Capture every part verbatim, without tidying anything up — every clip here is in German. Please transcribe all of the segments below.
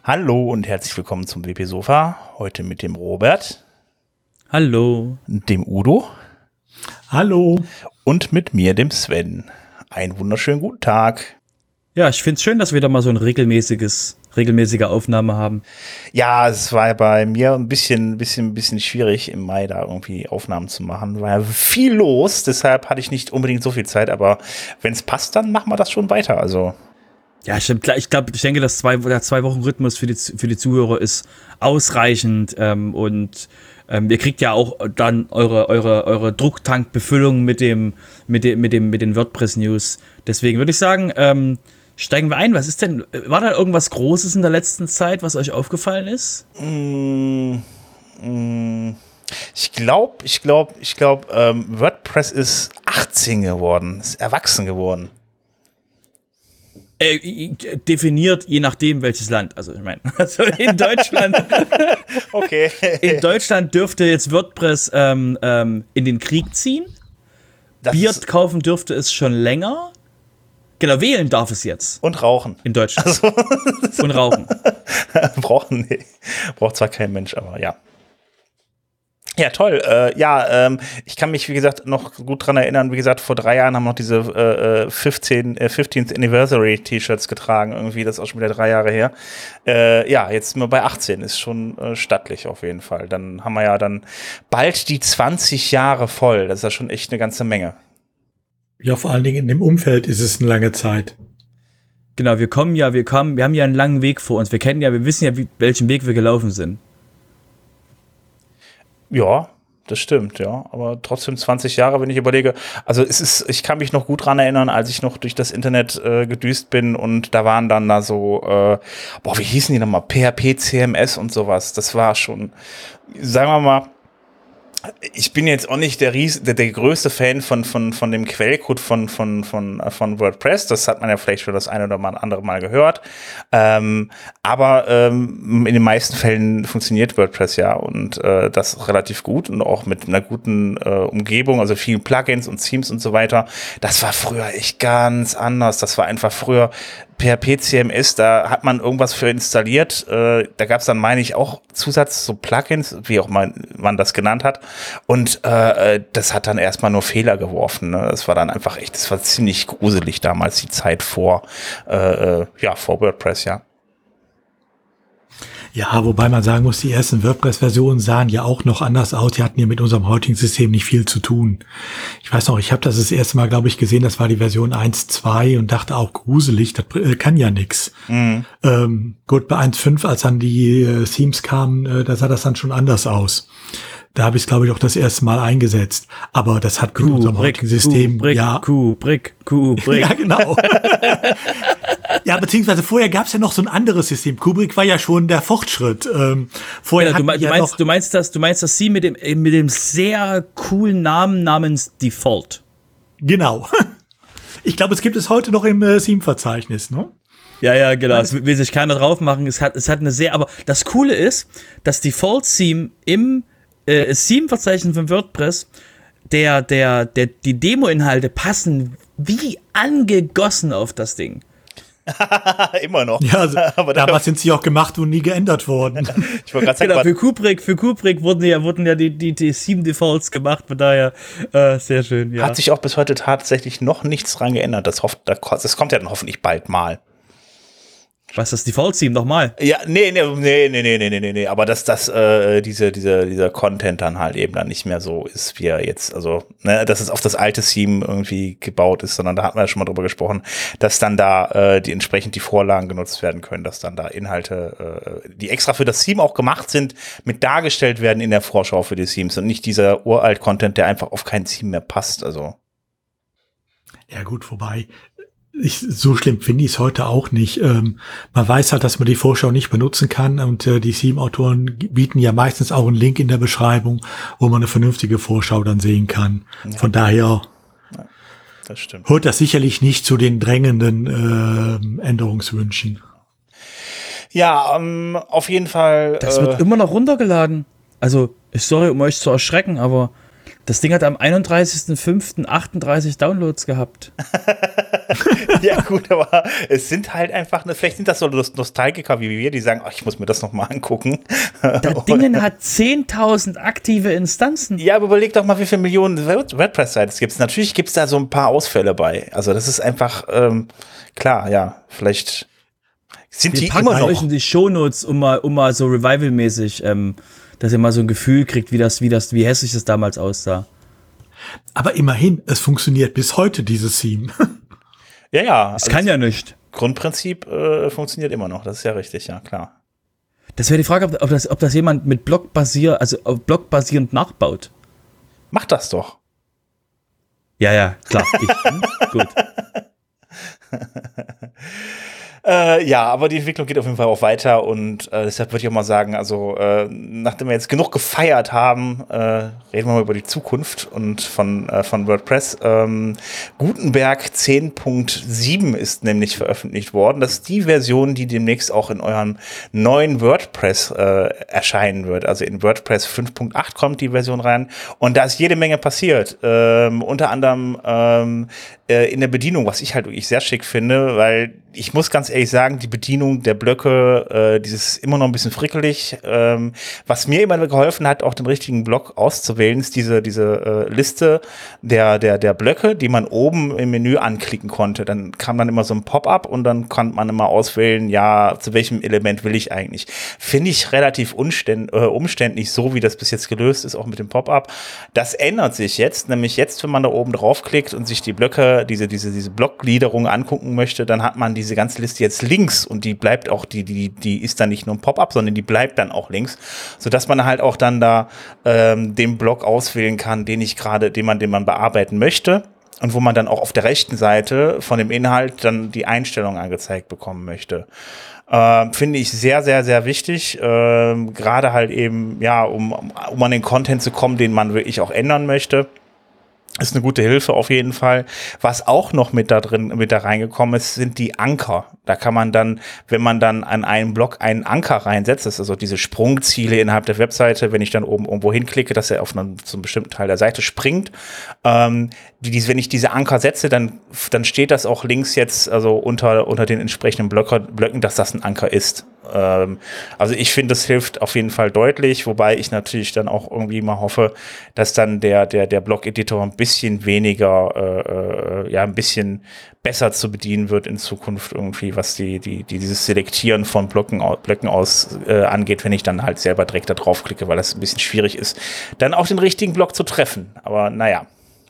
Hallo und herzlich willkommen zum W P Sofa. Heute mit dem Robert. Hallo. Dem Udo. Hallo. Und mit mir, dem Sven. Einen wunderschönen guten Tag. Ja, ich finde es schön, dass wir da mal so ein regelmäßiges, regelmäßige Aufnahme haben. Ja, es war bei mir ein bisschen, bisschen, bisschen schwierig im Mai da irgendwie Aufnahmen zu machen. War ja viel los, deshalb hatte ich nicht unbedingt so viel Zeit, aber wenn es passt, dann machen wir das schon weiter. Also Ja, stimmt. Ich glaube, ich denke, dass zwei, der zwei Wochen Rhythmus für die, für die Zuhörer ist ausreichend ähm, und ähm, ihr kriegt ja auch dann eure, eure, eure Drucktankbefüllung mit dem, mit dem, mit dem, mit den WordPress-News. Deswegen würde ich sagen, ähm, steigen wir ein. Was ist denn, war da irgendwas Großes in der letzten Zeit, was euch aufgefallen ist? Mm, mm, ich glaube, ich glaube, ich glaube, ähm, WordPress ist achtzehn geworden, ist erwachsen geworden. Äh, definiert je nachdem welches Land. Also ich meine, also in Deutschland. Okay. In Deutschland dürfte jetzt WordPress ähm, ähm, in den Krieg ziehen. Das Bier ist- kaufen dürfte es schon länger. Genau, wählen darf es jetzt Und rauchen. in Deutschland. Also, Und rauchen. brauchen, nee. Braucht zwar kein Mensch, aber ja. Ja, toll. Äh, ja, ähm, ich kann mich, wie gesagt, noch gut dran erinnern. Wie gesagt, vor drei Jahren haben wir noch diese äh, fünfzehn, äh, fifteenth Anniversary T-Shirts getragen. Irgendwie, das ist auch schon wieder drei Jahre her. Äh, ja, jetzt sind wir bei achtzehn. Ist schon äh, stattlich auf jeden Fall. Dann haben wir ja dann bald die zwanzig Jahre voll. Das ist ja schon echt eine ganze Menge. Ja, vor allen Dingen in dem Umfeld ist es eine lange Zeit. Genau, wir kommen ja, wir kommen, wir haben ja einen langen Weg vor uns. Wir kennen ja, wir wissen ja, wie, welchen Weg wir gelaufen sind. Ja, das stimmt, ja. Aber trotzdem zwanzig Jahre, wenn ich überlege. Also es ist, ich kann mich noch gut dran erinnern, als ich noch durch das Internet äh, gedüst bin und da waren dann da so, äh, boah, wie hießen die nochmal? P H P, C M S und sowas. Das war schon, sagen wir mal, ich bin jetzt auch nicht der, Ries der, der größte Fan von, von, von dem Quellcode von, von, von, von WordPress. Das hat man ja vielleicht schon das eine oder andere Mal gehört. Ähm, aber ähm, in den meisten Fällen funktioniert WordPress ja und äh, das relativ gut und auch mit einer guten äh, Umgebung, also vielen Plugins und Themes und so weiter. Das war früher echt ganz anders. Das war einfach früher P H P C M S, da hat man irgendwas für installiert. Äh, da gab es dann, meine ich, auch Zusatz, so Plugins, wie auch mal man das genannt hat. Und äh, das hat dann erstmal nur Fehler geworfen. Ne? Das war dann einfach echt, das war ziemlich gruselig damals, die Zeit vor, äh, ja, vor WordPress, ja. Ja, wobei man sagen muss, die ersten WordPress-Versionen sahen ja auch noch anders aus. Die hatten ja mit unserem heutigen System nicht viel zu tun. Ich weiß noch, ich habe das das erste Mal, glaube ich, gesehen, das war die Version eins Punkt zwei und dachte auch gruselig, das äh, kann ja nix. Mhm. Ähm, gut, bei eins Punkt fünf, als dann die äh, Themes kamen, äh, da sah das dann schon anders aus. Da habe ich es, glaube ich, auch das erste Mal eingesetzt. Aber das hat mit unserem heutigen System, Kubrick, ja, Kubrick, Kubrick. ja, genau. Ja, beziehungsweise vorher gab es ja noch so ein anderes System. Kubrick war ja schon der Fortschritt. Ähm, vorher Ja, du, hatten die du, ja meinst, noch, du meinst das, du meinst das Sie mit dem, mit dem sehr coolen Namen namens Default. genau. Ich glaube, es gibt es heute noch im äh, Theme-Verzeichnis, ne? Ja, ja, genau. Es will sich keiner drauf machen. Es hat, es hat eine sehr, aber das Coole ist, das Default-Theme im äh, Theme-Verzeichnis von WordPress, der, der, der, die Demo-Inhalte passen wie angegossen auf das Ding. Immer noch. Ja, also, Aber damals sind sie auch gemacht und nie geändert worden. Ich wollte gerade sagen, Genau, aber- für Kubrick, für Kubrick wurden ja, wurden ja die, die, die Theme-Defaults gemacht, von daher äh, sehr schön, ja. hat sich auch bis heute tatsächlich noch nichts dran geändert. Das, hofft, das kommt ja dann hoffentlich bald mal. Was, das Default-Theme nochmal? Ja, nee, nee, nee, nee, nee, nee, nee, nee, aber dass das, äh, diese, diese, dieser Content dann halt eben dann nicht mehr so ist, wie er jetzt, also, ne, dass es auf das alte Theme irgendwie gebaut ist, sondern da hatten wir ja schon mal drüber gesprochen, dass dann da, äh, die entsprechend die Vorlagen genutzt werden können, dass dann da Inhalte, äh, die extra für das Theme auch gemacht sind, mit dargestellt werden in der Vorschau für die Themes und nicht dieser uralt Content, der einfach auf kein Theme mehr passt, also. Ja gut, vorbei. Ich, so schlimm finde ich es heute auch nicht. Ähm, man weiß halt, dass man die Vorschau nicht benutzen kann und äh, die Theme-Autoren bieten ja meistens auch einen Link in der Beschreibung, wo man eine vernünftige Vorschau dann sehen kann. Ja. Von daher ja, das stimmt. Hört das sicherlich nicht zu den drängenden äh, Änderungswünschen. Ja, ähm, auf jeden Fall. Das äh, wird immer noch runtergeladen. Also, sorry, um euch zu erschrecken, aber Das Ding hat am einunddreißigsten fünften achtunddreißig Downloads gehabt. Ja gut, aber es sind halt einfach, ne, vielleicht sind das so Nostalgiker wie wir, die sagen, ach, ich muss mir das nochmal angucken. Das Ding hat zehntausend aktive Instanzen. Ja, aber überleg doch mal, wie viele Millionen WordPress-Seiten es gibt. Natürlich gibt es da so ein paar Ausfälle bei. Also das ist einfach, ähm, klar, ja, vielleicht sind Wir die packen immer noch. euch in die Shownotes, um mal, um mal so Revival-mäßig, ähm, dass ihr mal so ein Gefühl kriegt, wie das, wie das, wie hässlich das damals aussah. Aber immerhin, es funktioniert bis heute, dieses Theme. Ja, ja. Es kann ja nicht. Grundprinzip äh, funktioniert immer noch, das ist ja richtig, ja, klar. Das wäre die Frage, ob, ob, das, ob das jemand mit Block basier, also auf Block basierend nachbaut. Mach das doch. Ja, ja, klar. Ich, hm, gut. Äh, ja, aber die Entwicklung geht auf jeden Fall auch weiter und äh, deshalb würde ich auch mal sagen, also äh, nachdem wir jetzt genug gefeiert haben, äh, reden wir mal über die Zukunft und von, äh, von WordPress. Ähm, Gutenberg zehn Punkt sieben ist nämlich veröffentlicht worden. Das ist die Version, die demnächst auch in eurem neuen WordPress äh, erscheinen wird. Also in WordPress fünf Punkt acht kommt die Version rein und da ist jede Menge passiert. Ähm, unter anderem ähm, äh, in der Bedienung, was ich halt wirklich sehr schick finde, weil ich muss ganz ehrlich sagen, die Bedienung der Blöcke, äh, dieses ist immer noch ein bisschen frickelig. Ähm, was mir immer geholfen hat, auch den richtigen Block auszuwählen, ist diese, diese äh, Liste der, der, der Blöcke, die man oben im Menü anklicken konnte. Dann kam dann immer so ein Pop-up und dann konnte man immer auswählen, ja, zu welchem Element will ich eigentlich. Finde ich relativ unständ, äh, umständlich, so wie das bis jetzt gelöst ist, auch mit dem Pop-up. Das ändert sich jetzt, nämlich jetzt, wenn man da oben draufklickt und sich die Blöcke, diese, diese, diese Blockgliederung angucken möchte, dann hat man die diese ganze Liste jetzt links und die bleibt auch, die, die, die ist dann nicht nur ein Pop-up, sondern die bleibt dann auch links, sodass man halt auch dann da ähm, den Block auswählen kann, den ich gerade, den man, den man bearbeiten möchte und wo man dann auch auf der rechten Seite von dem Inhalt dann die Einstellung angezeigt bekommen möchte. Ähm, finde ich sehr, sehr, sehr wichtig, ähm, gerade halt eben, ja, um, um an den Content zu kommen, den man wirklich auch ändern möchte. Ist eine gute Hilfe auf jeden Fall. Was auch noch mit da drin, mit da reingekommen ist, sind die Anker. Da kann man dann, wenn man dann an einen Block einen Anker reinsetzt, das ist also diese Sprungziele innerhalb der Webseite, wenn ich dann oben irgendwo hinklicke, dass er auf einen, zu einem bestimmten Teil der Seite springt. Ähm, die, wenn ich diese Anker setze, dann, dann steht das auch links jetzt, also unter, unter den entsprechenden Blöcker, Blöcken, dass das ein Anker ist. Ähm, also ich finde, das hilft auf jeden Fall deutlich, wobei ich natürlich dann auch irgendwie mal hoffe, dass dann der, der, der Blog-Editor ein bisschen weniger, äh, ja, ein bisschen besser zu bedienen wird in Zukunft irgendwie, was die, die, die dieses Selektieren von Blöcken, Blöcken aus äh, angeht, wenn ich dann halt selber direkt da draufklicke, weil das ein bisschen schwierig ist, dann auch den richtigen Block zu treffen. Aber naja.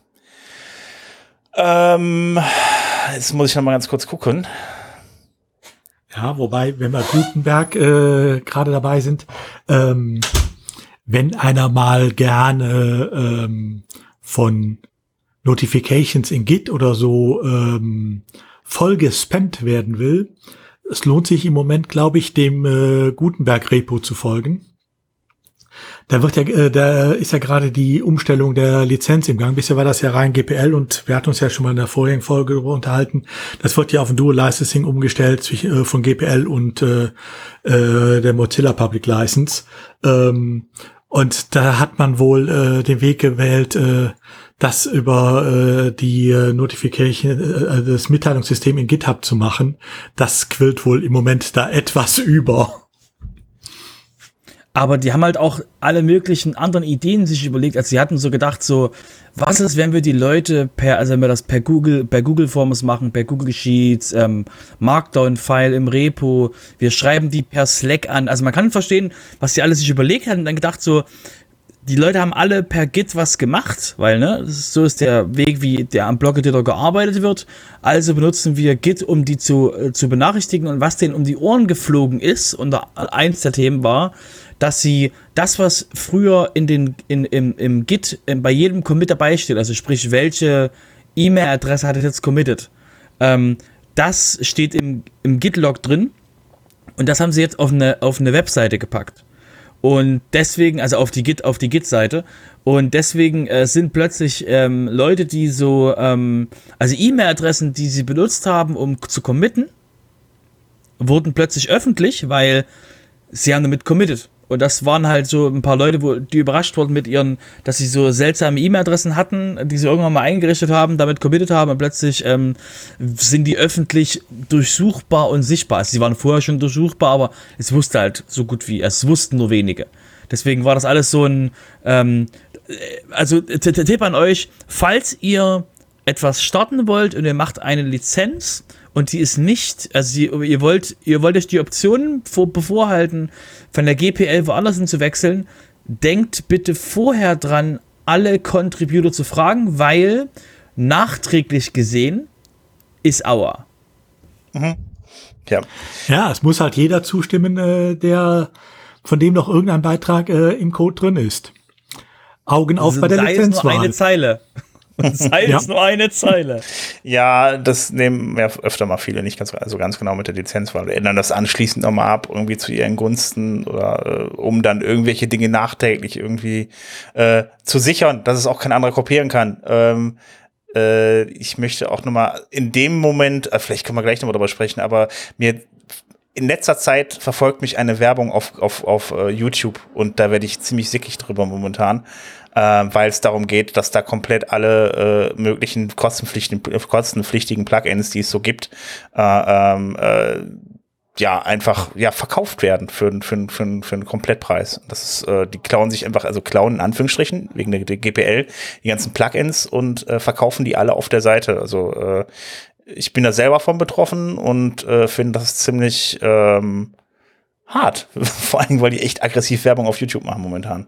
Ähm, jetzt muss ich noch mal ganz kurz gucken. Ja, wobei, wenn wir Gutenberg äh, gerade dabei sind, ähm, wenn einer mal gerne ähm, von Notifications in Git oder so ähm, voll gespammt werden will, es lohnt sich im Moment, glaube ich, dem äh, Gutenberg-Repo zu folgen. Da wird ja, äh, da ist ja gerade die Umstellung der Lizenz im Gang. Bisher war das ja rein G P L und wir hatten uns ja schon mal in der vorigen Folge darüber unterhalten. Das wird ja auf ein Dual Licensing umgestellt zwischen, äh, von G P L und äh, äh, der Mozilla Public License. Ähm, und da hat man wohl äh, den Weg gewählt, äh, das über äh, die äh, Notification, äh, das Mitteilungssystem in GitHub zu machen. Das quillt wohl im Moment da etwas über. Aber die haben halt auch alle möglichen anderen Ideen sich überlegt. Also sie hatten so gedacht, so, was ist, wenn wir die Leute per, also wenn wir das per Google, per Google Forms machen, per Google Sheets, ähm, Markdown-File im Repo, wir schreiben die per Slack an. Also man kann verstehen, was die alle sich überlegt haben und dann gedacht so, die Leute haben alle per Git was gemacht, weil, ne, das ist, so ist der Weg, wie der am Blog-Editor gearbeitet wird. Also benutzen wir Git, um die zu, äh, zu benachrichtigen. Und was denen um die Ohren geflogen ist, und eins der Themen war, dass sie das, was früher in den, in, im, im Git in, bei jedem Commit dabei steht, also sprich, welche E-Mail-Adresse hat es jetzt committed, ähm, das steht im, im Git-Log drin und das haben sie jetzt auf eine, auf eine Webseite gepackt. Und deswegen, also auf die Git, auf die Git-Seite. Und deswegen äh, sind plötzlich ähm, Leute, die so, ähm, also E-Mail-Adressen, die sie benutzt haben, um zu committen, wurden plötzlich öffentlich, weil sie haben damit committed. Und das waren halt so ein paar Leute, wo die überrascht wurden mit ihren, dass sie so seltsame E-Mail-Adressen hatten, die sie irgendwann mal eingerichtet haben, damit committed haben und plötzlich ähm, sind die öffentlich durchsuchbar und sichtbar. Also sie waren vorher schon durchsuchbar, aber es wusste halt so gut wie, es wussten nur wenige. Deswegen war das alles so ein, ähm, also Tipp an euch, falls ihr etwas starten wollt und ihr macht eine Lizenz und die ist nicht, also ihr, ihr wollt, ihr wollt euch die Optionen vor, bevorhalten, von der G P L woanders hin zu wechseln, denkt bitte vorher dran, alle Contributor zu fragen, weil nachträglich gesehen ist Aua. Mhm. Ja. Ja, es muss halt jeder zustimmen, äh, der von dem noch irgendein Beitrag äh, im Code drin ist. Augen auf Also bei der sei Lizenzwahl. es nur eine Zeile. Und sei Ja. es nur eine Zeile. Ja, das nehmen ja öfter mal viele nicht ganz, also ganz genau mit der Lizenzwahl. Ändern das anschließend nochmal ab, irgendwie zu ihren Gunsten oder äh, um dann irgendwelche Dinge nachträglich irgendwie äh, zu sichern, dass es auch kein anderer kopieren kann. Ähm, äh, ich möchte auch nochmal in dem Moment, äh, vielleicht können wir gleich nochmal drüber sprechen, aber mir in letzter Zeit verfolgt mich eine Werbung auf, auf, auf uh, YouTube und da werde ich ziemlich sickig drüber momentan, äh, weil es darum geht, dass da komplett alle äh, möglichen kostenpflichtigen, kostenpflichtigen Plugins, die es so gibt, äh, ähm, äh, ja, einfach ja verkauft werden für, für, für, für einen Komplettpreis. Das ist, äh, die klauen sich einfach, also klauen in Anführungsstrichen, wegen der, der G P L, die ganzen Plugins und äh, verkaufen die alle auf der Seite. Also äh, ich bin da selber von betroffen und äh, finde das ziemlich ähm, hart. Vor allem, weil die echt aggressiv Werbung auf YouTube machen momentan.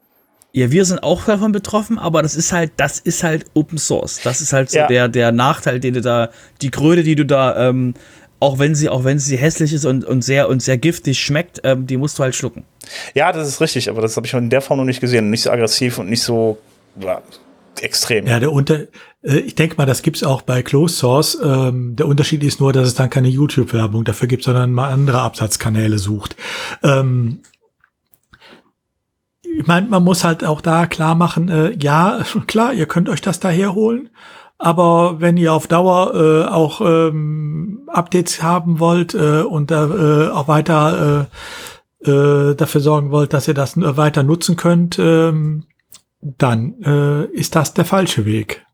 Ja, wir sind auch davon betroffen, aber das ist halt, das ist halt Open Source. Das ist halt so Ja. der, der Nachteil, den du da, die Kröte, die du da, ähm, auch wenn sie, auch wenn sie hässlich ist und, und sehr und sehr giftig schmeckt, ähm, die musst du halt schlucken. Ja, das ist richtig, aber das habe ich in der Form noch nicht gesehen. Nicht so aggressiv und nicht so ja, extrem. Ja, der Unter, äh, ich denke mal, das gibt's auch bei Closed Source. Ähm, der Unterschied ist nur, dass es dann keine YouTube-Werbung dafür gibt, sondern mal andere Absatzkanäle sucht. Ähm, ich meine, man muss halt auch da klar machen, äh, ja, klar, ihr könnt euch das daher holen, aber wenn ihr auf Dauer äh, auch ähm, Updates haben wollt äh, und da äh, auch weiter äh, äh, dafür sorgen wollt, dass ihr das äh, weiter nutzen könnt, ähm, dann äh, ist das der falsche Weg.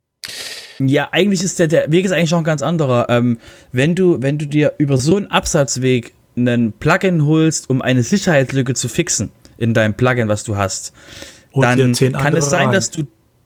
Ja, eigentlich ist der, der Weg ist eigentlich noch ein ganz anderer. Ähm, wenn du, wenn du dir über so einen Absatzweg einen Plugin holst, um eine Sicherheitslücke zu fixen in deinem Plugin, was du hast, Und dann dir zehn kann andere es sein, rein. dass du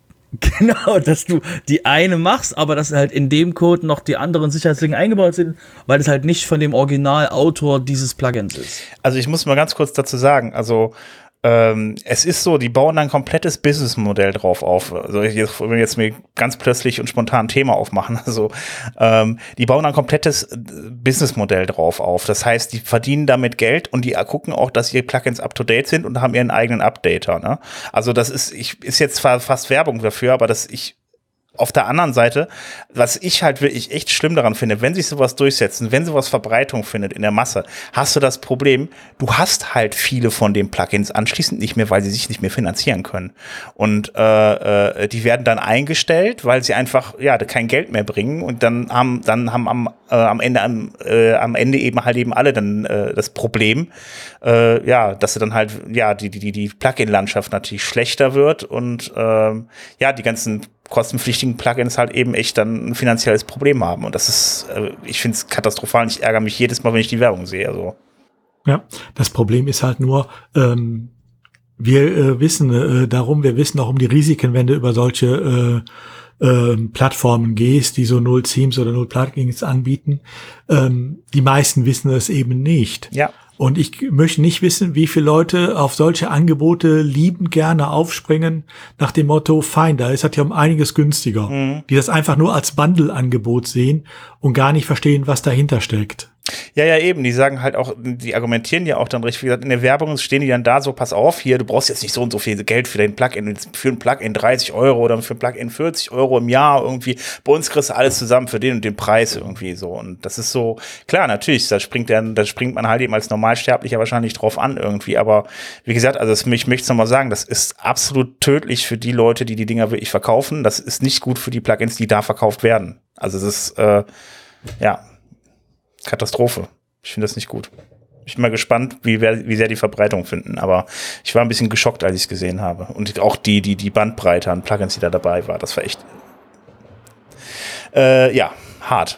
genau, dass du die eine machst, aber dass halt in dem Code noch die anderen Sicherheitslücken eingebaut sind, weil es halt nicht von dem Originalautor dieses Plugins ist. Also ich muss mal ganz kurz dazu sagen, also ähm, es ist so, die bauen ein komplettes Businessmodell drauf auf. Also ich jetzt, wenn wir jetzt mir ganz plötzlich und spontan ein Thema aufmachen, also ähm, die bauen ein komplettes Businessmodell drauf auf. Das heißt, die verdienen damit Geld und die gucken auch, dass ihre Plugins up-to-date sind und haben ihren eigenen Updater. Ne? Also das ist, ich, ist jetzt zwar fast Werbung dafür, aber das ich auf der anderen Seite, was ich halt wirklich echt schlimm daran finde, wenn sich sowas durchsetzen, wenn sowas Verbreitung findet in der Masse, hast du das Problem, du hast halt viele von den Plugins anschließend nicht mehr, weil sie sich nicht mehr finanzieren können. Und äh, äh, die werden dann eingestellt, weil sie einfach ja kein Geld mehr bringen und dann haben dann haben am äh, am Ende am, äh, am Ende eben halt eben alle dann äh, das Problem, äh, ja, dass sie dann halt ja die die die Plugin-Landschaft natürlich schlechter wird und äh, ja die ganzen kostenpflichtigen Plugins halt eben echt dann ein finanzielles Problem haben. Und das ist, äh, ich finde es katastrophal. Ich ärgere mich jedes Mal, wenn ich die Werbung sehe. Also. Ja, das Problem ist halt nur, ähm, wir äh, wissen äh, darum, wir wissen auch um die Risiken, wenn du über solche äh, äh, Plattformen gehst, die so null Themes oder null Plugins anbieten. Ähm, die meisten wissen es eben nicht. Ja. Und ich möchte nicht wissen, wie viele Leute auf solche Angebote liebend gerne aufspringen, nach dem Motto, fein, da ist das ja um einiges günstiger. Mhm. Die das einfach nur als Bundle-Angebot sehen und gar nicht verstehen, was dahinter steckt. Ja, ja, eben. Die sagen halt auch, die argumentieren ja auch dann richtig. Wie gesagt, in der Werbung stehen die dann da so, pass auf, hier, du brauchst jetzt nicht so und so viel Geld für dein Plugin, für ein Plugin dreißig Euro oder für ein Plugin vierzig Euro im Jahr irgendwie. Bei uns kriegst du alles zusammen für den und den Preis irgendwie so. Und das ist so, klar, natürlich, da springt dann, da springt man halt eben als Normalsterblicher wahrscheinlich drauf an irgendwie. Aber wie gesagt, also das, ich möchte es nochmal sagen, das ist absolut tödlich für die Leute, die die Dinger wirklich verkaufen. Das ist nicht gut für die Plugins, die da verkauft werden. Also das ist, äh, ja, Katastrophe. Ich finde das nicht gut. Ich bin mal gespannt, wie, wie sehr die Verbreitung finden. Aber ich war ein bisschen geschockt, als ich es gesehen habe. Und auch die, die, die Bandbreite an Plugins, die da dabei war, das war echt, äh, ja, hart.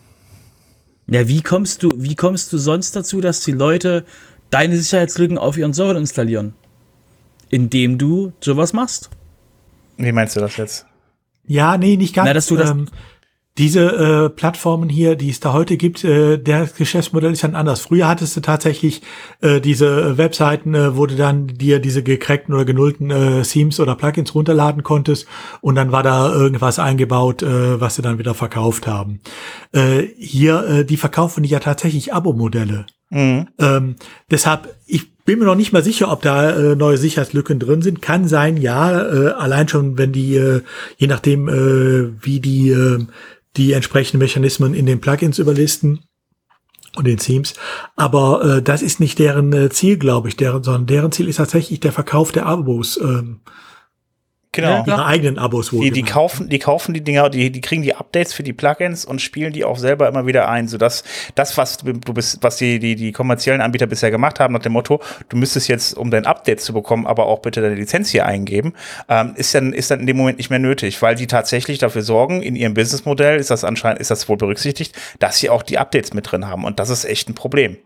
Ja, wie kommst du, wie kommst du sonst dazu, dass die Leute deine Sicherheitslücken auf ihren Servern installieren? Indem du sowas machst. Wie meinst du das jetzt? Ja, nee, nicht ganz. Na, dass du das ähm, diese äh, Plattformen hier, die es da heute gibt, äh, der Geschäftsmodell ist dann anders. Früher hattest du tatsächlich äh, diese äh, Webseiten, äh, wo du dann dir diese gecrackten oder genullten äh, Themes oder Plugins runterladen konntest und dann war da irgendwas eingebaut, äh, was sie dann wieder verkauft haben. Äh, hier, äh, die verkaufen ja tatsächlich Abo-Modelle. Mhm. Ähm, deshalb, ich bin mir noch nicht mal sicher, ob da äh, neue Sicherheitslücken drin sind. Kann sein, ja, äh, allein schon, wenn die, äh, je nachdem, äh, wie die äh, die entsprechenden Mechanismen in den Plugins überlisten und den Themes. Aber äh, das ist nicht deren äh, Ziel, glaube ich, deren, sondern deren Ziel ist tatsächlich der Verkauf der Abos. Ähm, Genau. Ihre eigenen Abos wohl. Die, die kaufen, die kaufen die Dinger, die, die kriegen die Updates für die Plugins und spielen die auch selber immer wieder ein, sodass das, was du bist, was die, die, die kommerziellen Anbieter bisher gemacht haben, nach dem Motto, du müsstest jetzt, um dein Update zu bekommen, aber auch bitte deine Lizenz hier eingeben, ähm, ist dann, ist dann in dem Moment nicht mehr nötig, weil die tatsächlich dafür sorgen, in ihrem Businessmodell ist das anscheinend, ist das wohl berücksichtigt, dass sie auch die Updates mit drin haben und das ist echt ein Problem.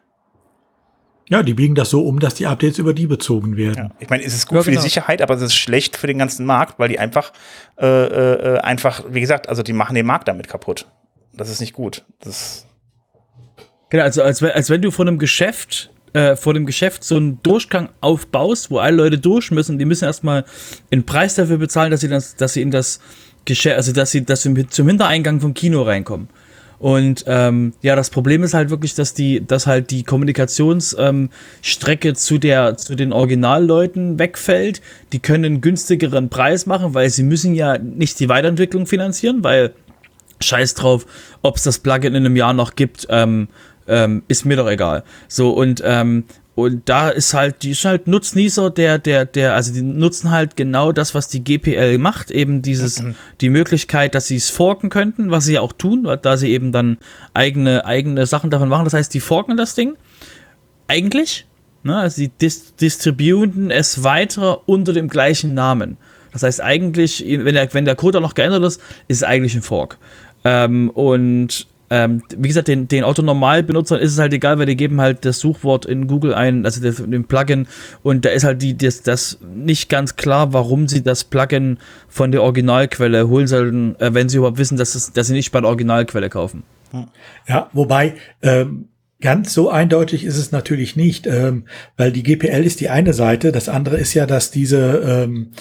Ja, die biegen das so um, dass die Updates über die bezogen werden. Ja. Ich meine, es ist gut ja, für genau. die Sicherheit, aber es ist schlecht für den ganzen Markt, weil die einfach, äh, äh, einfach, wie gesagt, also die machen den Markt damit kaputt. Das ist nicht gut. Das Genau, also als, als wenn du von einem Geschäft, äh, vor dem Geschäft so einen Durchgang aufbaust, wo alle Leute durch müssen, die müssen erstmal einen Preis dafür bezahlen, dass sie das, dass sie in das Geschäft, also dass sie, dass sie zum Hintereingang vom Kino reinkommen. Und ähm, ja, das Problem ist halt wirklich, dass die, dass halt die Kommunikationsstrecke ähm, zu der, zu den Originalleuten wegfällt. Die können einen günstigeren Preis machen, weil sie müssen ja nicht die Weiterentwicklung finanzieren, weil scheiß drauf, ob es das Plugin in einem Jahr noch gibt, ähm, ähm, ist mir doch egal. So und ähm, und da ist halt, die ist halt Nutznießer, der, der, der, also die nutzen halt genau das, was die G P L macht, eben dieses, mhm. die Möglichkeit, dass sie es forken könnten, was sie ja auch tun, da sie eben dann eigene, eigene Sachen davon machen. Das heißt, die forken das Ding eigentlich, ne, also sie dis- distributen es weiter unter dem gleichen Namen. Das heißt eigentlich, wenn der, wenn der Code noch geändert ist, ist es eigentlich ein Fork. Ähm, und Ähm, wie gesagt, den, den Autonormal-Benutzern ist es halt egal, weil die geben halt das Suchwort in Google ein, also das, den Plugin, und da ist halt die, das, das nicht ganz klar, warum sie das Plugin von der Originalquelle holen sollten, äh, wenn sie überhaupt wissen, dass, es, dass sie nicht bei der Originalquelle kaufen. Ja, wobei, ähm, ganz so eindeutig ist es natürlich nicht, ähm, weil die G P L ist die eine Seite, das andere ist ja, dass diese ähm,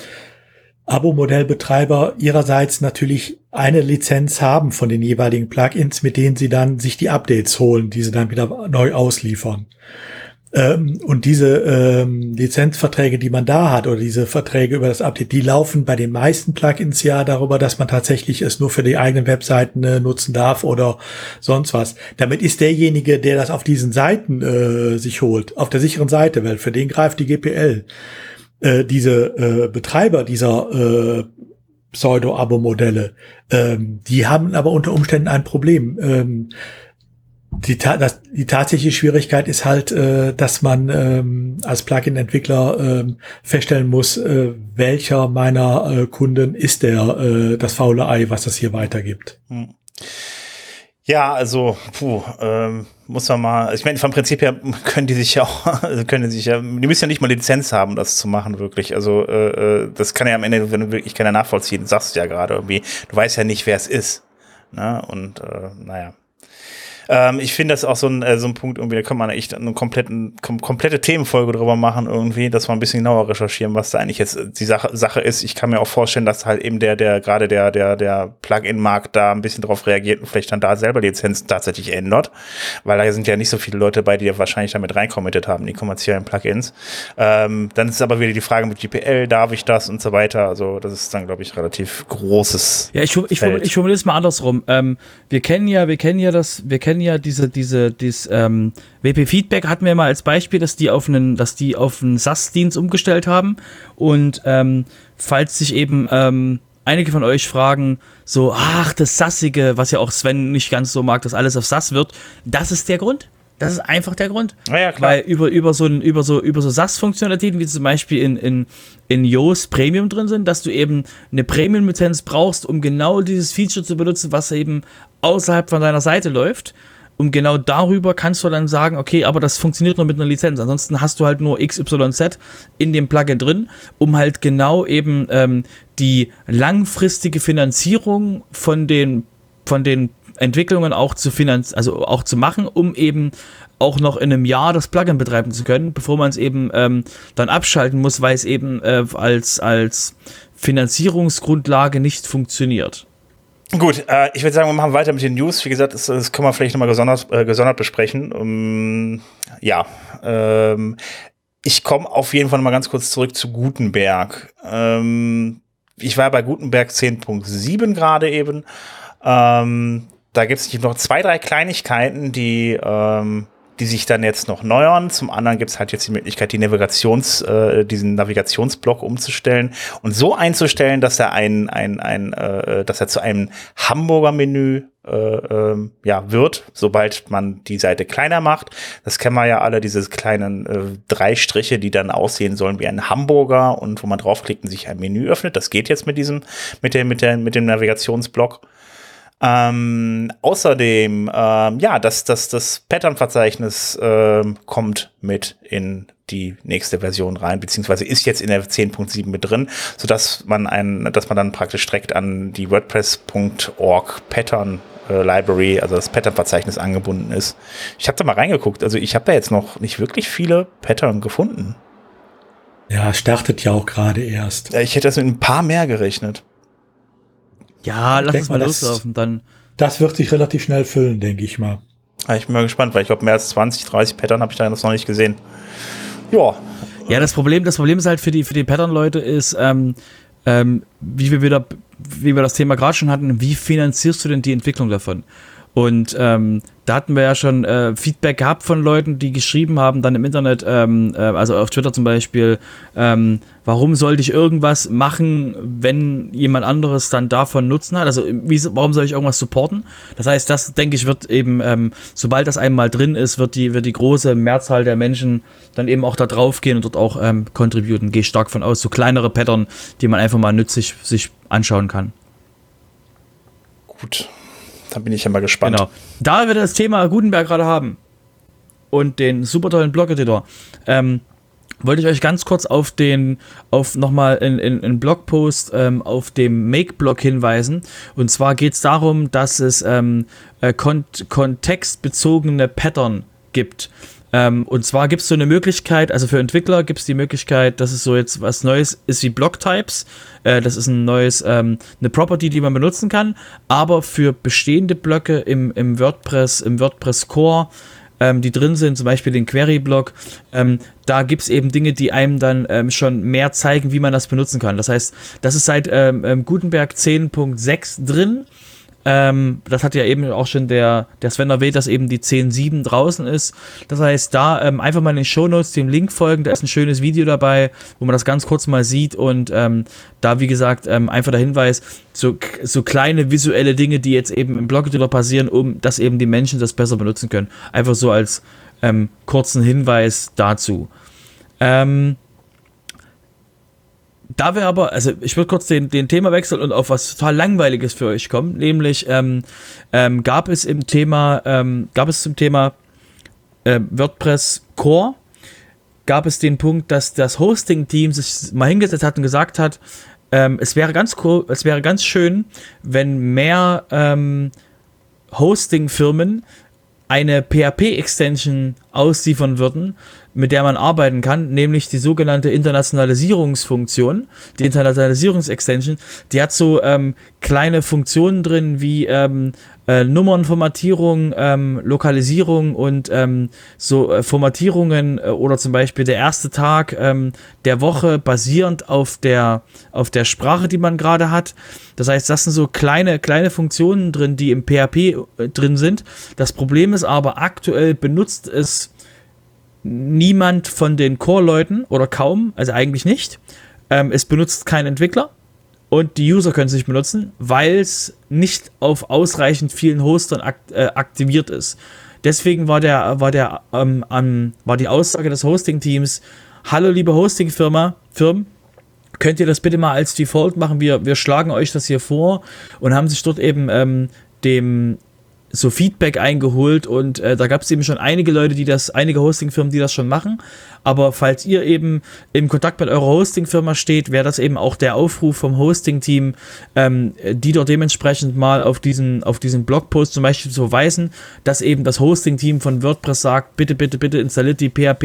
Abo-Modellbetreiber ihrerseits natürlich eine Lizenz haben von den jeweiligen Plugins, mit denen sie dann sich die Updates holen, die sie dann wieder neu ausliefern. Ähm, und diese ähm, Lizenzverträge, die man da hat, oder diese Verträge über das Update, die laufen bei den meisten Plugins ja darüber, dass man tatsächlich es nur für die eigenen Webseiten äh, nutzen darf oder sonst was. Damit ist derjenige, der das auf diesen Seiten äh, sich holt, auf der sicheren Seite, weil für den greift die G P L. Äh, diese äh, Betreiber dieser äh, Pseudo-Abo-Modelle, ähm, die haben aber unter Umständen ein Problem. Ähm, die, ta- das, die tatsächliche Schwierigkeit ist halt, äh, dass man ähm, als Plugin-Entwickler ähm, feststellen muss, äh, welcher meiner äh, Kunden ist der äh, das faule Ei, was das hier weitergibt. Hm. Ja, also, puh, ähm, muss man mal, ich meine, vom Prinzip her können die sich ja auch, also können die sich ja, die müssen ja nicht mal Lizenz haben, das zu machen, wirklich. Also, äh, das kann ja am Ende, wenn du wirklich keiner nachvollziehen, sagst du ja gerade irgendwie, du weißt ja nicht, wer es ist. Ne? Und, äh, naja. Ähm, ich finde das auch so ein, äh, so ein Punkt irgendwie, da kann man echt eine kompletten, kom- komplette Themenfolge drüber machen irgendwie, dass wir ein bisschen genauer recherchieren, was da eigentlich jetzt die Sache, Sache ist. Ich kann mir auch vorstellen, dass halt eben der, der, gerade der, der, der Plugin-Markt da ein bisschen drauf reagiert und vielleicht dann da selber die Lizenz tatsächlich ändert, weil da sind ja nicht so viele Leute bei, die ja wahrscheinlich damit reinkommittet haben, die kommerziellen Plugins. Ähm, dann ist aber wieder die Frage mit G P L, darf ich das und so weiter. Also das ist dann, glaube ich, relativ großes. Ja, ich, ich, Feld. ich formuliere es mal andersrum. Ähm, wir kennen ja, wir kennen ja das, wir kennen ja diese, diese, dieses ähm, W P Feedback hatten wir mal als Beispiel, dass die auf einen, dass die auf einen S A S-Dienst umgestellt haben. Und ähm, falls sich eben ähm, einige von euch fragen, so, ach, das Sassige, was ja auch Sven nicht ganz so mag, dass alles auf S A S wird, das ist der Grund. Das ist einfach der Grund. Ja, ja, klar. Weil über, über so ein, über so, über so S A S-Funktionalitäten, wie zum Beispiel in, in, in Yoast Premium drin sind, dass du eben eine Premium-Lizenz brauchst, um genau dieses Feature zu benutzen, was eben außerhalb von deiner Seite läuft. Und genau darüber kannst du dann sagen, okay, aber das funktioniert nur mit einer Lizenz. Ansonsten hast du halt nur X Y Z in dem Plugin drin, um halt genau eben ähm, die langfristige Finanzierung von den, von den Entwicklungen auch zu finanz- also auch zu machen, um eben auch noch in einem Jahr das Plugin betreiben zu können, bevor man es eben ähm, dann abschalten muss, weil es eben äh, als, als Finanzierungsgrundlage nicht funktioniert. Gut, äh, ich würde sagen, wir machen weiter mit den News. Wie gesagt, das, das können wir vielleicht nochmal gesondert, äh, gesondert besprechen. Um, ja, ähm, ich komme auf jeden Fall mal ganz kurz zurück zu Gutenberg. Ähm, ich war bei Gutenberg zehn Punkt sieben gerade eben. Ähm, da gibt es noch zwei, drei Kleinigkeiten, die, ähm, die sich dann jetzt noch neuern. Zum anderen gibt es halt jetzt die Möglichkeit, die Navigations, äh, diesen Navigationsblock umzustellen und so einzustellen, dass er ein, ein, ein, äh, dass er zu einem Hamburger-Menü äh, äh, ja, wird, sobald man die Seite kleiner macht. Das kennen wir ja alle, diese kleinen äh, drei Striche, die dann aussehen sollen wie ein Hamburger und wo man draufklickt und sich ein Menü öffnet. Das geht jetzt mit diesem, mit der, mit der, mit dem Navigationsblock. Ähm, außerdem, ähm, ja, das, das, das Pattern-Verzeichnis ähm, kommt mit in die nächste Version rein, beziehungsweise ist jetzt in der zehn Punkt sieben mit drin, sodass man ein, dass man dann praktisch direkt an die WordPress Punkt org Pattern äh, Library, also das Pattern-Verzeichnis angebunden ist. Ich habe da mal reingeguckt, also ich habe da jetzt noch nicht wirklich viele Pattern gefunden. Ja, startet ja auch gerade erst. Ich hätte das mit ein paar mehr gerechnet. Ja, lass uns mal das, loslaufen, dann. Das wird sich relativ schnell füllen, denke ich mal. Ja, ich bin mal gespannt, weil ich glaube, mehr als zwanzig, dreißig Pattern habe ich da noch nicht gesehen. Ja. Ja, das Problem, das Problem ist halt für die, für die Pattern-Leute ist, ähm, ähm, wie wir wieder, wie wir das Thema gerade schon hatten, wie finanzierst du denn die Entwicklung davon? Und ähm, da hatten wir ja schon äh, Feedback gehabt von Leuten, die geschrieben haben, dann im Internet, ähm, äh, also auf Twitter zum Beispiel, ähm, warum sollte ich irgendwas machen, wenn jemand anderes dann davon Nutzen hat? Also wie, warum soll ich irgendwas supporten? Das heißt, das, denke ich, wird eben, ähm, sobald das einmal drin ist, wird die, wird die große Mehrzahl der Menschen dann eben auch da drauf gehen und dort auch ähm, contributen. Gehe stark von aus, so kleinere Pattern, die man einfach mal nützlich sich anschauen kann. Gut. Da bin ich ja mal gespannt. Genau. Da wir das Thema Gutenberg gerade haben und den super tollen Blog-Editor, ähm, wollte ich euch ganz kurz auf den, auf nochmal in, in, in Blogpost ähm, auf dem Make-Blog hinweisen. Und zwar geht es darum, dass es ähm, äh, kont- kontextbezogene Pattern gibt. Ähm, und zwar gibt es so eine Möglichkeit, also für Entwickler gibt es die Möglichkeit, dass es so jetzt was Neues ist wie Block-Types. Äh, das ist ein neues, ähm, eine Property, die man benutzen kann. Aber für bestehende Blöcke im, im WordPress, im WordPress Core, ähm, die drin sind, zum Beispiel den Query-Block, ähm, da gibt es eben Dinge, die einem dann ähm, schon mehr zeigen, wie man das benutzen kann. Das heißt, das ist seit ähm, Gutenberg zehn Punkt sechs drin. Ähm, das hat ja eben auch schon der, der Sven erwähnt, dass eben die zehn Punkt sieben draußen ist. Das heißt, da ähm, einfach mal in den Shownotes dem Link folgen, da ist ein schönes Video dabei, wo man das ganz kurz mal sieht und ähm, da, wie gesagt, ähm, einfach der Hinweis, so, so kleine visuelle Dinge, die jetzt eben im Blog-Editor passieren, um dass eben die Menschen das besser benutzen können. Einfach so als ähm, kurzen Hinweis dazu. Ähm, Da wir aber, also ich würde kurz den, den Thema wechseln und auf was total Langweiliges für euch kommen, nämlich ähm, ähm, gab es im Thema, ähm, gab es zum Thema äh, WordPress Core, gab es den Punkt, dass das Hosting-Team sich mal hingesetzt hat und gesagt hat, ähm, es wäre ganz cool, es wäre ganz schön, wenn mehr ähm, Hosting-Firmen eine P H P-Extension ausliefern würden, mit der man arbeiten kann, nämlich die sogenannte Internationalisierungsfunktion, die Internationalisierungsextension, die hat so ähm, kleine Funktionen drin wie ähm, äh, Nummernformatierung, ähm, Lokalisierung und ähm, so äh, Formatierungen äh, oder zum Beispiel der erste Tag ähm, der Woche basierend auf der, auf der Sprache, die man gerade hat. Das heißt, das sind so kleine, kleine Funktionen drin, die im P H P äh, drin sind. Das Problem ist aber, aktuell benutzt es niemand von den Core-Leuten oder kaum, also eigentlich nicht. Ähm, es benutzt kein Entwickler und die User können es nicht benutzen, weil es nicht auf ausreichend vielen Hostern akt- äh, aktiviert ist. deswegen war der, war der, ähm, ähm, war die Aussage des Hosting-Teams: Hallo, liebe Hosting-Firma, Firmen, könnt ihr das bitte mal als Default machen? Wir, wir schlagen euch das hier vor, und haben sich dort eben ähm, dem so Feedback eingeholt, und äh, da gab es eben schon einige Leute, die das, einige Hostingfirmen, die das schon machen. Aber falls ihr eben im Kontakt mit eurer Hostingfirma steht, wäre das eben auch der Aufruf vom Hosting-Team, ähm, die dort dementsprechend mal auf diesen, auf diesen Blogpost zum Beispiel zu verweisen, dass eben das Hosting-Team von WordPress sagt: Bitte, bitte, bitte installiert die P H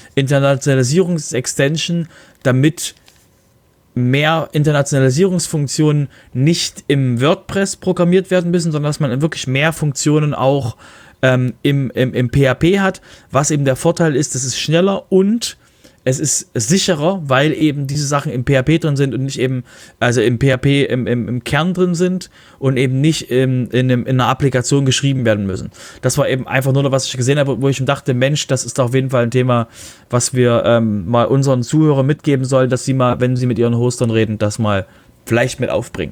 P-Internationalisierungs-Extension, damit mehr Internationalisierungsfunktionen nicht im WordPress programmiert werden müssen, sondern dass man wirklich mehr Funktionen auch ähm, im, im, im P H P hat, was eben der Vorteil ist: Es ist schneller und es ist sicherer, weil eben diese Sachen im P H P drin sind und nicht eben, also im P H P im, im, im Kern drin sind und eben nicht in, in, einem, in einer Applikation geschrieben werden müssen. Das war eben einfach nur, was ich gesehen habe, wo ich mir dachte, Mensch, das ist doch auf jeden Fall ein Thema, was wir ähm, mal unseren Zuhörern mitgeben sollen, dass sie mal, wenn sie mit ihren Hostern reden, das mal vielleicht mit aufbringen.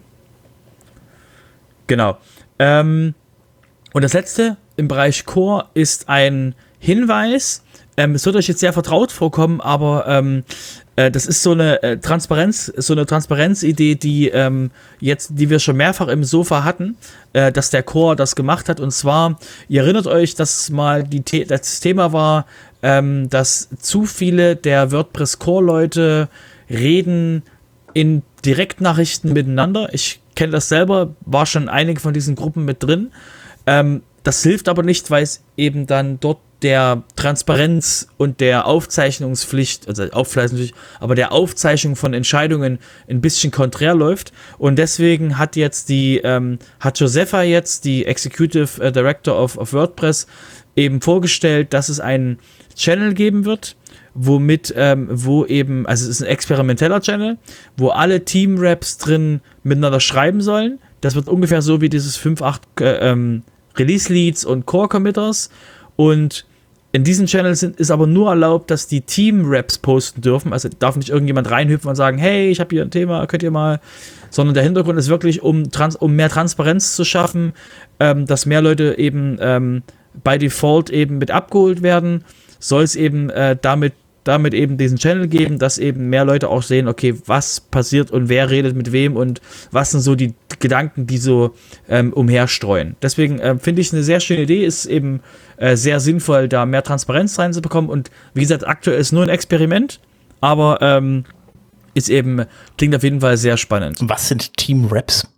Genau. Ähm, und das letzte im Bereich Core ist ein Hinweis. Ähm, es wird euch jetzt sehr vertraut vorkommen, aber ähm, äh, das ist so eine äh, Transparenz, so eine Transparenzidee, die ähm, jetzt, die wir schon mehrfach im Sofa hatten, äh, dass der Core das gemacht hat. Und zwar, ihr erinnert euch, dass mal die The- das Thema war, ähm, dass zu viele der WordPress Core-Leute reden in Direktnachrichten miteinander. Ich kenne das selber, war schon einige von diesen Gruppen mit drin. Ähm, das hilft aber nicht, weil es eben dann dort der Transparenz und der Aufzeichnungspflicht, also Aufzeichnungspflicht, aber der Aufzeichnung von Entscheidungen ein bisschen konträr läuft. Und deswegen hat jetzt die, ähm, hat Josepha jetzt, die Executive Director of, of WordPress, eben vorgestellt, dass es einen Channel geben wird, womit, ähm, wo eben, also es ist ein experimenteller Channel, wo alle Team-Reps drin miteinander schreiben sollen. Das wird ungefähr so wie dieses fünf, acht äh, ähm, Release-Leads und Core-Committers. Und in diesen Channels sind, ist aber nur erlaubt, dass die Team-Reps posten dürfen. Also darf nicht irgendjemand reinhüpfen und sagen: Hey, ich habe hier ein Thema, könnt ihr mal. Sondern der Hintergrund ist wirklich, um, trans- um mehr Transparenz zu schaffen, ähm, dass mehr Leute eben ähm, by Default eben mit abgeholt werden, soll es eben äh, damit, damit eben diesen Channel geben, dass eben mehr Leute auch sehen, okay, was passiert und wer redet mit wem und was sind so die Gedanken, die so ähm, umherstreuen. Deswegen äh, finde ich eine sehr schöne Idee, ist eben äh, sehr sinnvoll, da mehr Transparenz reinzubekommen. Und wie gesagt, aktuell ist nur ein Experiment, aber ähm, ist eben, klingt auf jeden Fall sehr spannend. Was sind Team-Reps?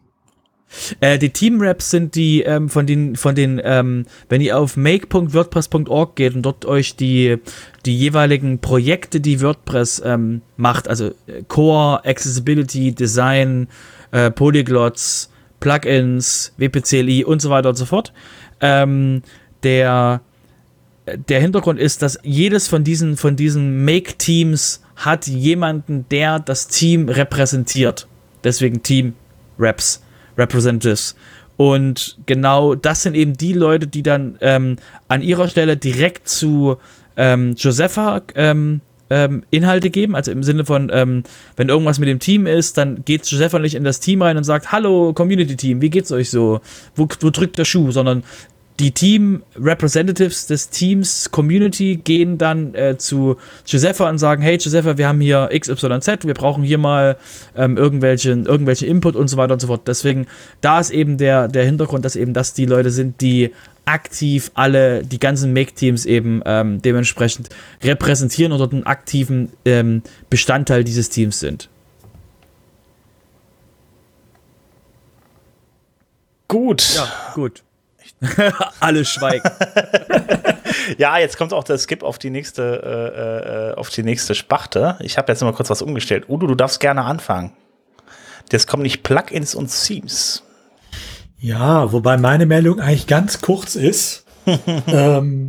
Äh, die Team-Reps sind die ähm, von den, von den ähm, wenn ihr auf make punkt wordpress punkt org geht und dort euch die, die jeweiligen Projekte, die WordPress ähm, macht, also Core, Accessibility, Design, äh, Polyglots, Plugins, W P C L I und so weiter und so fort. Ähm, der, der Hintergrund ist, dass jedes von diesen, von diesen Make-Teams hat jemanden, der das Team repräsentiert. Deswegen Team-Reps. Representatives. Und genau das sind eben die Leute, die dann ähm, an ihrer Stelle direkt zu ähm, Josepha ähm, ähm, Inhalte geben. Also im Sinne von, ähm, wenn irgendwas mit dem Team ist, dann geht Josepha nicht in das Team rein und sagt: Hallo Community-Team, wie geht's euch so? Wo, wo drückt der Schuh? Sondern die Team-Representatives des Teams Community gehen dann äh, zu Josepha und sagen: Hey Josepha, wir haben hier X Y Z, wir brauchen hier mal ähm, irgendwelche, irgendwelche Input und so weiter und so fort. Deswegen, da ist eben der, der Hintergrund, dass eben das die Leute sind, die aktiv alle, die ganzen Make-Teams eben ähm, dementsprechend repräsentieren oder einen aktiven ähm, Bestandteil dieses Teams sind. Gut. Ja, gut. Alle schweigen. Ja, jetzt kommt auch der Skip auf die nächste, äh, auf die nächste Sparte. Ich habe jetzt noch mal kurz was umgestellt. Udo, du darfst gerne anfangen. Jetzt kommen nicht Plugins und Themes. Ja, wobei meine Meldung eigentlich ganz kurz ist. ähm,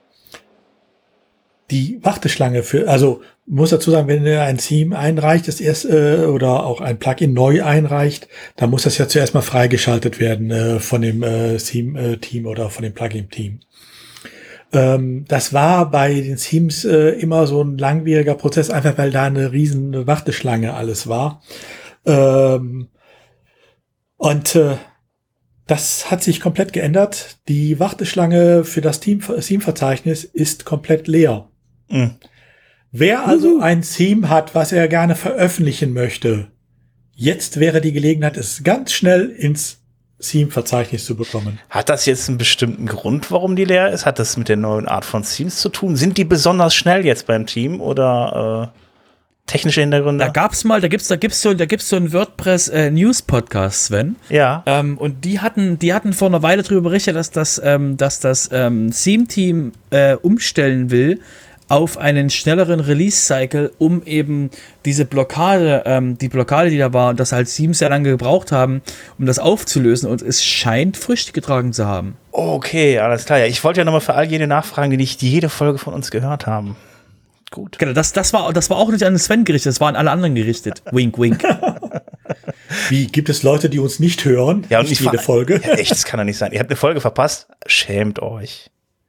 die Warteschlange für, also muss dazu sagen, wenn ihr ein Theme einreicht, das erst äh, oder auch ein Plugin neu einreicht, dann muss das ja zuerst mal freigeschaltet werden äh, von dem äh, Theme-Team äh, oder von dem Plugin-Team. Ähm, das war bei den Themes äh, immer so ein langwieriger Prozess, einfach weil da eine riesen Warteschlange alles war. Ähm, und äh, Das hat sich komplett geändert. Die Warteschlange für das Theme-Verzeichnis ist komplett leer. Mhm. Wer also mhm. ein Theme hat, was er gerne veröffentlichen möchte, jetzt wäre die Gelegenheit, es ganz schnell ins Theme-Verzeichnis zu bekommen. Hat das jetzt einen bestimmten Grund, warum die leer ist? Hat das mit der neuen Art von Themes zu tun? Sind die besonders schnell jetzt beim Team oder äh, technische Hintergründe? Da gab's mal, da gibt's, da gibt's so, da gibt's so einen WordPress äh, News Podcast, Sven. Ja. Ähm, und die hatten, die hatten vor einer Weile darüber berichtet, dass das, ähm, dass das ähm, Theme-Team äh, umstellen will auf einen schnelleren Release-Cycle, um eben diese Blockade, ähm, die Blockade, die da war, dass halt Themes sehr lange gebraucht haben, um das aufzulösen, und es scheint Früchte getragen zu haben. Okay, alles klar. Ja, ich wollte ja nochmal für all jene nachfragen, die nicht jede Folge von uns gehört haben. Gut. Genau, das, das, war, das war auch nicht an Sven gerichtet, das war an alle anderen gerichtet. Wink, wink. Wie, gibt es Leute, die uns nicht hören? Ja, und nicht jede Folge? Ja, echt, das kann doch nicht sein. Ihr habt eine Folge verpasst? Schämt euch.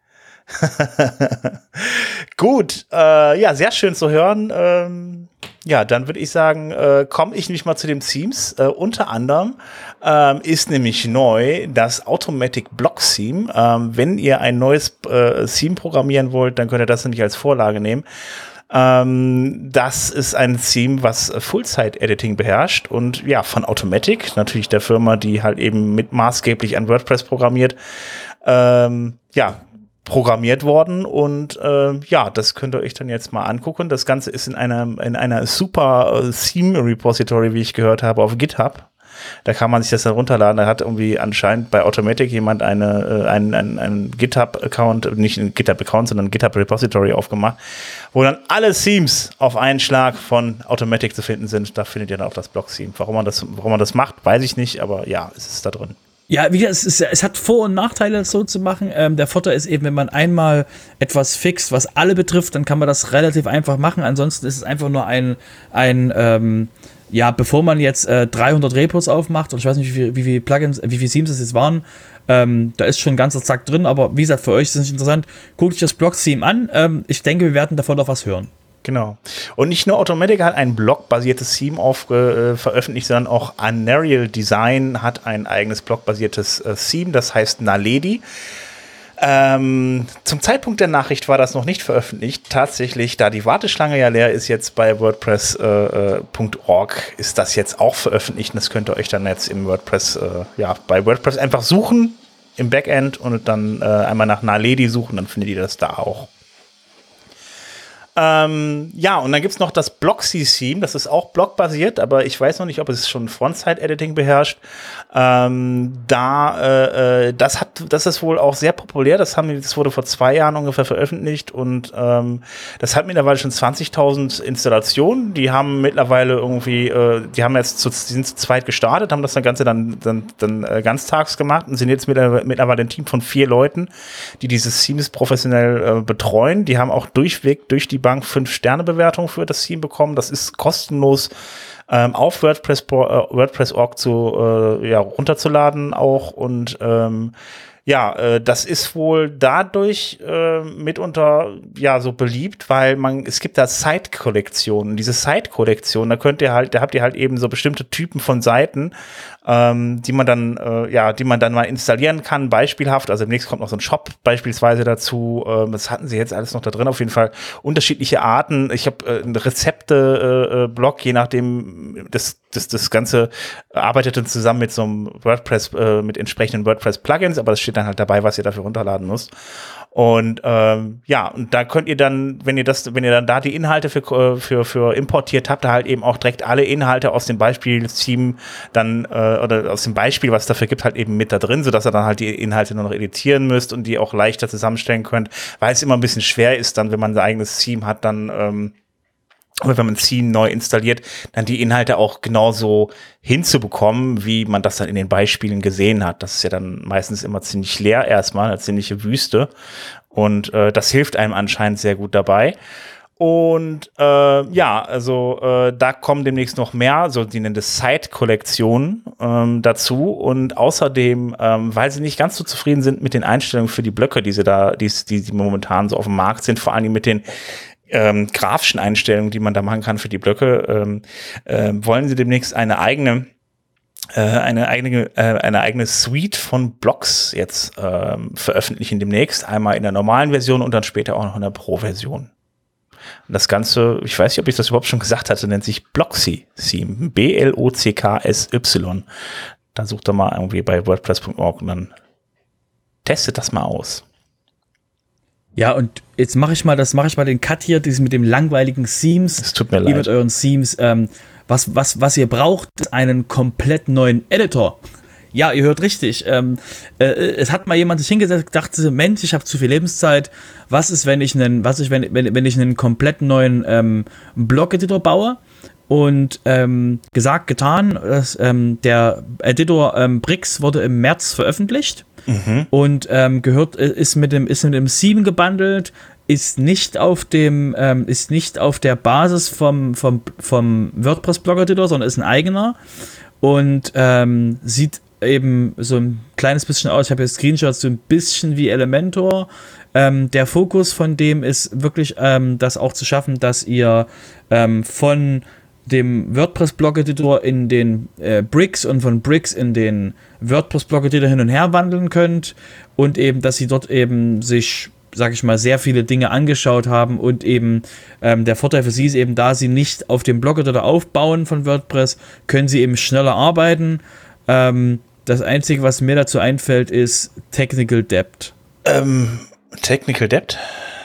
Gut, äh, ja, sehr schön zu hören. Ähm, ja, dann würde ich sagen, äh, komme ich nämlich mal zu den Themes. Äh, unter anderem ähm, ist nämlich neu das Automatic Block Theme. Ähm, wenn ihr ein neues äh, Theme programmieren wollt, dann könnt ihr das nämlich als Vorlage nehmen. Ähm, das ist ein Theme, was Full-Site-Editing beherrscht und ja, von Automatic, natürlich der Firma, die halt eben mit maßgeblich an WordPress programmiert. Ähm, ja, programmiert worden und äh, ja, das könnt ihr euch dann jetzt mal angucken. Das Ganze ist in einer in einer super äh, Theme Repository, wie ich gehört habe, auf GitHub. Da kann man sich das dann runterladen. Da hat irgendwie anscheinend bei Automatic jemand eine äh, einen einen, einen GitHub-Account, nicht einen GitHub-Account, sondern ein GitHub-Repository aufgemacht, wo dann alle Themes auf einen Schlag von Automatic zu finden sind. Da findet ihr dann auch das Block-Theme. Warum man das, warum man das macht, weiß ich nicht, aber ja, es ist da drin. Ja, wie gesagt, es, ist, es hat Vor- und Nachteile, das so zu machen. Ähm, der Vorteil ist eben, wenn man einmal etwas fixt, was alle betrifft, dann kann man das relativ einfach machen. Ansonsten ist es einfach nur ein, ein ähm, ja, bevor man jetzt äh, dreihundert Repos aufmacht, und ich weiß nicht, wie viele wie viel Plugins, wie viele Themes das jetzt waren, ähm, da ist schon ein ganzer Zack drin, aber wie gesagt, für euch ist es nicht interessant. Guckt euch das Block-Theme an. Ähm, ich denke, wir werden davon noch was hören. Genau. Und nicht nur Automatic hat ein blockbasiertes Theme auf, äh, veröffentlicht, sondern auch Unreal Design hat ein eigenes blockbasiertes äh, Theme, das heißt Naledi. Ähm, zum Zeitpunkt der Nachricht war das noch nicht veröffentlicht. Tatsächlich, da die Warteschlange ja leer ist, jetzt bei WordPress Punkt org, äh, ist das jetzt auch veröffentlicht. Und das könnt ihr euch dann jetzt im WordPress, äh, ja, bei WordPress einfach suchen im Backend und dann äh, einmal nach Naledi suchen, dann findet ihr das da auch. Ähm, ja, und dann gibt's noch das Blocksy-Theme, das ist auch blockbasiert, aber ich weiß noch nicht, ob es schon Frontside-Editing beherrscht. Ähm, da, äh, äh, das hat, das ist wohl auch sehr populär, das haben, das wurde vor zwei Jahren ungefähr veröffentlicht und ähm, das hat mittlerweile schon zwanzigtausend Installationen, die haben mittlerweile irgendwie, äh, die haben jetzt zu, die sind zu zweit gestartet, haben das Ganze dann, dann, dann äh, ganztags gemacht und sind jetzt mittlerweile, mittlerweile ein Team von vier Leuten, die dieses Themes professionell äh, betreuen. Die haben auch durchweg durch die Bank fünf Sterne Bewertung für das Team bekommen. Das ist kostenlos ähm, auf WordPress äh, WordPress Punkt org zu äh, ja, runterzuladen auch und ähm, ja, äh, das ist wohl dadurch äh, mitunter ja so beliebt, weil man es gibt da Site-Kollektionen. Diese Site-Kollektion, da könnt ihr halt, da habt ihr halt eben so bestimmte Typen von Seiten, ähm, die man dann äh, ja, die man dann mal installieren kann, beispielhaft. Also demnächst kommt noch so ein Shop beispielsweise dazu. Ähm, das hatten sie jetzt alles noch da drin. Auf jeden Fall unterschiedliche Arten. Ich habe äh, ein Rezepte-Blog, äh, je nachdem das das das Ganze arbeitet dann zusammen mit so einem WordPress, äh, mit entsprechenden WordPress-Plugins, aber das steht dann halt dabei, was ihr dafür runterladen müsst. Und ähm, ja, und da könnt ihr dann, wenn ihr das, wenn ihr dann da die Inhalte für für für importiert habt, da halt eben auch direkt alle Inhalte aus dem Beispiel-Theme dann äh, oder aus dem Beispiel, was es dafür gibt, halt eben mit da drin, sodass ihr dann halt die Inhalte nur noch editieren müsst und die auch leichter zusammenstellen könnt, weil es immer ein bisschen schwer ist, dann, wenn man sein eigenes Theme hat, dann ähm, oder wenn man Theme neu installiert, dann die Inhalte auch genauso hinzubekommen, wie man das dann in den Beispielen gesehen hat. Das ist ja dann meistens immer ziemlich leer erstmal, eine ziemliche Wüste. Und äh, das hilft einem anscheinend sehr gut dabei. Und äh, ja, also äh, da kommen demnächst noch mehr, so die nennen das Site-Kollektionen ähm, dazu. Und außerdem, ähm, weil sie nicht ganz so zufrieden sind mit den Einstellungen für die Blöcke, die sie da, die, die, die momentan so auf dem Markt sind, vor allem mit den Ähm, grafischen Einstellungen, die man da machen kann für die Blöcke, ähm, äh, wollen sie demnächst eine eigene äh, eine eigene, äh, eine eigene Suite von Blogs jetzt ähm, veröffentlichen demnächst. Einmal in der normalen Version und dann später auch noch in der Pro-Version. Und das Ganze, ich weiß nicht, ob ich das überhaupt schon gesagt hatte, nennt sich Blocksy-Theme. B L O C K S Y. Da sucht ihr mal irgendwie bei WordPress Punkt org und dann testet das mal aus. Ja, und jetzt mache ich mal, das mache ich mal den Cut hier, dieses mit dem langweiligen Themes. Es tut mir Ihr leid. mit euren Themes. Ähm, was, was, was ihr braucht, ist einen komplett neuen Editor. Ja, ihr hört richtig. Ähm, äh, es hat mal jemand sich hingesetzt und dachte, Mensch, ich habe zu viel Lebenszeit. Was ist, wenn ich einen, was ist, wenn, wenn, wenn ich einen komplett neuen ähm, Blog-Editor baue? Und ähm, gesagt, getan, dass, ähm, der Editor ähm, Brix wurde im März veröffentlicht. Mhm. Und ähm, gehört, ist mit dem, ist mit dem sieben gebundelt, ist nicht auf dem, ähm, ist nicht auf der Basis vom, vom, vom WordPress-Blog-Editor, sondern ist ein eigener und ähm, sieht eben so ein kleines bisschen aus. Ich habe hier Screenshots, so ein bisschen wie Elementor. Ähm, der Fokus von dem ist wirklich, ähm, das auch zu schaffen, dass ihr ähm, von dem WordPress-Blog-Editor in den äh, Brix und von Brix in den WordPress-Blog-Editor hin und her wandeln könnt und eben, dass sie dort eben sich, sag ich mal, sehr viele Dinge angeschaut haben und eben ähm, der Vorteil für sie ist eben, da sie nicht auf dem Blog-Editor aufbauen von WordPress, können sie eben schneller arbeiten. Ähm, das Einzige, was mir dazu einfällt, ist Technical Debt. Ähm, Technical Debt?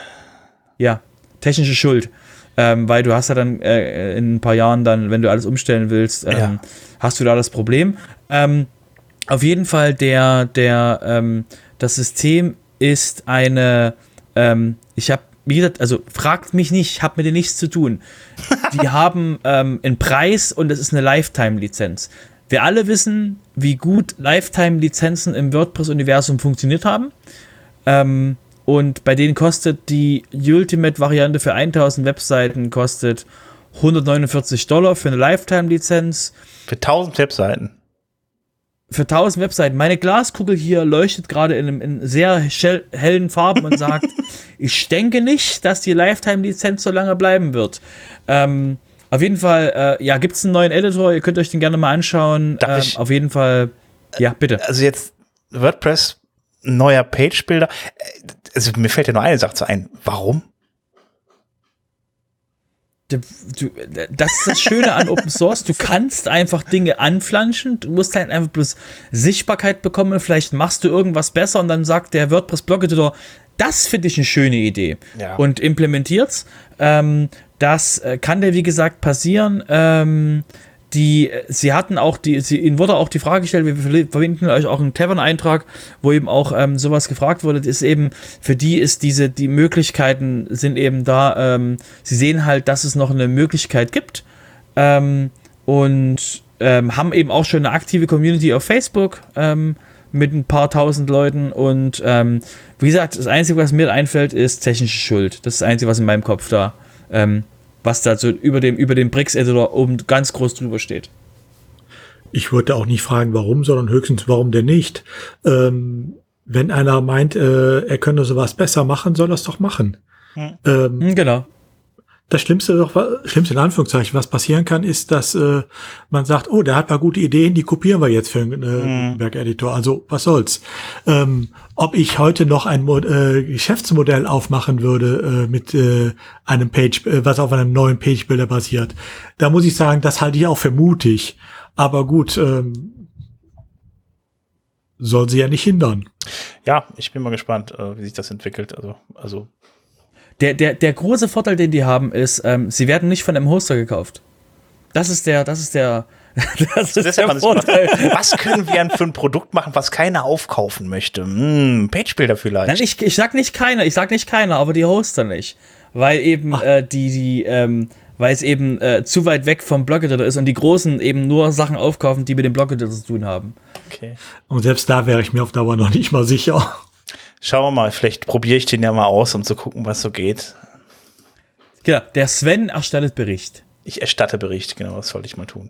Ja, technische Schuld. Ähm, weil du hast ja dann äh, in ein paar Jahren dann, wenn du alles umstellen willst, ähm, ja. hast du da das Problem. Ähm, auf jeden Fall der, der, ähm, das System ist eine, ähm, ich habe, wie gesagt, also fragt mich nicht, ich habe mit denen nichts zu tun. Die haben ähm, einen Preis und es ist eine Lifetime-Lizenz. Wir alle wissen, wie gut Lifetime-Lizenzen im WordPress-Universum funktioniert haben. Ähm, Und bei denen kostet die Ultimate-Variante für tausend Webseiten kostet hundertneunundvierzig Dollar für eine Lifetime-Lizenz. Für tausend Webseiten? Für tausend Webseiten. Meine Glaskugel hier leuchtet gerade in, in sehr hellen Farben und sagt, ich denke nicht, dass die Lifetime-Lizenz so lange bleiben wird. Ähm, auf jeden Fall, äh, ja, gibt es einen neuen Editor, ihr könnt euch den gerne mal anschauen. Ähm, auf jeden Fall, ja, bitte. Also jetzt WordPress, neuer Page-Builder. Also mir fällt ja nur eine Sache zu ein. Warum? Du, du, das ist das Schöne an Open Source. Du kannst einfach Dinge anflanschen. Du musst halt einfach bloß Sichtbarkeit bekommen. Vielleicht machst du irgendwas besser und dann sagt der WordPress-Blog-Editor, das finde ich eine schöne Idee. Ja. Und implementiert's. Ähm, das kann dir, wie gesagt, passieren. Ähm, Die, sie hatten auch die, sie, ihnen wurde auch die Frage gestellt, wir verlinken euch auch einen Tavern-Eintrag, wo eben auch ähm, sowas gefragt wurde, ist eben, für die ist diese, die Möglichkeiten sind eben da, ähm, sie sehen halt, dass es noch eine Möglichkeit gibt ähm, und ähm, haben eben auch schon eine aktive Community auf Facebook ähm, mit ein paar tausend Leuten und ähm, wie gesagt, das Einzige, was mir einfällt, ist technische Schuld. Das ist das Einzige, was in meinem Kopf da ähm, was da so über dem, über dem Brix-Editor oben ganz groß drüber steht. Ich würde auch nicht fragen, warum, sondern höchstens, warum denn nicht? Ähm, wenn einer meint, äh, er könne sowas besser machen, soll er es doch machen. Hm. Ähm, genau. Das Schlimmste, doch, Schlimmste in Anführungszeichen, was passieren kann, ist, dass äh, man sagt, oh, der hat paar gute Ideen, die kopieren wir jetzt für einen äh, hm. Werkeditor. Also, was soll's? Ähm, ob ich heute noch ein Mo- äh, Geschäftsmodell aufmachen würde äh, mit äh, einem Page, äh, was auf einem neuen Page-Builder basiert, da muss ich sagen, das halte ich auch für mutig. Aber gut, ähm, soll sie ja nicht hindern. Ja, ich bin mal gespannt, äh, wie sich das entwickelt. Also, also Der, der, der große Vorteil, den die haben, ist, ähm, sie werden nicht von einem Hoster gekauft. Das ist der, das ist der, das ist das der Vorteil. Was können wir denn für ein Produkt machen, was keiner aufkaufen möchte? Hm, Page-Builder vielleicht. Nein, ich, ich sag nicht keiner, ich sag nicht keiner, aber die Hoster nicht. Weil eben äh, die, die, ähm, weil es eben äh, zu weit weg vom Blog-Editor ist und die Großen eben nur Sachen aufkaufen, die mit dem Blog-Editor zu tun haben. Okay. Und selbst da wäre ich mir auf Dauer noch nicht mal sicher. Schauen wir mal, vielleicht probiere ich den ja mal aus, um zu gucken, was so geht. Genau, der Sven erstattet Bericht. Ich erstatte Bericht, genau, das sollte ich mal tun.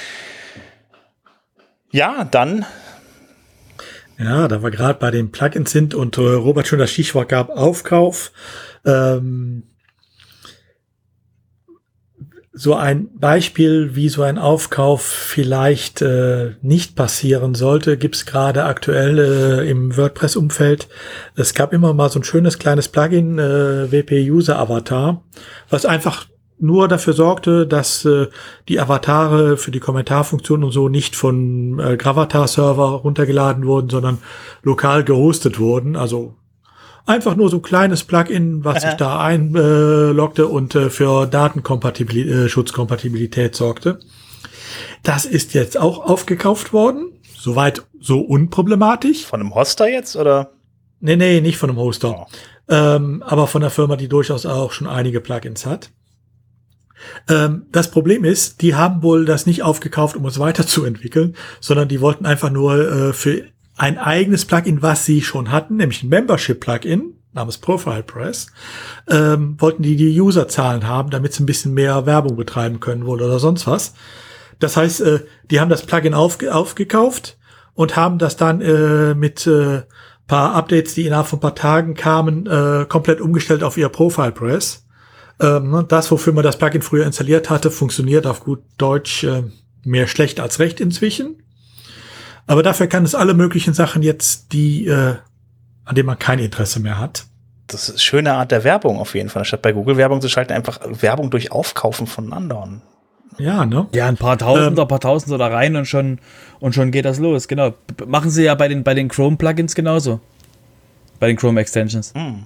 Ja, dann. Ja, da wir gerade bei den Plugins sind und äh, Robert schon das Stichwort gab, Aufkauf. Ähm, so ein Beispiel, wie so ein Aufkauf vielleicht äh, nicht passieren sollte, gibt's gerade aktuell äh, im WordPress-Umfeld. Es gab immer mal so ein schönes kleines Plugin, äh, W P User Avatar, was einfach nur dafür sorgte, dass äh, die Avatare für die Kommentarfunktion und so nicht von äh, Gravatar-Server runtergeladen wurden, sondern lokal gehostet wurden. Also einfach nur so ein kleines Plugin, was sich da einloggte und äh, für Datenkompatibilität, äh, Schutzkompatibilität sorgte. Das ist jetzt auch aufgekauft worden. Soweit so unproblematisch. Von einem Hoster jetzt, oder? Nee, nee, nicht von einem Hoster. Oh. Ähm, aber von einer Firma, die durchaus auch schon einige Plugins hat. Ähm, das Problem ist, die haben wohl das nicht aufgekauft, um es weiterzuentwickeln, sondern die wollten einfach nur äh, für ein eigenes Plugin, was sie schon hatten, nämlich ein Membership-Plugin namens ProfilePress, ähm, wollten die die Userzahlen haben, damit sie ein bisschen mehr Werbung betreiben können wohl oder sonst was. Das heißt, äh, die haben das Plugin aufge- aufgekauft und haben das dann äh, mit äh, paar Updates, die innerhalb von ein paar Tagen kamen, äh, komplett umgestellt auf ihr ProfilePress. Ähm, das, wofür man das Plugin früher installiert hatte, funktioniert auf gut Deutsch äh, mehr schlecht als recht inzwischen. Aber dafür kann es alle möglichen Sachen jetzt, die, äh, an denen man kein Interesse mehr hat. Das ist eine schöne Art der Werbung auf jeden Fall. Statt bei Google Werbung zu schalten, einfach Werbung durch Aufkaufen von anderen. Ja, ne? Ja, ein paar Tausender, ähm, paar Tausender da rein und schon, und schon geht das los. Genau. B- machen sie ja bei den, bei den Chrome-Plugins genauso. Bei den Chrome-Extensions. Hm.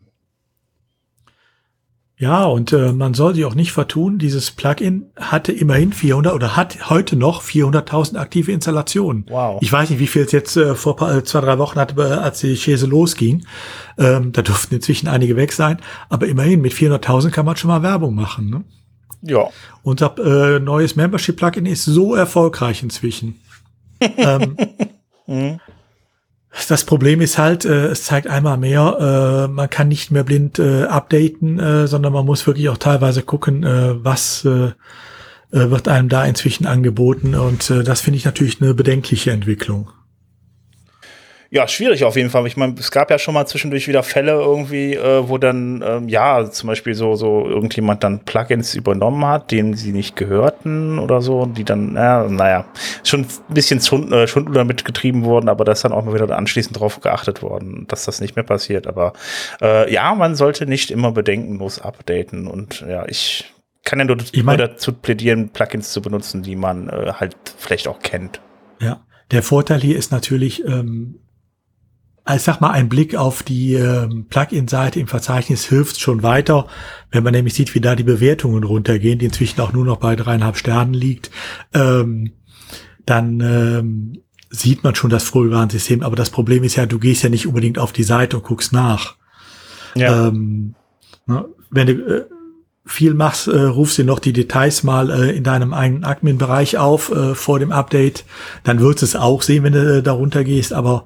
Ja, und äh, man soll sich auch nicht vertun, dieses Plugin hatte immerhin vierhundert oder hat heute noch vierhunderttausend aktive Installationen. Wow. Ich weiß nicht, wie viel es jetzt äh, vor paar, äh, zwei, drei Wochen hatte, äh, als die Chese losging. Ähm, da durften inzwischen einige weg sein. Aber immerhin, mit vierhunderttausend kann man schon mal Werbung machen. Ne? Ja. Unser äh, neues Membership-Plugin ist so erfolgreich inzwischen. ähm, Mhm. Das Problem ist halt, äh, es zeigt einmal mehr, äh, man kann nicht mehr blind äh, updaten, äh, sondern man muss wirklich auch teilweise gucken, äh, was äh, äh, wird einem da inzwischen angeboten. Und äh, das finde ich natürlich eine bedenkliche Entwicklung. Ja, schwierig auf jeden Fall. Ich meine, es gab ja schon mal zwischendurch wieder Fälle irgendwie, äh, wo dann, ähm, ja, zum Beispiel so, so irgendjemand dann Plugins übernommen hat, denen sie nicht gehörten oder so, die dann, ja, naja, schon ein bisschen Schund, äh, Schundluder mitgetrieben wurden, aber das dann auch mal wieder anschließend drauf geachtet worden, dass das nicht mehr passiert. Aber äh, ja, man sollte nicht immer bedenkenlos updaten und ja, ich kann ja nur, Ich mein, nur dazu plädieren, Plugins zu benutzen, die man äh, halt vielleicht auch kennt. Ja, der Vorteil hier ist natürlich, ähm, ich sag mal, ein Blick auf die ähm, Plugin-Seite im Verzeichnis hilft schon weiter, wenn man nämlich sieht, wie da die Bewertungen runtergehen, die inzwischen auch nur noch bei dreieinhalb Sternen liegt, ähm, dann ähm, sieht man schon das Frühwarnsystem. Aber das Problem ist ja, du gehst ja nicht unbedingt auf die Seite und guckst nach. Ja. Ähm, ne, wenn du äh, viel machst, äh, rufst du noch die Details mal äh, in deinem eigenen Admin-Bereich auf äh, vor dem Update, dann würdest du es auch sehen, wenn du äh, da runtergehst, aber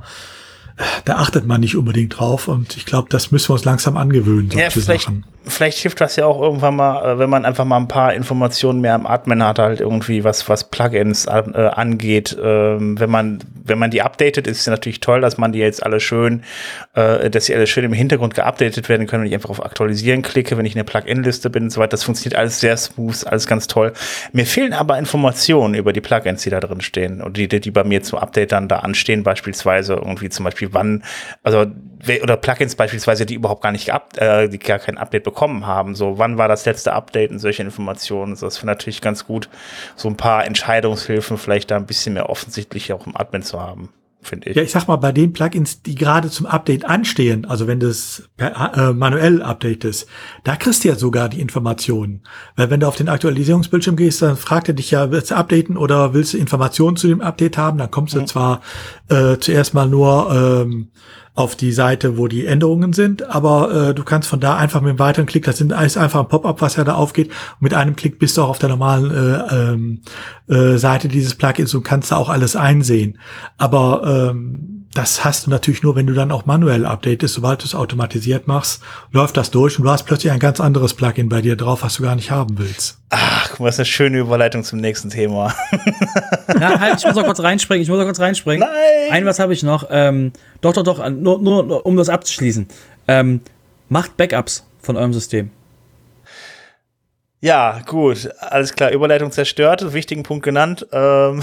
da achtet man nicht unbedingt drauf und ich glaube, das müssen wir uns langsam angewöhnen, solche ja, vielleicht, Sachen. Vielleicht hilft das ja auch irgendwann mal, wenn man einfach mal ein paar Informationen mehr am Admin hat, halt irgendwie was, was Plugins äh, angeht. Ähm, wenn man, wenn man die updatet, ist es natürlich toll, dass man die jetzt alle schön, äh, dass sie alle schön im Hintergrund geupdatet werden können, wenn ich einfach auf Aktualisieren klicke, wenn ich in der Plugin-Liste bin und so weiter. Das funktioniert alles sehr smooth, alles ganz toll. Mir fehlen aber Informationen über die Plugins, die da drin stehen und die, die bei mir zum Update dann da anstehen, beispielsweise irgendwie zum Beispiel wann, also oder Plugins beispielsweise, die überhaupt gar nicht geabt, äh, die gar kein Update bekommen haben. So, wann war das letzte Update und solche Informationen? Das wäre natürlich ganz gut, so ein paar Entscheidungshilfen vielleicht da ein bisschen mehr offensichtlich auch im Admin zu haben, finde ich. Ja, ich sag mal, bei den Plugins, die gerade zum Update anstehen, also wenn du es per, äh, manuell updatest, da kriegst du ja sogar die Informationen. Weil wenn du auf den Aktualisierungsbildschirm gehst, dann fragt er dich ja, willst du updaten oder willst du Informationen zu dem Update haben? Dann kommst du mhm. zwar äh, zuerst mal nur ähm, auf die Seite, wo die Änderungen sind, aber äh, du kannst von da einfach mit einem weiteren Klick, das ist einfach ein Pop-up, was ja da aufgeht, und mit einem Klick bist du auch auf der normalen äh, ähm, äh, Seite dieses Plugins und kannst da auch alles einsehen. Aber ähm, das hast du natürlich nur, wenn du dann auch manuell updatest. Sobald du es automatisiert machst, läuft das durch und du hast plötzlich ein ganz anderes Plugin bei dir drauf, was du gar nicht haben willst. Ach, guck mal, das ist eine schöne Überleitung zum nächsten Thema. Ja, halt, ich muss noch kurz reinspringen, ich muss noch kurz reinspringen. Nein! Ein was habe ich noch. Ähm, doch, doch, doch, nur, nur, nur um das abzuschließen. Ähm, macht Backups von eurem System. Ja, gut, alles klar, Überleitung zerstört, wichtigen Punkt genannt. Ähm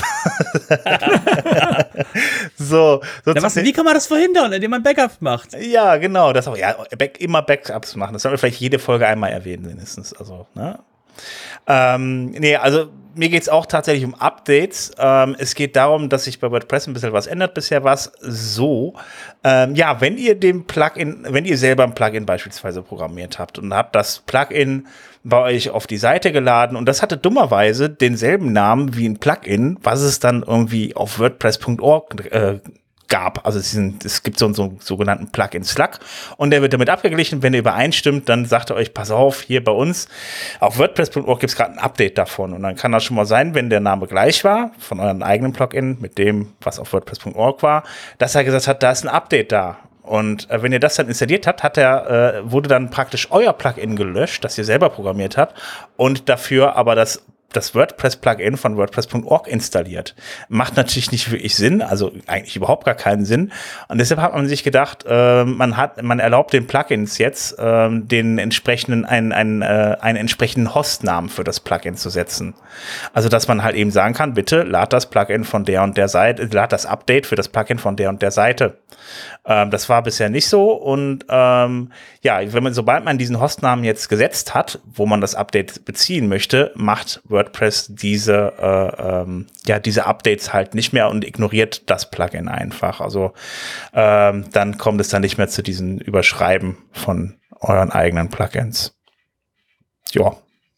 so, so ja, was, wie kann man das verhindern, indem man Backups macht? Ja, genau, das auch, ja, back, immer Backups machen. Das sollten wir vielleicht jede Folge einmal erwähnen, mindestens. Also, ne? Ähm, nee, also mir geht es auch tatsächlich um Updates. Ähm, es geht darum, dass sich bei WordPress ein bisschen was ändert. Bisher war es so, ähm, ja, wenn ihr dem Plugin, wenn ihr selber ein Plugin beispielsweise programmiert habt und habt das Plugin bei euch auf die Seite geladen und das hatte dummerweise denselben Namen wie ein Plugin, was es dann irgendwie auf WordPress Punkt org äh, gab. Also es, sind, es gibt so einen so, sogenannten Plugin Slug und der wird damit abgeglichen. Wenn ihr übereinstimmt, dann sagt er euch, pass auf, hier bei uns auf WordPress Punkt org gibt es gerade ein Update davon. Und dann kann das schon mal sein, wenn der Name gleich war, von eurem eigenen Plugin mit dem, was auf WordPress Punkt org war, dass er gesagt hat, da ist ein Update da. Und äh, wenn ihr das dann installiert habt, hat er, äh, wurde dann praktisch euer Plugin gelöscht, das ihr selber programmiert habt und dafür aber das das WordPress-Plugin von WordPress Punkt org installiert. Macht natürlich nicht wirklich Sinn, also eigentlich überhaupt gar keinen Sinn. Und deshalb hat man sich gedacht, äh, man hat, man erlaubt den Plugins jetzt, äh, den entsprechenden, einen, einen, äh, einen entsprechenden Hostnamen für das Plugin zu setzen. Also, dass man halt eben sagen kann, bitte lad das Plugin von der und der Seite, lad das Update für das Plugin von der und der Seite. Ähm, das war bisher nicht so und ähm, ja, wenn man, sobald man diesen Hostnamen jetzt gesetzt hat, wo man das Update beziehen möchte, macht WordPress diese, äh, ähm, ja, diese Updates halt nicht mehr und ignoriert das Plugin einfach. Also ähm, dann kommt es dann nicht mehr zu diesen Überschreiben von euren eigenen Plugins. Ja.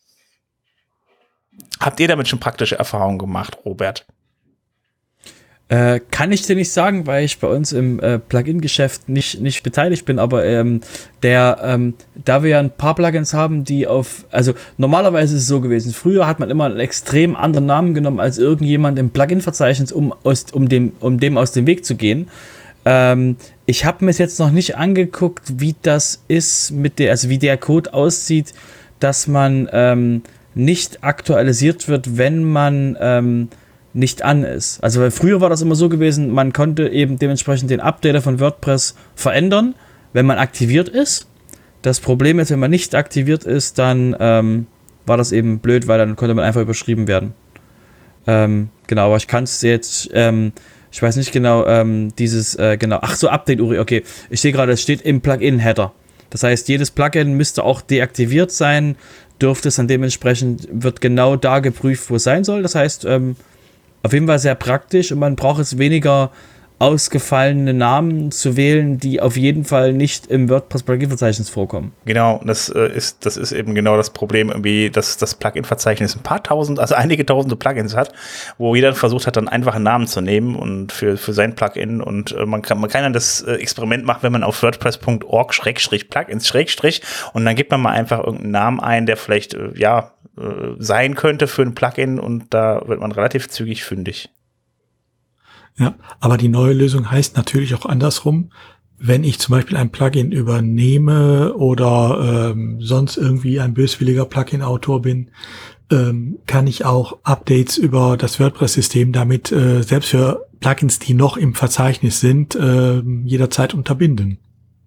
Habt ihr damit schon praktische Erfahrungen gemacht, Robert? Äh, kann ich dir nicht sagen, weil ich bei uns im äh, Plugin-Geschäft nicht, nicht beteiligt bin, aber ähm, der, ähm, da wir ja ein paar Plugins haben, die auf, also normalerweise ist es so gewesen, früher hat man immer einen extrem anderen Namen genommen als irgendjemand im Plugin-Verzeichnis, um, aus, um, dem, um dem aus dem Weg zu gehen. Ähm, ich habe mir jetzt noch nicht angeguckt, wie das ist mit der, also wie der Code aussieht, dass man ähm, nicht aktualisiert wird, wenn man ähm, nicht an ist. Also weil früher war das immer so gewesen, man konnte eben dementsprechend den Updater von WordPress verändern, wenn man aktiviert ist. Das Problem ist, wenn man nicht aktiviert ist, dann ähm, war das eben blöd, weil dann konnte man einfach überschrieben werden. Ähm, genau, aber ich kann es jetzt, ähm, ich weiß nicht genau, ähm, dieses, äh, genau, ach so, Update, Uri, okay. Ich sehe gerade, es steht im Plugin-Header. Das heißt, jedes Plugin müsste auch deaktiviert sein, dürfte es dann dementsprechend, wird genau da geprüft, wo es sein soll. Das heißt, ähm, auf jeden Fall sehr praktisch und man braucht es weniger ausgefallene Namen zu wählen, die auf jeden Fall nicht im WordPress-Plugin-Verzeichnis vorkommen. Genau, das äh, ist, das ist eben genau das Problem, irgendwie, dass das Plugin-Verzeichnis ein paar tausend, also einige tausende Plugins hat, wo jeder versucht hat, dann einfach einen Namen zu nehmen und für, für sein Plugin und äh, man kann, man kann dann das äh, Experiment machen, wenn man auf WordPress Punkt org Schrägstrich Plugins Schrägstrich und dann gibt man mal einfach irgendeinen Namen ein, der vielleicht, äh, ja, äh, sein könnte für ein Plugin und da wird man relativ zügig fündig. Ja, aber die neue Lösung heißt natürlich auch andersrum. Wenn ich zum Beispiel ein Plugin übernehme oder ähm, sonst irgendwie ein böswilliger Plugin-Autor bin, ähm, kann ich auch Updates über das WordPress-System damit äh, selbst für Plugins, die noch im Verzeichnis sind, äh, jederzeit unterbinden.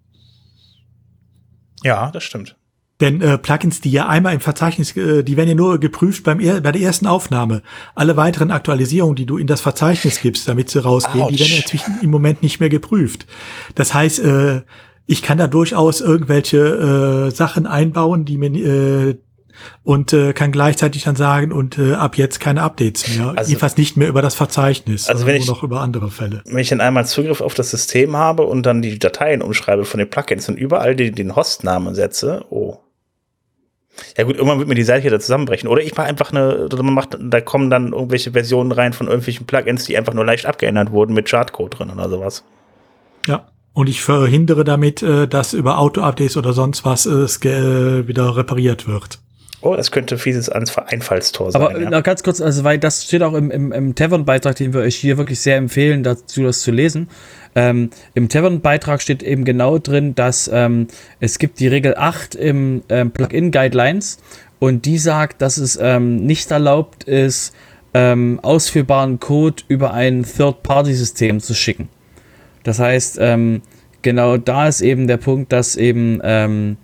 Ja, das stimmt. Denn äh, Plugins, die ja einmal im Verzeichnis, äh, die werden ja nur geprüft beim er- bei der ersten Aufnahme. Alle weiteren Aktualisierungen, die du in das Verzeichnis gibst, damit sie rausgehen, Ouch. die werden inzwischen im Moment nicht mehr geprüft. Das heißt, äh, ich kann da durchaus irgendwelche äh, Sachen einbauen, die mir äh, und äh, kann gleichzeitig dann sagen, und äh, ab jetzt keine Updates mehr. Also, jedenfalls nicht mehr über das Verzeichnis, also wenn nur ich, noch über andere Fälle. Wenn ich dann einmal Zugriff auf das System habe und dann die Dateien umschreibe von den Plugins und überall die, den Hostnamen setze, oh. Ja gut, irgendwann wird mir die Seite hier da zusammenbrechen. Oder ich mache einfach eine, oder man macht, da kommen dann irgendwelche Versionen rein von irgendwelchen Plugins, die einfach nur leicht abgeändert wurden mit Chartcode drin oder sowas. Ja, und ich verhindere damit, äh, dass über Auto-Updates oder sonst was es äh, wieder repariert wird. Oh, das könnte fieses Einfallstor sein. Aber ja. noch ganz kurz, also weil das steht auch im, im, im Tavern-Beitrag, den wir euch hier wirklich sehr empfehlen, dazu das zu lesen. Ähm, Im Tavern-Beitrag steht eben genau drin, dass ähm, es gibt die Regel acht im ähm, Plugin-Guidelines und die sagt, dass es ähm, nicht erlaubt ist, ähm, ausführbaren Code über ein Third-Party-System zu schicken. Das heißt, ähm, genau da ist eben der Punkt, dass eben ähm,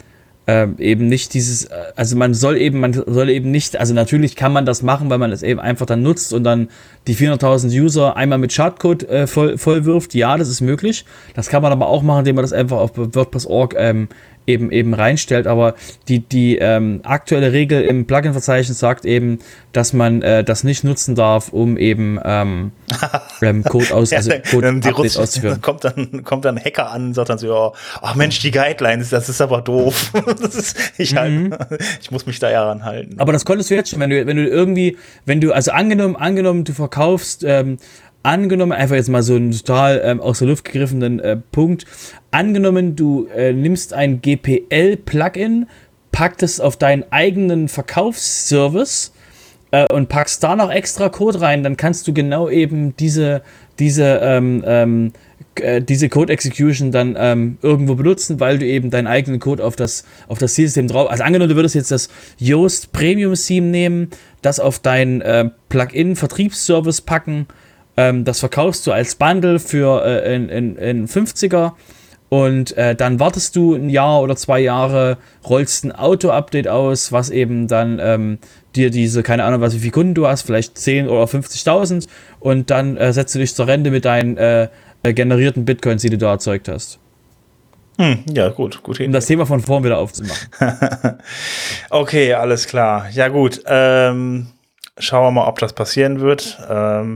ähm, eben nicht dieses, also man soll eben, man soll eben nicht, also natürlich kann man das machen, weil man es eben einfach dann nutzt und dann die vierhunderttausend User einmal mit Schadcode äh, voll, voll wirft. Ja, das ist möglich. Das kann man aber auch machen, indem man das einfach auf WordPress Punkt org ähm, eben eben reinstellt, aber die die ähm, aktuelle Regel im Plugin-Verzeichnis sagt eben, dass man äh, das nicht nutzen darf, um eben ähm, ähm, Code aus, also Code die Updates auszuführen. Kommt dann kommt dann ein Hacker an und sagt dann so, oh, oh Mensch, die Guidelines, das ist aber doof. Das ist, ich halt, mhm. ich muss mich da ja ranhalten. Aber das konntest du jetzt schon, wenn du wenn du irgendwie, wenn du also angenommen angenommen du verkaufst ähm, Angenommen, einfach jetzt mal so einen total ähm, aus der Luft gegriffenen äh, Punkt. Angenommen, du äh, nimmst ein G P L-Plugin, packst es auf deinen eigenen Verkaufsservice äh, und packst da noch extra Code rein, dann kannst du genau eben diese, diese, ähm, ähm, äh, diese Code-Execution dann ähm, irgendwo benutzen, weil du eben deinen eigenen Code auf das, auf das Zielsystem drauf... Also angenommen, du würdest jetzt das Yoast Premium-Theme nehmen, das auf deinen äh, Plugin-Vertriebsservice packen. Ähm, das verkaufst du als Bundle für äh, in, in, in fünfziger und äh, dann wartest du ein Jahr oder zwei Jahre, rollst ein Auto-Update aus, was eben dann ähm, dir diese, keine Ahnung, was wie viele Kunden du hast, vielleicht zehn oder fünfzigtausend und dann äh, setzt du dich zur Rente mit deinen äh, generierten Bitcoins, die du da erzeugt hast. Hm, ja, gut, gut. Um das Thema von vorn wieder aufzumachen. Okay, alles klar. Ja, gut. Ähm, schauen wir mal, ob das passieren wird. Ähm,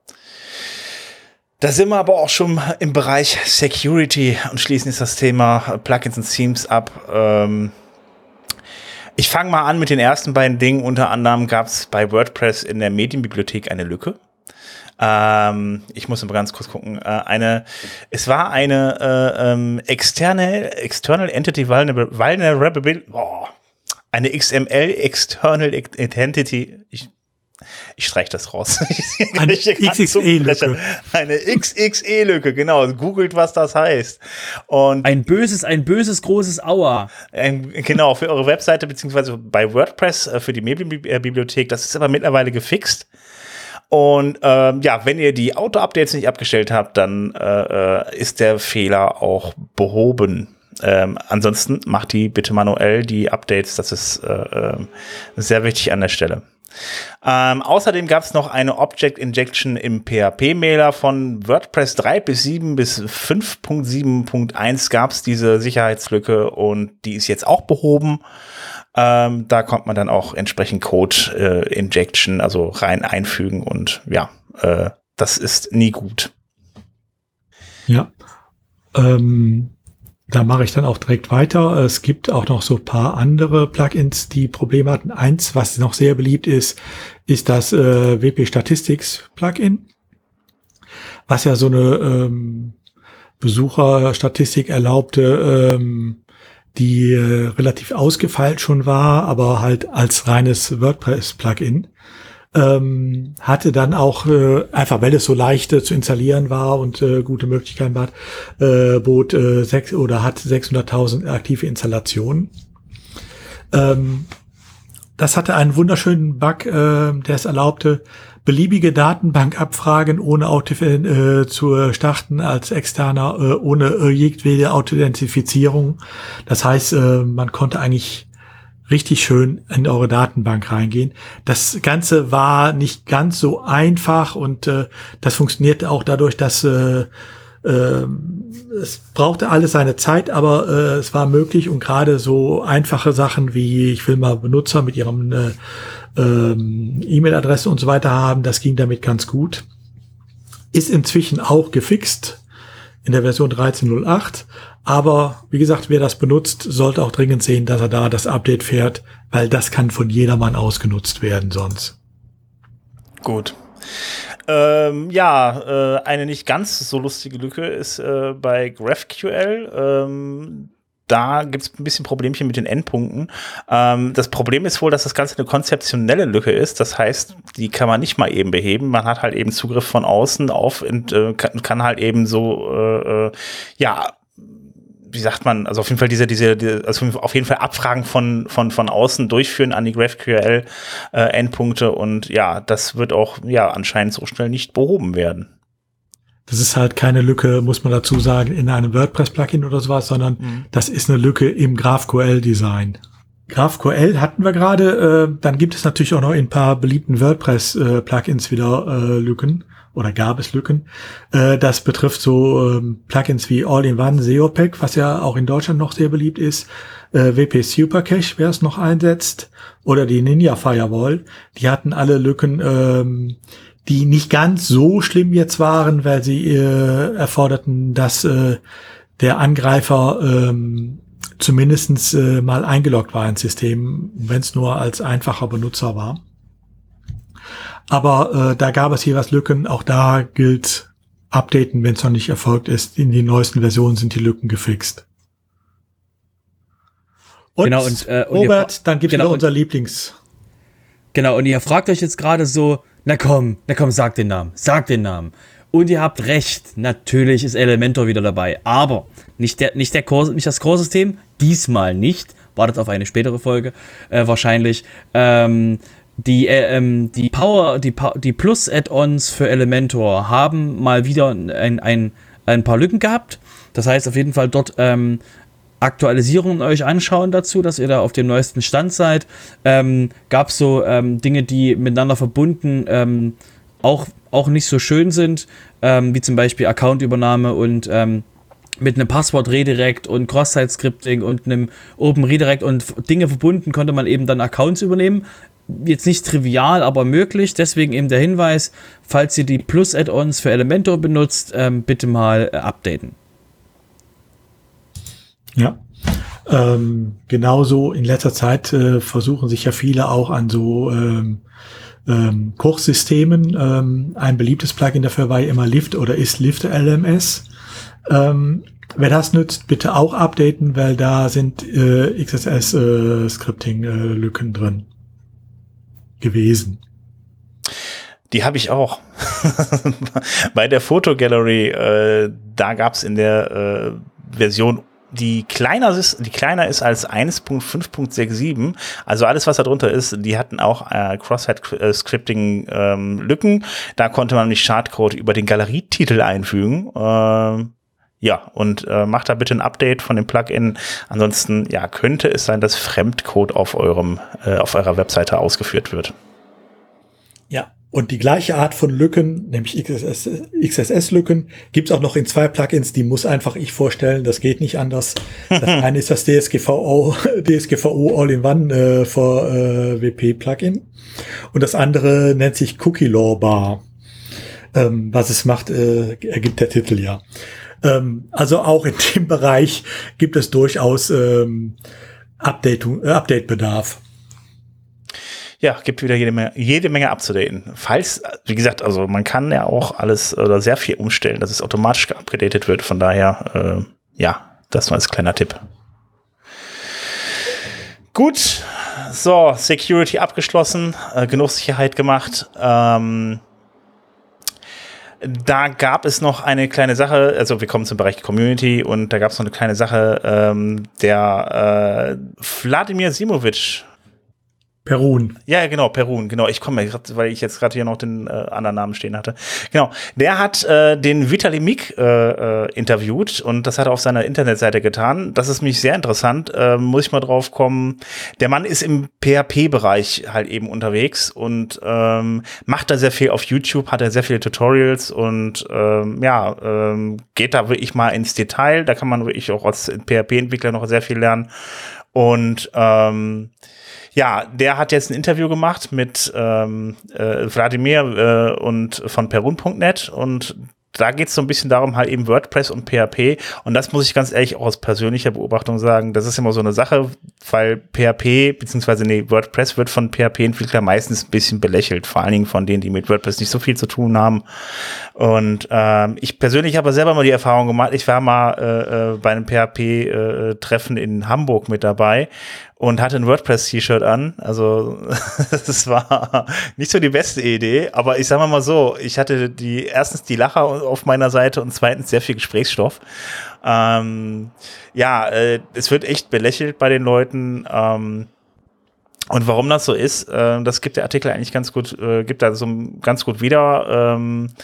Da sind wir aber auch schon im Bereich Security und schließen jetzt das Thema Plugins und Themes ab. Ähm ich fange mal an mit den ersten beiden Dingen. Unter anderem gab es bei WordPress in der Medienbibliothek eine Lücke. Ähm ich muss mal ganz kurz gucken. Äh, eine, es war eine äh, ähm, externe External Entity Vulnerability. Oh, eine X M L External Entity. Ich Ich streiche das raus. Eine X X E-Lücke. Eine X X E-Lücke, genau. Googelt, was das heißt. Und ein böses, ein böses, großes Aua. Ein, genau, für eure Webseite, beziehungsweise bei WordPress, für die Medienbibliothek. Das ist aber mittlerweile gefixt. Und ähm, ja, wenn ihr die Auto-Updates nicht abgestellt habt, dann äh, ist der Fehler auch behoben. Ähm, ansonsten macht die bitte manuell, die Updates. Das ist äh, äh, sehr wichtig an der Stelle. Ähm, außerdem gab es noch eine Object Injection im P H P-Mailer von WordPress drei bis sieben bis fünf Punkt sieben Punkt eins gab es diese Sicherheitslücke und die ist jetzt auch behoben. Ähm, da kommt man dann auch entsprechend Code äh, Injection, also rein einfügen und ja, äh, das ist nie gut. Ja, ähm da mache ich dann auch direkt weiter. Es gibt auch noch so ein paar andere Plugins, die Probleme hatten. Eins, was noch sehr beliebt ist, ist das äh, W P Statistics Plugin, was ja so eine ähm, Besucherstatistik erlaubte, ähm, die äh, relativ ausgefeilt schon war, aber halt als reines WordPress-Plugin. Ähm, hatte dann auch, äh, einfach weil es so leicht äh, zu installieren war und äh, gute Möglichkeiten hat, äh, bot äh, sechs oder hat sechshunderttausend aktive Installationen. Ähm, das hatte einen wunderschönen Bug, äh, der es erlaubte, beliebige Datenbankabfragen ohne Auto äh, zu starten als externer, äh, ohne äh, jegliche Autoidentifizierung. Das heißt, äh, man konnte eigentlich richtig schön in eure Datenbank reingehen. Das Ganze war nicht ganz so einfach und äh, das funktionierte auch dadurch, dass äh, äh, es brauchte alles seine Zeit, aber äh, es war möglich und gerade so einfache Sachen wie ich will mal Benutzer mit ihrem äh, äh, E-Mail-Adresse und so weiter haben, das ging damit ganz gut. Ist inzwischen auch gefixt in der Version dreizehn Punkt null acht. Aber wie gesagt, wer das benutzt, sollte auch dringend sehen, dass er da das Update fährt, weil das kann von jedermann ausgenutzt werden sonst. Gut. Ähm, ja, äh, eine nicht ganz so lustige Lücke ist äh, bei GraphQL. Ähm, da gibt es ein bisschen Problemchen mit den Endpunkten. Ähm, das Problem ist wohl, dass das Ganze eine konzeptionelle Lücke ist. Das heißt, die kann man nicht mal eben beheben. Man hat halt eben Zugriff von außen auf und äh, kann, kann halt eben so, äh, äh, ja, wie sagt man, also auf jeden Fall diese, diese, diese also auf jeden Fall Abfragen von, von, von außen durchführen an die GraphQL-Endpunkte äh, und ja, das wird auch, ja, anscheinend so schnell nicht behoben werden. Das ist halt keine Lücke, muss man dazu sagen, in einem WordPress-Plugin oder sowas, sondern mhm. das ist eine Lücke im GraphQL-Design. GraphQL hatten wir gerade, äh, dann gibt es natürlich auch noch in ein paar beliebten WordPress-Plugins äh, wieder äh, Lücken oder gab es Lücken. Äh, das betrifft so äh, Plugins wie All-in-One S E O Pack, was ja auch in Deutschland noch sehr beliebt ist, äh, W P Supercache, wer es noch einsetzt, oder die Ninja Firewall. Die hatten alle Lücken, ähm, die nicht ganz so schlimm jetzt waren, weil sie äh, erforderten, dass äh, der Angreifer ähm, zumindestens äh, mal eingeloggt war ins System, wenn es nur als einfacher Benutzer war. Aber äh, da gab es jeweils Lücken. Auch da gilt updaten, wenn es noch nicht erfolgt ist. In den neuesten Versionen sind die Lücken gefixt. Und, genau, und, äh, und Robert, dann gibt's genau, noch unser Lieblings. Genau, und ihr fragt euch jetzt gerade so, na komm, na komm, sag den Namen, sag den Namen. Und ihr habt recht, natürlich ist Elementor wieder dabei, aber nicht der, nicht der Core, nicht das Core-System, diesmal nicht, wartet auf eine spätere Folge, äh, wahrscheinlich, ähm, die, äh, ähm, die Power, die, die Plus-Add-ons für Elementor haben mal wieder ein, ein, ein paar Lücken gehabt, das heißt auf jeden Fall dort, ähm, Aktualisierungen euch anschauen dazu, dass ihr da auf dem neuesten Stand seid. Ähm, gab es so ähm, Dinge, die miteinander verbunden ähm, auch, auch nicht so schön sind, ähm, wie zum Beispiel Accountübernahme und ähm, mit einem Passwort-Redirect und Cross-Site-Scripting und einem Open Redirect und Dinge verbunden konnte man eben dann Accounts übernehmen. Jetzt nicht trivial, aber möglich. Deswegen eben der Hinweis, falls ihr die Plus-Add-ons für Elementor benutzt, ähm, bitte mal äh, updaten. Ja, ähm, genauso in letzter Zeit äh, versuchen sich ja viele auch an so ähm, ähm, Kurssystemen. Ähm, ein beliebtes Plugin dafür war ja immer Lift oder ist Lift L M S. Ähm, wer das nützt, bitte auch updaten, weil da sind äh, X S S-Scripting-Lücken äh, drin gewesen. Die habe ich auch. Bei der Fotogallery, äh, da gab es in der äh, Version die kleiner ist, die kleiner ist als eins Punkt fünf Punkt siebenundsechzig, also alles, was da drunter ist, die hatten auch äh, Cross-Site-Scripting-Lücken. Ähm, da konnte man nämlich Schadcode über den Galerietitel einfügen. Ähm, ja, und äh, macht da bitte ein Update von dem Plugin. Ansonsten, ja, könnte es sein, dass Fremdcode auf eurem, äh, auf eurer Webseite ausgeführt wird. Ja. Und die gleiche Art von Lücken, nämlich X S S-Lücken, gibt's auch noch in zwei Plugins, die muss einfach ich vorstellen, das geht nicht anders. Das eine ist das D S G V O, D S G V O All-in-One äh, für äh, W P-Plugin und das andere nennt sich Cookie Law Bar. Ähm, was es macht, äh, ergibt der Titel ja. Ähm, also auch in dem Bereich gibt es durchaus ähm, Update, äh, Update-Bedarf. Ja, gibt wieder jede Menge, jede Menge abzudaten. Falls, wie gesagt, also man kann ja auch alles oder sehr viel umstellen, dass es automatisch geupdatet wird. Von daher, äh, ja, das war als kleiner Tipp. Gut, so, Security abgeschlossen, äh, genug Sicherheit gemacht. Ähm, da gab es noch eine kleine Sache, also wir kommen zum Bereich Community und da gab es noch eine kleine Sache, ähm, der äh, Wladimir Simovic. Perun. Ja, genau, Perun, genau. Ich komme, weil ich jetzt gerade hier noch den äh, anderen Namen stehen hatte. Genau, der hat äh, den Vitali Mik äh, äh, interviewt und das hat er auf seiner Internetseite getan. Das ist mich sehr interessant, äh, muss ich mal drauf kommen. Der Mann ist im P H P-Bereich halt eben unterwegs und ähm, macht da sehr viel auf YouTube, hat er sehr viele Tutorials und ähm, ja, ähm, geht da wirklich mal ins Detail. Da kann man wirklich auch als P H P-Entwickler noch sehr viel lernen. Und ähm, ja, der hat jetzt ein Interview gemacht mit ähm, äh, Wladimir äh, und von Perun Punkt net und da geht es so ein bisschen darum, halt eben WordPress und P H P und das muss ich ganz ehrlich auch aus persönlicher Beobachtung sagen, das ist immer so eine Sache, weil P H P, beziehungsweise nee, WordPress wird von P H P-Entwicklern meistens ein bisschen belächelt, vor allen Dingen von denen, die mit WordPress nicht so viel zu tun haben und ähm, ich persönlich habe selber mal die Erfahrung gemacht, ich war mal äh, bei einem P H P-Treffen äh, in Hamburg mit dabei und hatte ein WordPress-T-Shirt an. Also das war nicht so die beste Idee, aber ich sage mal so, ich hatte die erstens die Lacher auf meiner Seite und zweitens sehr viel Gesprächsstoff. Ähm, ja, äh, es wird echt belächelt bei den Leuten. Ähm, und warum das so ist, äh, das gibt der Artikel eigentlich ganz gut, äh, gibt da so ganz gut wieder. Ähm,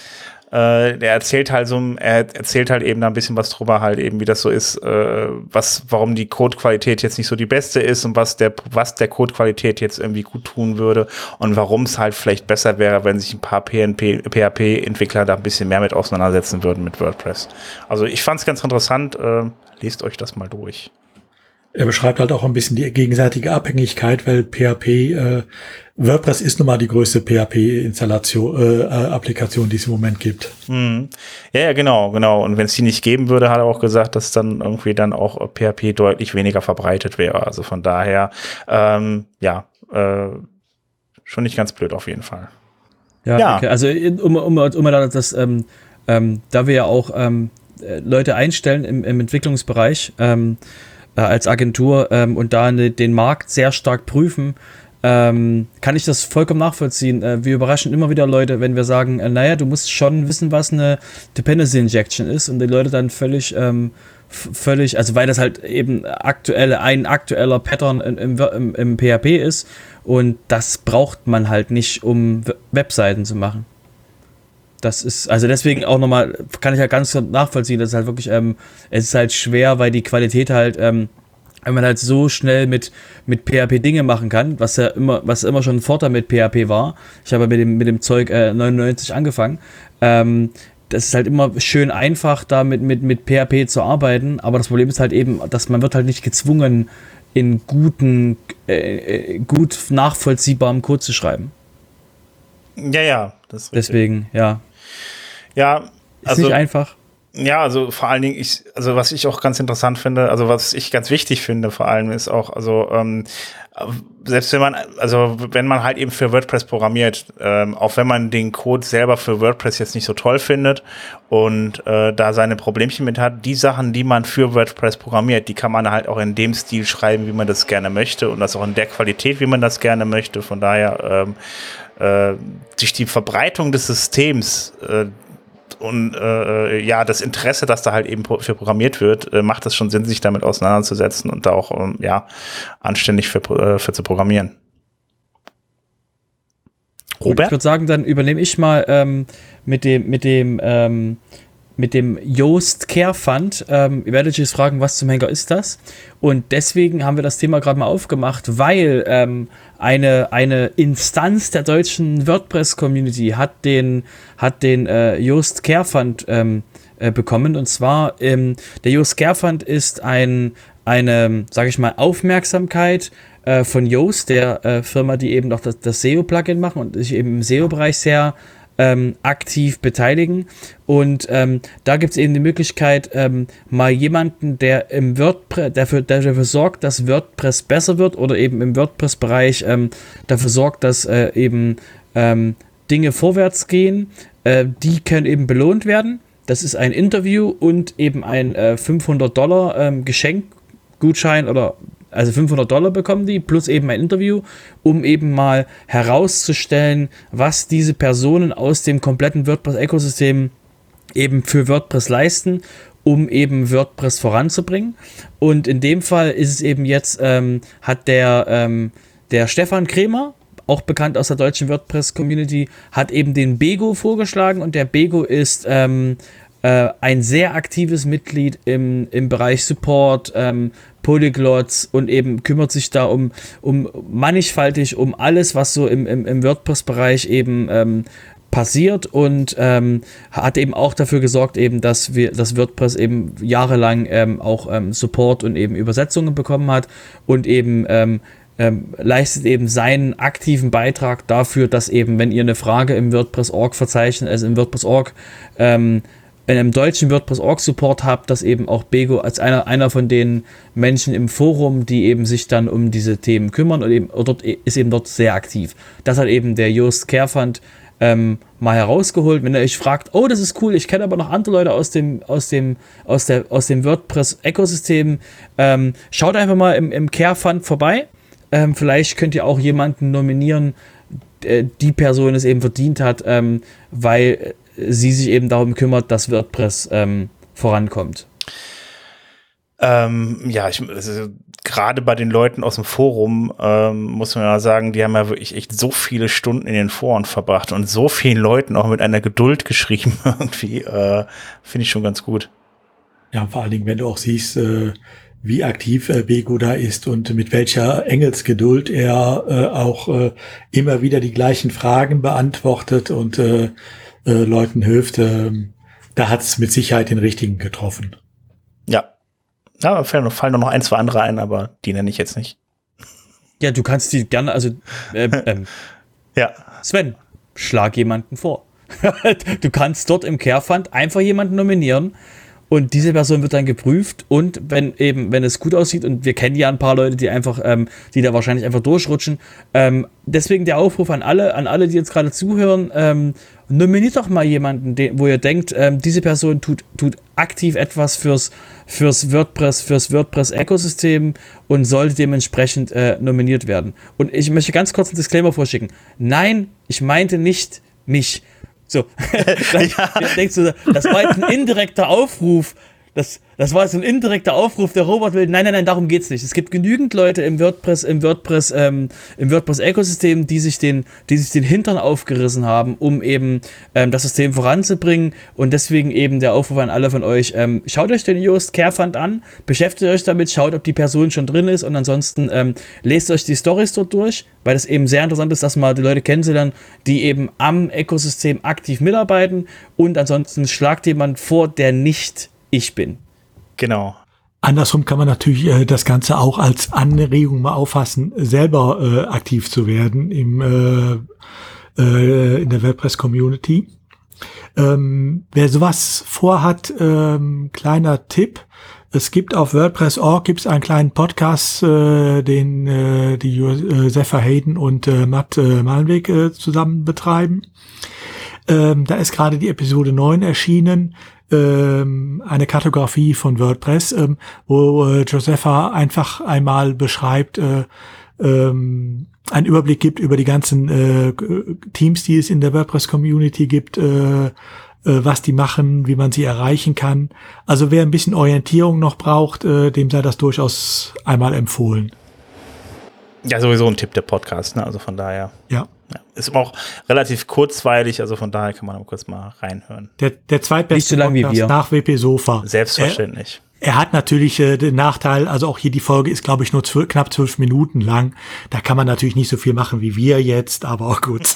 Äh, der erzählt halt so, er erzählt halt eben da ein bisschen was drüber, halt eben, wie das so ist, äh, was, warum die Codequalität jetzt nicht so die beste ist und was der, was der Codequalität jetzt irgendwie gut tun würde und warum es halt vielleicht besser wäre, wenn sich ein paar P H P-Entwickler da ein bisschen mehr mit auseinandersetzen würden mit WordPress. Also ich fand es ganz interessant, äh, lest euch das mal durch. Er beschreibt halt auch ein bisschen die gegenseitige Abhängigkeit, weil P H P, äh, WordPress ist nun mal die größte P H P-Installation, äh, Applikation, die es im Moment gibt. Mhm. Ja, ja, genau, genau. Und wenn es die nicht geben würde, hat er auch gesagt, dass dann irgendwie dann auch P H P deutlich weniger verbreitet wäre. Also von daher, ähm, ja, äh, schon nicht ganz blöd auf jeden Fall. Ja, ja. Okay. Also um, um, um das, ähm, ähm, da wir ja auch ähm, Leute einstellen im, im Entwicklungsbereich, ähm, als Agentur ähm, und da ne, den Markt sehr stark prüfen, ähm, kann ich das vollkommen nachvollziehen. Äh, wir überraschen immer wieder Leute, wenn wir sagen, äh, naja, du musst schon wissen, was eine Dependency Injection ist und die Leute dann völlig, ähm, f- völlig, also weil das halt eben aktuelle, ein aktueller Pattern im, im, im, im P H P ist und das braucht man halt nicht, um Webseiten zu machen. Das ist, also deswegen auch nochmal, kann ich ja ganz nachvollziehen, das ist halt wirklich, ähm, es ist halt schwer, weil die Qualität halt, ähm, wenn man halt so schnell mit, mit P H P Dinge machen kann, was ja immer, was immer schon ein Vorteil mit P H P war. Ich habe mit dem, mit dem Zeug äh, neunundneunzig angefangen. Ähm, das ist halt immer schön einfach, da mit, mit, mit P H P zu arbeiten, aber das Problem ist halt eben, dass man wird halt nicht gezwungen, in guten, äh, gut nachvollziehbarem Code zu schreiben. Ja, ja, das ist richtig. Deswegen, ja. Ja, ist also, nicht einfach. Ja, also vor allen Dingen, ich, also was ich auch ganz interessant finde, also was ich ganz wichtig finde vor allem ist auch, also ähm, selbst wenn man, also wenn man halt eben für WordPress programmiert, ähm, auch wenn man den Code selber für WordPress jetzt nicht so toll findet und äh, da seine Problemchen mit hat, die Sachen, die man für WordPress programmiert, die kann man halt auch in dem Stil schreiben, wie man das gerne möchte und das auch in der Qualität, wie man das gerne möchte. Von daher ähm, äh, durch die Verbreitung des Systems äh, und äh, ja, das Interesse, das da halt eben für programmiert wird, äh, macht es schon Sinn, sich damit auseinanderzusetzen und da auch ähm, ja, anständig für, äh, für zu programmieren. Robert? Ich würde sagen, dann übernehme ich mal ähm, mit dem, mit dem, ähm, mit dem Yoast Care Fund. Ähm, ihr werdet euch jetzt fragen, was zum Henker ist das? Und deswegen haben wir das Thema gerade mal aufgemacht, weil ähm, eine, eine Instanz der deutschen WordPress-Community hat den, hat den äh, Yoast Care Fund ähm, äh, bekommen. Und zwar, ähm, der Yoast Care Fund ist ein, eine, sage ich mal, Aufmerksamkeit äh, von Yoast, der äh, Firma, die eben auch das, das S E O-Plugin machen und sich eben im S E O-Bereich sehr Ähm, aktiv beteiligen und ähm, da gibt es eben die Möglichkeit, ähm, mal jemanden, der im WordPress, dafür, der dafür sorgt, dass WordPress besser wird oder eben im WordPress-Bereich ähm, dafür sorgt, dass äh, eben ähm, Dinge vorwärts gehen, äh, die können eben belohnt werden. Das ist ein Interview und eben ein äh, fünfhundert Dollar ähm, Geschenkgutschein oder also fünfhundert Dollar bekommen die, plus eben ein Interview, um eben mal herauszustellen, was diese Personen aus dem kompletten WordPress-Ökosystem eben für WordPress leisten, um eben WordPress voranzubringen. Und in dem Fall ist es eben jetzt, ähm, hat der, ähm, der Stefan Krämer, auch bekannt aus der deutschen WordPress-Community, hat eben den Bego vorgeschlagen und der Bego ist ähm, äh, ein sehr aktives Mitglied im, im Bereich Support, ähm, Polyglots und eben kümmert sich da um, um mannigfaltig um alles, was so im, im, im WordPress-Bereich eben ähm, passiert und ähm, hat eben auch dafür gesorgt, eben, dass wir das WordPress eben jahrelang ähm, auch ähm, Support und eben Übersetzungen bekommen hat und eben ähm, ähm, leistet eben seinen aktiven Beitrag dafür, dass eben, wenn ihr eine Frage im WordPress.org verzeichnet, also im WordPress.org ähm, in einem deutschen WordPress.org-Support habt, dass eben auch Bego als einer, einer von den Menschen im Forum, die eben sich dann um diese Themen kümmern und eben dort ist eben dort sehr aktiv. Das hat eben der Yoast Care Fund ähm, mal herausgeholt. Wenn ihr euch fragt, oh, das ist cool, ich kenne aber noch andere Leute aus dem, aus dem, aus der, aus dem WordPress-Ökosystem, ähm, schaut einfach mal im, im Care Fund vorbei. Ähm, vielleicht könnt ihr auch jemanden nominieren, äh, die Person es eben verdient hat, ähm, weil sie sich eben darum kümmert, dass WordPress ähm, vorankommt. Ähm, ja, ich, also, gerade bei den Leuten aus dem Forum ähm, muss man ja sagen, die haben ja wirklich echt so viele Stunden in den Foren verbracht und so vielen Leuten auch mit einer Geduld geschrieben irgendwie, äh, finde ich schon ganz gut. Ja, vor allen Dingen, wenn du auch siehst, äh, wie aktiv äh, Bego da ist und mit welcher Engelsgeduld er äh, auch äh, immer wieder die gleichen Fragen beantwortet und äh, äh, Leuten hilft, äh, da hat es mit Sicherheit den richtigen getroffen. Ja. Ja, fallen, fallen noch ein, zwei andere ein, aber die nenne ich jetzt nicht. Ja, du kannst die gerne, also ähm, ähm, ja. Sven, schlag jemanden vor. Du kannst dort im Carefund einfach jemanden nominieren und diese Person wird dann geprüft und wenn eben, wenn es gut aussieht und wir kennen ja ein paar Leute, die einfach, ähm, die da wahrscheinlich einfach durchrutschen, ähm, deswegen der Aufruf an alle, an alle, die jetzt gerade zuhören, ähm, nominiert doch mal jemanden, den, wo ihr denkt, ähm, diese Person tut, tut aktiv etwas fürs, fürs WordPress, fürs WordPress-Ökosystem und sollte dementsprechend äh, nominiert werden. Und ich möchte ganz kurz einen Disclaimer vorschicken. Nein, ich meinte nicht mich. So, dann, ja. denkst du, das war jetzt ein indirekter Aufruf. Das, das war jetzt ein indirekter Aufruf, der Robert will. Nein, nein, nein, darum geht's nicht. Es gibt genügend Leute im WordPress, im WordPress, ähm, im WordPress-Ökosystem, die sich den, die sich den Hintern aufgerissen haben, um eben ähm, das System voranzubringen. Und deswegen eben der Aufruf an alle von euch: ähm, Schaut euch den Yoast Carefund an, beschäftigt euch damit, schaut, ob die Person schon drin ist und ansonsten ähm, lest euch die Storys dort durch, weil es eben sehr interessant ist, dass mal die Leute kennenzulernen, die eben am Ökosystem aktiv mitarbeiten. Und ansonsten schlagt jemand vor, der nicht ich bin. Genau. Andersrum kann man natürlich äh, das Ganze auch als Anregung mal auffassen, selber äh, aktiv zu werden im, äh, äh, in der WordPress-Community. Ähm, wer sowas vorhat, ähm, kleiner Tipp. Es gibt auf WordPress Punkt org gibt's einen kleinen Podcast, äh, den äh, die äh, Zephyr Hayden und äh, Matt äh, Malenweg äh, zusammen betreiben. Ähm, da ist gerade die Episode neun erschienen. Ähm, eine Kartografie von WordPress, ähm, wo äh, Josepha einfach einmal beschreibt, äh, ähm, einen Überblick gibt über die ganzen äh, Teams, die es in der WordPress-Community gibt, äh, äh, was die machen, wie man sie erreichen kann. Also wer ein bisschen Orientierung noch braucht, äh, dem sei das durchaus einmal empfohlen. Ja, sowieso ein Tipp der Podcast, ne? Also von daher. Ja. Ja, ist auch relativ kurzweilig, also von daher kann man kurz mal reinhören. Der, der zweitbeste Nicht so lang wie wir. nach W P Sofa. Selbstverständlich. Er, er hat natürlich äh, den Nachteil, also auch hier die Folge ist, glaube ich, nur zwölf, knapp zwölf Minuten lang. Da kann man natürlich nicht so viel machen wie wir jetzt, aber auch gut.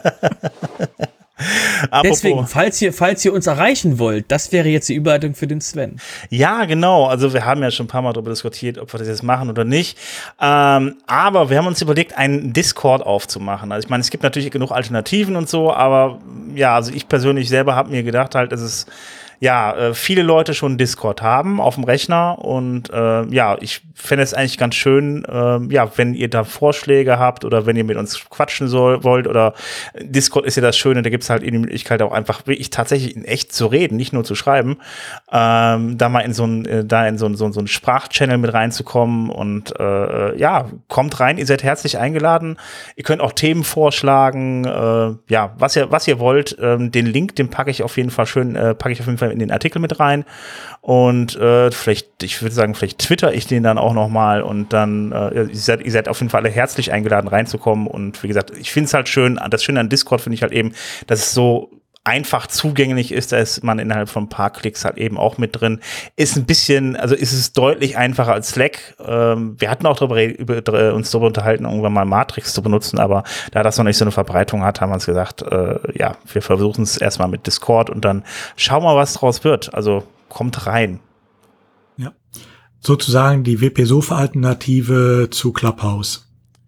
Deswegen, falls ihr, falls ihr uns erreichen wollt, das wäre jetzt die Überleitung für den Sven. Ja, genau. Also wir haben ja schon ein paar Mal darüber diskutiert, ob wir das jetzt machen oder nicht. Ähm, aber wir haben uns überlegt, einen Discord aufzumachen. Also ich meine, es gibt natürlich genug Alternativen und so, aber ja, also ich persönlich selber habe mir gedacht halt, dass es ja, äh, viele Leute schon Discord haben auf dem Rechner und äh, ja, ich fände es eigentlich ganz schön, äh, ja, wenn ihr da Vorschläge habt oder wenn ihr mit uns quatschen soll, wollt oder Discord ist ja das Schöne, da gibt es halt die Möglichkeit auch einfach wirklich tatsächlich in echt zu reden, nicht nur zu schreiben, ähm, da mal in so ein, äh, da in so ein, so ein, so ein Sprachchannel mit reinzukommen und äh, ja, kommt rein, ihr seid herzlich eingeladen, ihr könnt auch Themen vorschlagen, äh, ja, was ihr, was ihr wollt, ähm, den Link, den packe ich auf jeden Fall schön, äh, packe ich auf jeden Fall in den Artikel mit rein und äh, vielleicht, ich würde sagen, vielleicht twitter ich den dann auch noch mal und dann, äh, ihr, seid, ihr seid auf jeden Fall alle herzlich eingeladen reinzukommen und wie gesagt, ich finde es halt schön, das Schöne an Discord finde ich halt eben, dass es so einfach zugänglich ist, da ist man innerhalb von ein paar Klicks halt eben auch mit drin. Ist ein bisschen, also ist es deutlich einfacher als Slack. Ähm, wir hatten auch darüber, über, uns darüber unterhalten, irgendwann mal Matrix zu benutzen, aber da das noch nicht so eine Verbreitung hat, haben wir uns gesagt, äh, ja, wir versuchen es erstmal mit Discord und dann schauen wir, was draus wird. Also kommt rein. Ja, sozusagen die W P Sofa-Alternative zu Clubhouse.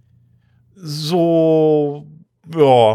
So, ja.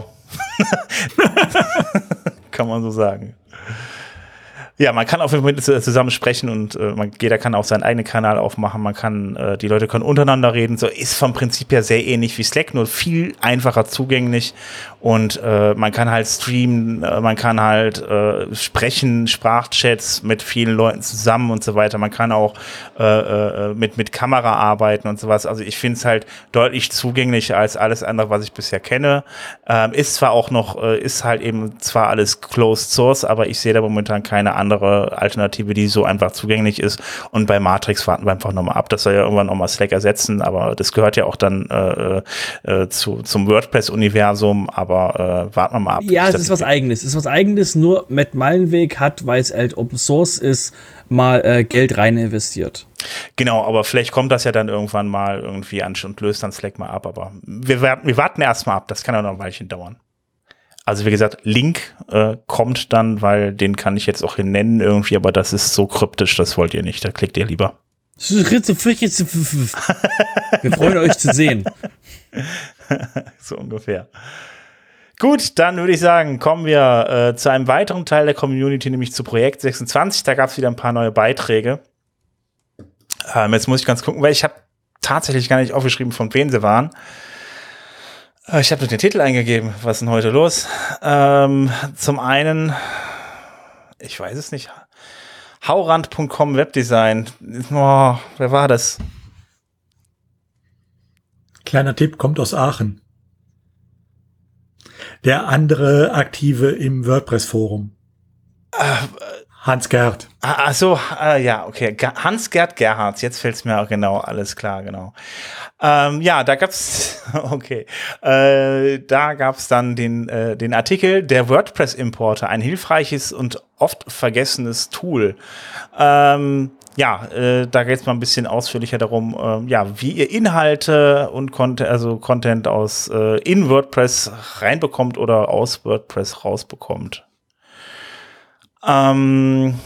Kann man so sagen. Ja, man kann auf jeden Fall zusammen sprechen und äh, man, jeder kann auch seinen eigenen Kanal aufmachen. Man kann, äh, die Leute können untereinander reden. So ist vom Prinzip her sehr ähnlich wie Slack, nur viel einfacher zugänglich. Und äh, man kann halt streamen, äh, man kann halt äh, sprechen, Sprachchats mit vielen Leuten zusammen und so weiter. Man kann auch äh, äh, mit mit Kamera arbeiten und sowas. Also ich finde es halt deutlich zugänglicher als alles andere, was ich bisher kenne. Ähm, ist zwar auch noch, äh, ist halt eben zwar alles Closed Source, aber ich sehe da momentan keine andere Alternative, die so einfach zugänglich ist. Und bei Matrix warten wir einfach nochmal ab. Das soll ja irgendwann nochmal Slack ersetzen, aber das gehört ja auch dann äh, äh, zu, zum WordPress-Universum, aber äh, warten wir mal ab. Ja, es ist was Eigenes. Es ist was Eigenes, nur Matt Meilenweg hat, weil es halt Open Source ist, mal äh, Geld rein investiert. Genau, aber vielleicht kommt das ja dann irgendwann mal irgendwie an und löst dann Slack mal ab, aber wir, wir warten erstmal ab, das kann ja noch ein Weilchen dauern. Also wie gesagt, Link äh, kommt dann, weil den kann ich jetzt auch hier nennen irgendwie, aber das ist so kryptisch, das wollt ihr nicht, da klickt ihr lieber. Wir freuen euch zu sehen. So ungefähr. Gut, dann würde ich sagen, kommen wir äh, zu einem weiteren Teil der Community, nämlich zu Projekt sechsundzwanzig. Da gab es wieder ein paar neue Beiträge. Ähm, jetzt muss ich ganz gucken, weil ich habe tatsächlich gar nicht aufgeschrieben, von wem sie waren. Äh, ich habe nur den Titel eingegeben. Was ist denn heute los? Ähm, zum einen, ich weiß es nicht, haurand punkt com Webdesign. Oh, wer war das? Kleiner Tipp, kommt aus Aachen. Der andere Aktive im WordPress-Forum. Äh, Hans-Gerd. Ach so, äh, ja, okay. Hans-Gerd Gerhardt, jetzt fällt es mir auch genau, alles klar, genau. Ähm, ja, da gab's, okay, äh, da gab's dann den, äh, den Artikel der WordPress-Importer, ein hilfreiches und oft vergessenes Tool. Ähm, ja, äh, da geht es mal ein bisschen ausführlicher darum, äh, ja, wie ihr Inhalte und Content, also Content aus äh, in WordPress reinbekommt oder aus WordPress rausbekommt. Ähm,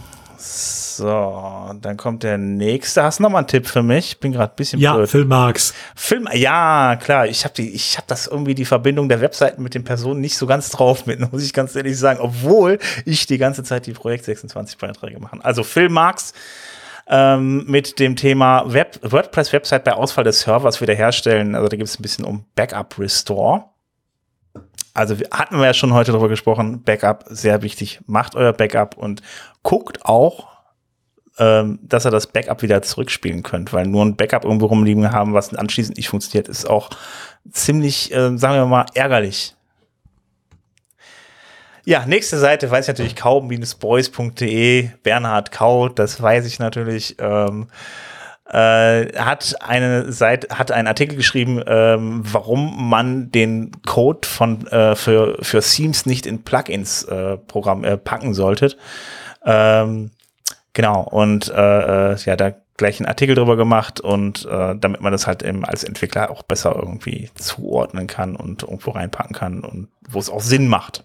so, dann kommt der nächste. Hast du noch mal einen Tipp für mich? Ich bin gerade ein bisschen ja, blöd. Phil Marks. Film, ja, klar. Ich habe die, ich habe das irgendwie die Verbindung der Webseiten mit den Personen nicht so ganz drauf mit, muss ich ganz ehrlich sagen, obwohl ich die ganze Zeit die Projekt sechsundzwanzig Beiträge mache. Also Phil Marks ähm, mit dem Thema Web, WordPress-Website bei Ausfall des Servers wiederherstellen. Also da gibt es ein bisschen um Backup Restore. Also wir, hatten wir ja schon heute darüber gesprochen, Backup, sehr wichtig. Macht euer Backup und guckt auch, ähm, dass ihr das Backup wieder zurückspielen könnt, weil nur ein Backup irgendwo rumliegen haben, was anschließend nicht funktioniert, ist auch ziemlich, äh, sagen wir mal, ärgerlich. Ja, nächste Seite weiß ich natürlich kaum, boys punkt de, Bernhard Kau, das weiß ich natürlich, ähm, Äh, hat eine Seite, hat einen Artikel geschrieben, ähm, warum man den Code von äh, für für Themes nicht in Plugins äh, Programm äh, packen sollte. Ähm, genau und äh, äh, ja, da gleich einen Artikel drüber gemacht und äh, damit man das halt eben als Entwickler auch besser irgendwie zuordnen kann und irgendwo reinpacken kann und wo es auch Sinn macht.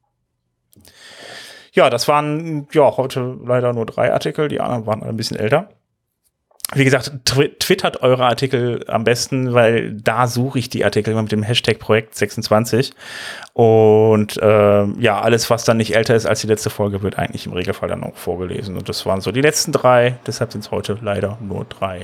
Ja, das waren ja heute leider nur drei Artikel, die anderen waren ein bisschen älter. Wie gesagt, tw- twittert eure Artikel am besten, weil da suche ich die Artikel immer mit dem Hashtag Projekt sechsundzwanzig. Und äh, ja, alles, was dann nicht älter ist als die letzte Folge, wird eigentlich im Regelfall dann auch vorgelesen. Und das waren so die letzten drei, deshalb sind es heute leider nur drei.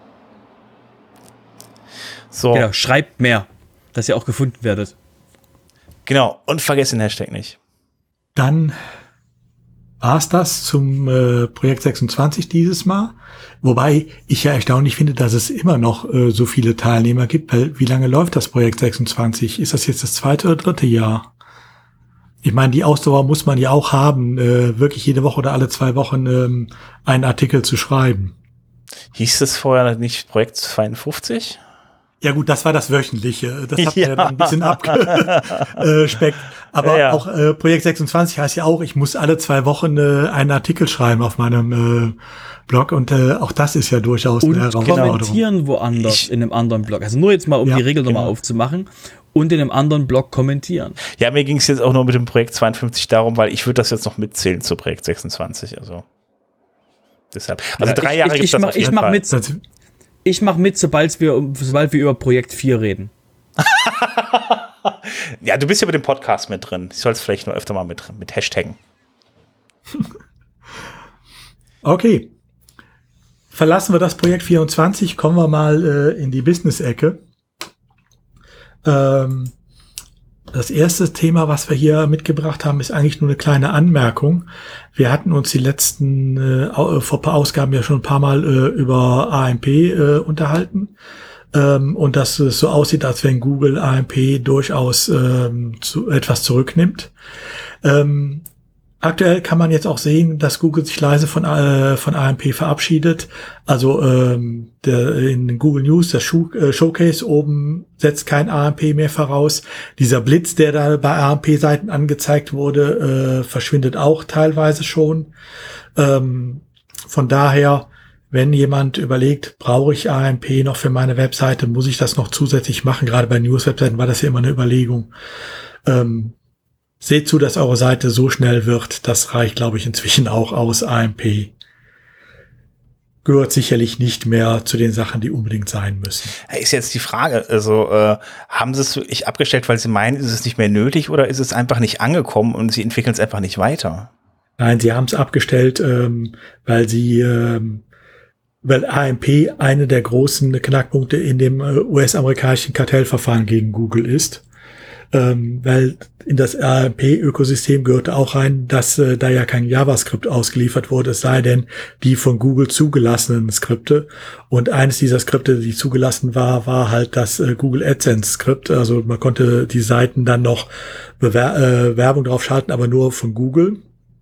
So. Genau, schreibt mehr, dass ihr auch gefunden werdet. Genau, und vergesst den Hashtag nicht. Dann war's das zum äh, Projekt sechsundzwanzig dieses Mal. Wobei ich ja erstaunlich finde, dass es immer noch äh, so viele Teilnehmer gibt. Weil wie lange läuft das Projekt sechsundzwanzig? Ist das jetzt das zweite oder dritte Jahr? Ich meine, die Ausdauer muss man ja auch haben, äh, wirklich jede Woche oder alle zwei Wochen ähm, einen Artikel zu schreiben. Hieß das vorher nicht Projekt zweiundfünfzig? Ja gut, das war das Wöchentliche. Das hat ja. ja dann ein bisschen abgespeckt. Aber ja. auch äh, Projekt sechsundzwanzig heißt ja auch, ich muss alle zwei Wochen äh, einen Artikel schreiben auf meinem äh, Blog. Und äh, auch das ist ja durchaus und eine Herausforderung. Kommentieren woanders ich, in einem anderen Blog. Also nur jetzt mal, um ja, die Regel nochmal genau. aufzumachen. Und in einem anderen Blog kommentieren. Ja, mir ging es jetzt auch nur mit dem Projekt zweiundfünfzig darum, weil ich würde das jetzt noch mitzählen zu Projekt sechsundzwanzig. Also deshalb. Also ja, drei ich, Jahre ich, gibt es das mach, auf jeden ich mach Fall. Mit, ich mache mit, sobald wir, sobald wir über Projekt vier reden. Ja, du bist ja mit dem Podcast mit drin. Ich soll es vielleicht nur öfter mal mit, mit Hashtaggen. Okay. Verlassen wir das Projekt vierundzwanzig, kommen wir mal äh, in die Business-Ecke. Ähm, das erste Thema, was wir hier mitgebracht haben, ist eigentlich nur eine kleine Anmerkung. Wir hatten uns die letzten, äh, vor ein paar Ausgaben ja schon ein paar Mal äh, über A M P äh, unterhalten. Ähm, und dass es so aussieht, als wenn Google A M P durchaus ähm, zu, etwas zurücknimmt. Ähm, Aktuell kann man jetzt auch sehen, dass Google sich leise von, äh, von A M P verabschiedet. Also ähm, der, in Google News, das Show, äh, Showcase oben setzt kein A M P mehr voraus. Dieser Blitz, der da bei A M P-Seiten angezeigt wurde, äh, verschwindet auch teilweise schon. Ähm, von daher, wenn jemand überlegt, brauche ich A M P noch für meine Webseite, muss ich das noch zusätzlich machen? Gerade bei News-Webseiten war das ja immer eine Überlegung. Ähm, Seht zu, dass eure Seite so schnell wird. Das reicht, glaube ich, inzwischen auch aus. A M P gehört sicherlich nicht mehr zu den Sachen, die unbedingt sein müssen. Ist jetzt die Frage, also äh, haben sie es wirklich abgestellt, weil sie meinen, ist es nicht mehr nötig oder ist es einfach nicht angekommen und sie entwickeln es einfach nicht weiter? Nein, sie haben es abgestellt, ähm, weil sie, ähm, weil A M P eine der großen Knackpunkte in dem äh, U S-amerikanischen Kartellverfahren gegen Google ist. Ähm, weil in das A M P-Ökosystem gehörte auch rein, dass äh, da ja kein JavaScript ausgeliefert wurde, es sei denn die von Google zugelassenen Skripte. Und eines dieser Skripte, die zugelassen war, war halt das äh, Google AdSense-Skript. Also man konnte die Seiten dann noch Bewer- äh, Werbung drauf schalten, aber nur von Google.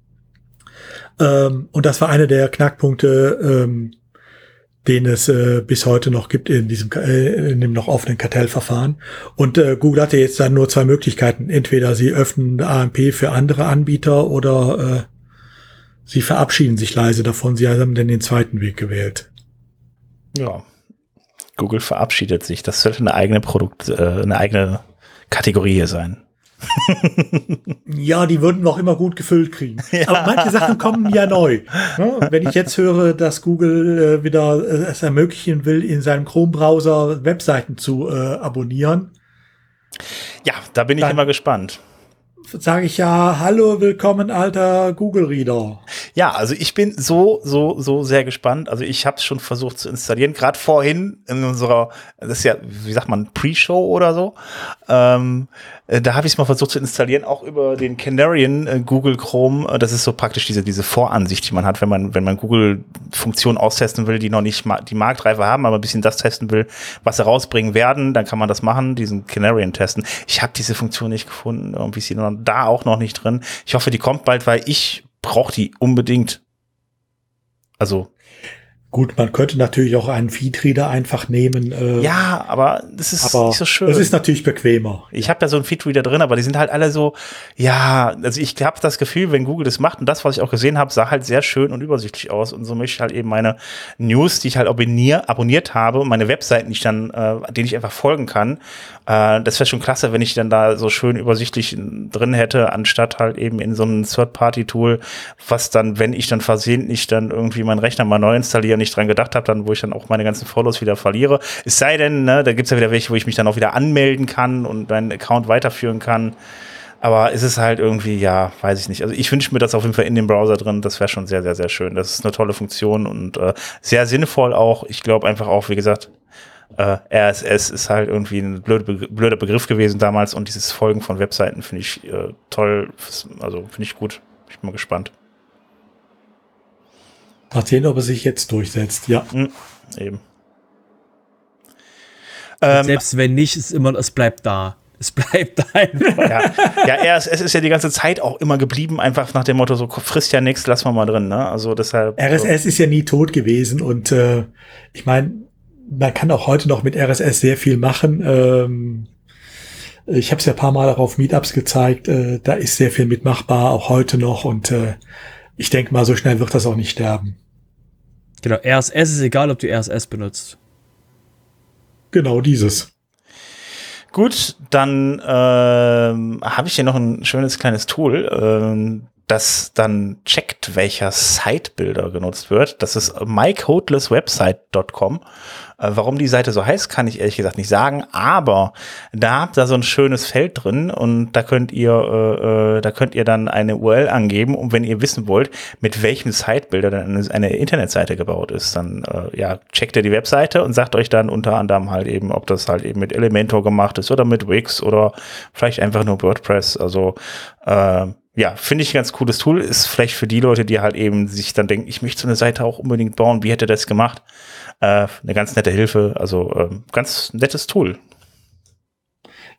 Ähm, und das war einer der Knackpunkte, ähm, den es äh, bis heute noch gibt in diesem äh, in dem noch offenen Kartellverfahren. Und äh, Google hatte jetzt dann nur zwei Möglichkeiten. Entweder sie öffnen A M P für andere Anbieter oder äh, sie verabschieden sich leise davon. Sie haben dann den zweiten Weg gewählt. Ja, Google verabschiedet sich. Das sollte eine eigene Produkt, äh, eine eigene Kategorie hier sein. Ja, die würden noch immer gut gefüllt kriegen. Ja. Aber manche Sachen kommen ja neu. Ja, wenn ich jetzt höre, dass Google äh, wieder äh, es ermöglichen will, in seinem Chrome-Browser Webseiten zu äh, abonnieren. Ja, da bin ich immer gespannt. Sage ich ja, hallo, willkommen, alter Google-Reader. Ja, also ich bin so, so, so sehr gespannt. Also ich habe es schon versucht zu installieren. Gerade vorhin in unserer, das ist ja, wie sagt man, Pre-Show oder so. Ähm, äh, da habe ich es mal versucht zu installieren, auch über den Canarian äh, Google Chrome. Äh, das ist so praktisch diese, diese Voransicht, die man hat, wenn man, wenn man Google-Funktionen austesten will, die noch nicht ma- die Marktreife haben, aber ein bisschen das testen will, was sie rausbringen werden. Dann kann man das machen, diesen Canarian testen. Ich habe diese Funktion nicht gefunden. Irgendwie ist sie noch da auch noch nicht drin. Ich hoffe, die kommt bald, weil ich brauche die unbedingt. Also gut, man könnte natürlich auch einen Feedreader einfach nehmen. Äh, ja, aber das ist aber nicht so schön. Es ist natürlich bequemer. Ich habe ja so einen Feedreader drin, aber die sind halt alle so, ja, also ich habe das Gefühl, wenn Google das macht und das, was ich auch gesehen habe, sah halt sehr schön und übersichtlich aus und so möchte ich halt eben meine News, die ich halt abonnier, abonniert habe und meine Webseiten, die ich dann, äh, denen ich einfach folgen kann, äh, das wäre schon klasse, wenn ich dann da so schön übersichtlich drin hätte, anstatt halt eben in so einem Third-Party-Tool, was dann, wenn ich dann versehentlich dann irgendwie meinen Rechner mal neu installiere, nicht dran gedacht habe, dann wo ich dann auch meine ganzen Follows wieder verliere. Es sei denn, ne, da gibt's ja wieder welche, wo ich mich dann auch wieder anmelden kann und meinen Account weiterführen kann. Aber es ist halt irgendwie, ja, weiß ich nicht. Also ich wünsche mir das auf jeden Fall in dem Browser drin. Das wäre schon sehr, sehr, sehr schön. Das ist eine tolle Funktion und äh, sehr sinnvoll auch. Ich glaube einfach auch, wie gesagt, äh, R S S ist halt irgendwie ein blöde, blöder Begriff gewesen damals und dieses Folgen von Webseiten finde ich äh, toll. Also finde ich gut. Ich bin mal gespannt. Mal sehen, ob er sich jetzt durchsetzt, ja. Mhm, eben. Ähm, selbst wenn nicht, ist immer, es bleibt da. Es bleibt einfach. Ja, ja, R S S ist ja die ganze Zeit auch immer geblieben, einfach nach dem Motto, so frisst ja nichts, lassen wir mal drin, ne? Also deshalb. R S S so. Ist ja nie tot gewesen und äh, ich meine, man kann auch heute noch mit R S S sehr viel machen. Ähm, ich habe es ja ein paar Mal auch auf Meetups gezeigt, äh, da ist sehr viel mitmachbar, auch heute noch und äh, ich denke mal, so schnell wird das auch nicht sterben. Genau, R S S ist egal, ob du R S S benutzt. Genau dieses. Gut, dann ähm, habe ich hier noch ein schönes kleines Tool, ähm, das dann checkt, welcher Sitebuilder genutzt wird. Das ist my codeless website dot com. Äh, warum die Seite so heißt, kann ich ehrlich gesagt nicht sagen, aber da habt ihr so ein schönes Feld drin und da könnt ihr äh, äh, da könnt ihr dann eine U R L angeben und wenn ihr wissen wollt, mit welchem Sitebuilder dann eine, eine Internetseite gebaut ist, dann äh, ja, checkt ihr die Webseite und sagt euch dann unter anderem halt eben, ob das halt eben mit Elementor gemacht ist oder mit Wix oder vielleicht einfach nur WordPress, also äh, ja, finde ich ein ganz cooles Tool. Ist vielleicht für die Leute, die halt eben sich dann denken, ich möchte so eine Seite auch unbedingt bauen. Wie hätte das gemacht? Äh, eine ganz nette Hilfe. Also äh, ganz nettes Tool.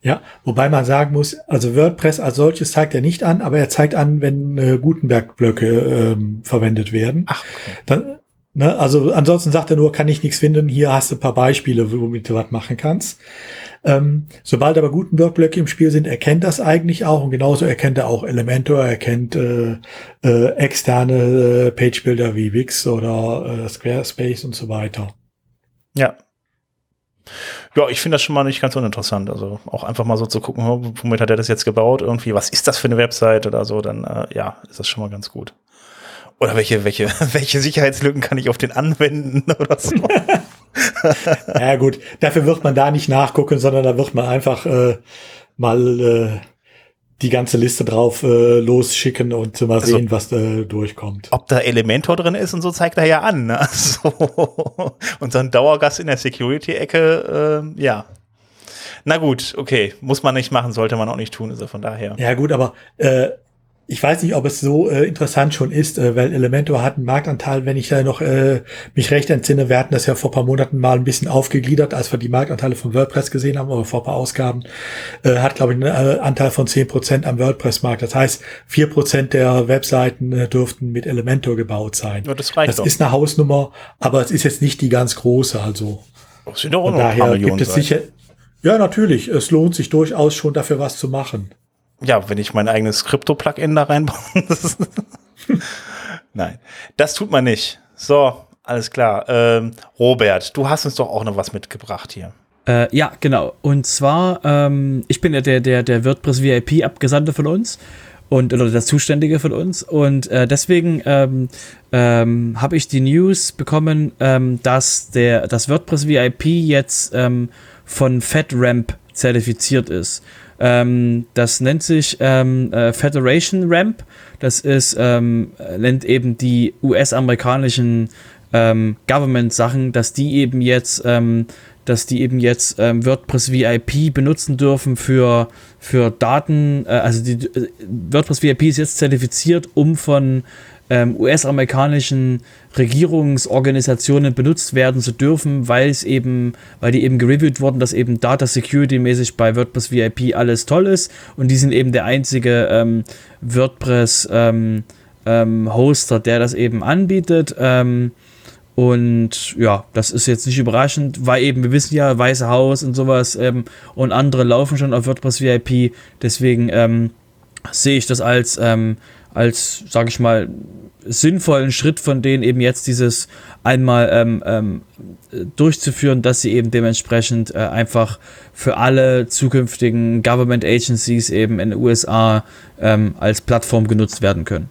Ja, wobei man sagen muss, also WordPress als solches zeigt er nicht an, aber er zeigt an, wenn äh, Gutenberg-Blöcke ähm, verwendet werden. Ach, okay. Dann, ne, also ansonsten sagt er nur, kann ich nichts finden, hier hast du ein paar Beispiele, womit du was machen kannst. Ähm, sobald aber Gutenberg-Blöcke im Spiel sind, erkennt das eigentlich auch und genauso erkennt er auch Elementor, er erkennt äh, äh, externe äh, Page-Builder wie Wix oder äh, Squarespace und so weiter. Ja. Ja, ich finde das schon mal nicht ganz uninteressant. Also auch einfach mal so zu gucken, womit hat er das jetzt gebaut? Irgendwie, was ist das für eine Website oder so? Dann, äh, ja, ist das schon mal ganz gut. Oder welche, welche, welche Sicherheitslücken kann ich auf den anwenden oder so? Ja gut, dafür wird man da nicht nachgucken, sondern da wird man einfach äh, mal äh, die ganze Liste drauf äh, losschicken und mal also, sehen, was da durchkommt. Ob da Elementor drin ist und so, zeigt er ja an. Ne? So. Und so ein Dauergast in der Security-Ecke, äh, ja. Na gut, okay, muss man nicht machen, sollte man auch nicht tun, also von daher. Ja gut, aber äh, ich weiß nicht, ob es so äh, interessant schon ist, äh, weil Elementor hat einen Marktanteil, wenn ich da noch äh, mich recht entsinne, wir hatten das ja vor ein paar Monaten mal ein bisschen aufgegliedert, als wir die Marktanteile von WordPress gesehen haben, oder vor ein paar Ausgaben, äh, hat, glaube ich, einen äh, Anteil von zehn Prozent am WordPress-Markt. Das heißt, vier Prozent der Webseiten äh, dürften mit Elementor gebaut sein. Ja, das reicht das doch. Ist eine Hausnummer, aber es ist jetzt nicht die ganz große, also Das sind doch auch von noch ein paar daher Millionen gibt es Seiten. sicher, ja natürlich, es lohnt sich durchaus schon dafür was zu machen. Ja, wenn ich mein eigenes Krypto-Plugin da reinbaue. Nein, das tut man nicht. So, alles klar. Ähm, Robert, du hast uns doch auch noch was mitgebracht hier. Äh, ja, genau. Und zwar, ähm, ich bin ja der, der, der WordPress V I P-Abgesandte von uns und oder der Zuständige von uns. Und äh, deswegen ähm, ähm, habe ich die News bekommen, ähm, dass der das WordPress V I P jetzt ähm, von FedRAMP zertifiziert ist. Ähm, das nennt sich ähm, äh, Federation Ramp. Das ist, ähm, nennt eben die U S-amerikanischen ähm, Government-Sachen, dass die eben jetzt, ähm, dass die eben jetzt ähm, WordPress V I P benutzen dürfen für, für Daten. Äh, also die äh, WordPress V I P ist jetzt zertifiziert, um von ähm, U S-amerikanischen Regierungsorganisationen benutzt werden zu dürfen, weil es eben, weil die eben gereviewt wurden, dass eben Data Security mäßig bei WordPress V I P alles toll ist und die sind eben der einzige ähm, WordPress ähm, ähm, Hoster, der das eben anbietet. Ähm, und ja, das ist jetzt nicht überraschend, weil eben, wir wissen ja, Weiße Haus und sowas ähm, und andere laufen schon auf WordPress V I P, deswegen ähm, sehe ich das als ähm, als, sage ich mal, sinnvollen Schritt von denen eben jetzt dieses einmal ähm, ähm, durchzuführen, dass sie eben dementsprechend äh, einfach für alle zukünftigen Government Agencies eben in den U S A ähm, als Plattform genutzt werden können.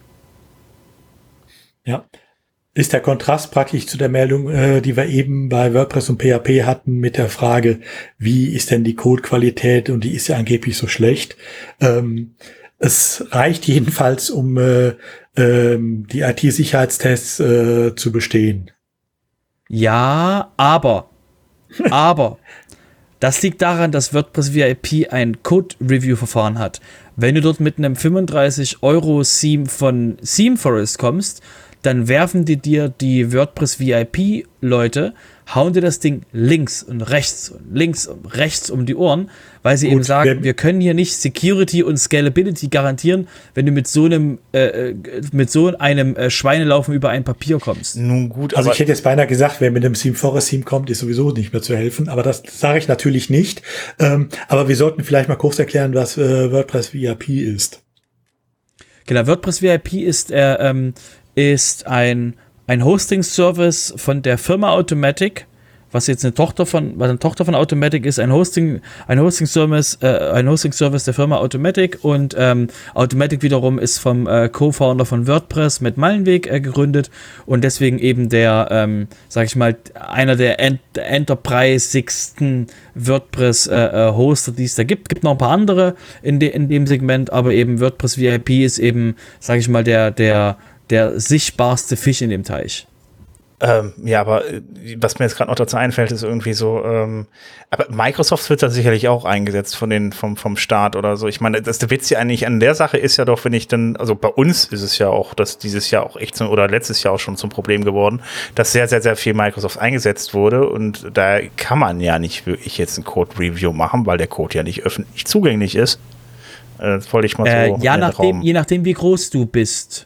Ja, ist der Kontrast praktisch zu der Meldung, äh, die wir eben bei WordPress und P H P hatten mit der Frage, wie ist denn die Codequalität und die ist ja angeblich so schlecht. Ähm, Es reicht jedenfalls, um äh, ähm, die I T-Sicherheitstests äh, zu bestehen. Ja, aber, aber, das liegt daran, dass WordPress V I P ein Code-Review-Verfahren hat. Wenn du dort mit einem fünfunddreißig Euro Theme von ThemeForest kommst, dann werfen die dir die WordPress V I P-Leute, hauen dir das Ding links und rechts und links und rechts um die Ohren, weil sie Gut, eben sagen, wir, wir können hier nicht Security und Scalability garantieren, wenn du mit so einem äh, mit so einem äh, Schweinelaufen über ein Papier kommst. Nun gut, also aber ich hätte jetzt beinahe gesagt, wer mit einem ThemeForest-Theme kommt, ist sowieso nicht mehr zu helfen, aber das sage ich natürlich nicht. Ähm, aber wir sollten vielleicht mal kurz erklären, was äh, WordPress V I P ist. Genau, WordPress V I P ist äh, ähm, ist ein, ein Hosting-Service von der Firma Automatic, was jetzt eine Tochter von, was eine Tochter von Automatic ist, ein Hosting, ein Hosting-Service, äh, ein Hosting-Service der Firma Automatic und ähm, Automatic wiederum ist vom äh, Co-Founder von WordPress mit Mallenweg äh, gegründet und deswegen eben der, ähm, sag ich mal, einer der Ent- enterprisigsten WordPress-Hoster, äh, die es da gibt. Gibt noch ein paar andere in, de- in dem Segment, aber eben WordPress V I P ist eben, sag ich mal, der, der der sichtbarste Fisch in dem Teich. Ähm, ja, aber äh, was mir jetzt gerade noch dazu einfällt, ist irgendwie so, ähm, aber Microsoft wird da sicherlich auch eingesetzt von den, vom, vom Staat oder so. Ich meine, das der Witz ja eigentlich an der Sache ist ja doch, wenn ich dann, also bei uns ist es ja auch, dass dieses Jahr auch echt zum, oder letztes Jahr auch schon zum Problem geworden, dass sehr, sehr, sehr viel Microsoft eingesetzt wurde und da kann man ja nicht wirklich jetzt ein Code-Review machen, weil der Code ja nicht öffentlich zugänglich ist. Äh, das wollte ich mal so äh, ja, in den nachdem, Raum. je nachdem, wie groß du bist.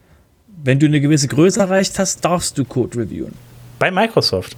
Wenn du eine gewisse Größe erreicht hast, darfst du Code reviewen. Bei Microsoft?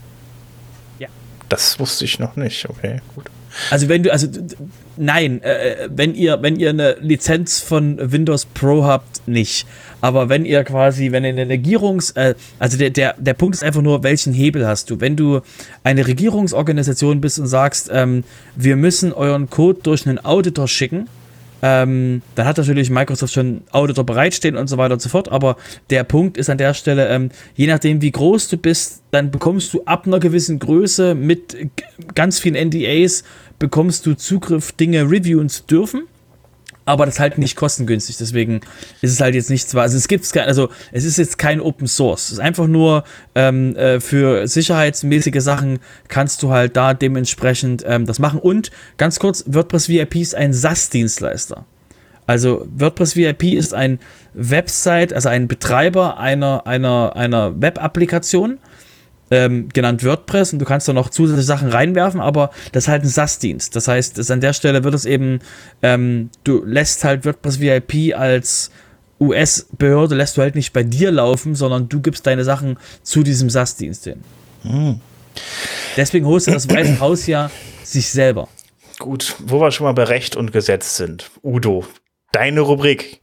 Ja. Das wusste ich noch nicht, okay, gut. Also wenn du, also d- d- nein, äh, wenn ihr, wenn ihr eine Lizenz von Windows Pro habt, nicht. Aber wenn ihr quasi, wenn ihr eine Regierungs, äh, also der, der, der Punkt ist einfach nur, welchen Hebel hast du? Wenn du eine Regierungsorganisation bist und sagst, ähm, wir müssen euren Code durch einen Auditor schicken, Ähm, dann hat natürlich Microsoft schon Auditor bereitstehen und so weiter und so fort, aber der Punkt ist an der Stelle, ähm, je nachdem wie groß du bist, dann bekommst du ab einer gewissen Größe mit g- ganz vielen N D As, bekommst du Zugriff, Dinge reviewen zu dürfen, aber das ist halt nicht kostengünstig, deswegen ist es halt jetzt nichts, also es gibt kein, also es ist jetzt kein Open Source, es ist einfach nur ähm, äh, für sicherheitsmäßige Sachen kannst du halt da dementsprechend ähm, das machen und ganz kurz, WordPress V I P ist ein SaaS-Dienstleister. Also WordPress V I P ist ein Website, also ein Betreiber einer, einer, einer Web-Applikation, Ähm, genannt WordPress und du kannst da noch zusätzliche Sachen reinwerfen, aber das ist halt ein SaaS-Dienst. Das heißt, das an der Stelle wird es eben, ähm, du lässt halt WordPress V I P als U S-Behörde, lässt du halt nicht bei dir laufen, sondern du gibst deine Sachen zu diesem SaaS-Dienst hin. Hm. Deswegen hostet das Weiße Haus ja sich selber. Gut, wo wir schon mal bei Recht und Gesetz sind. Udo, deine Rubrik.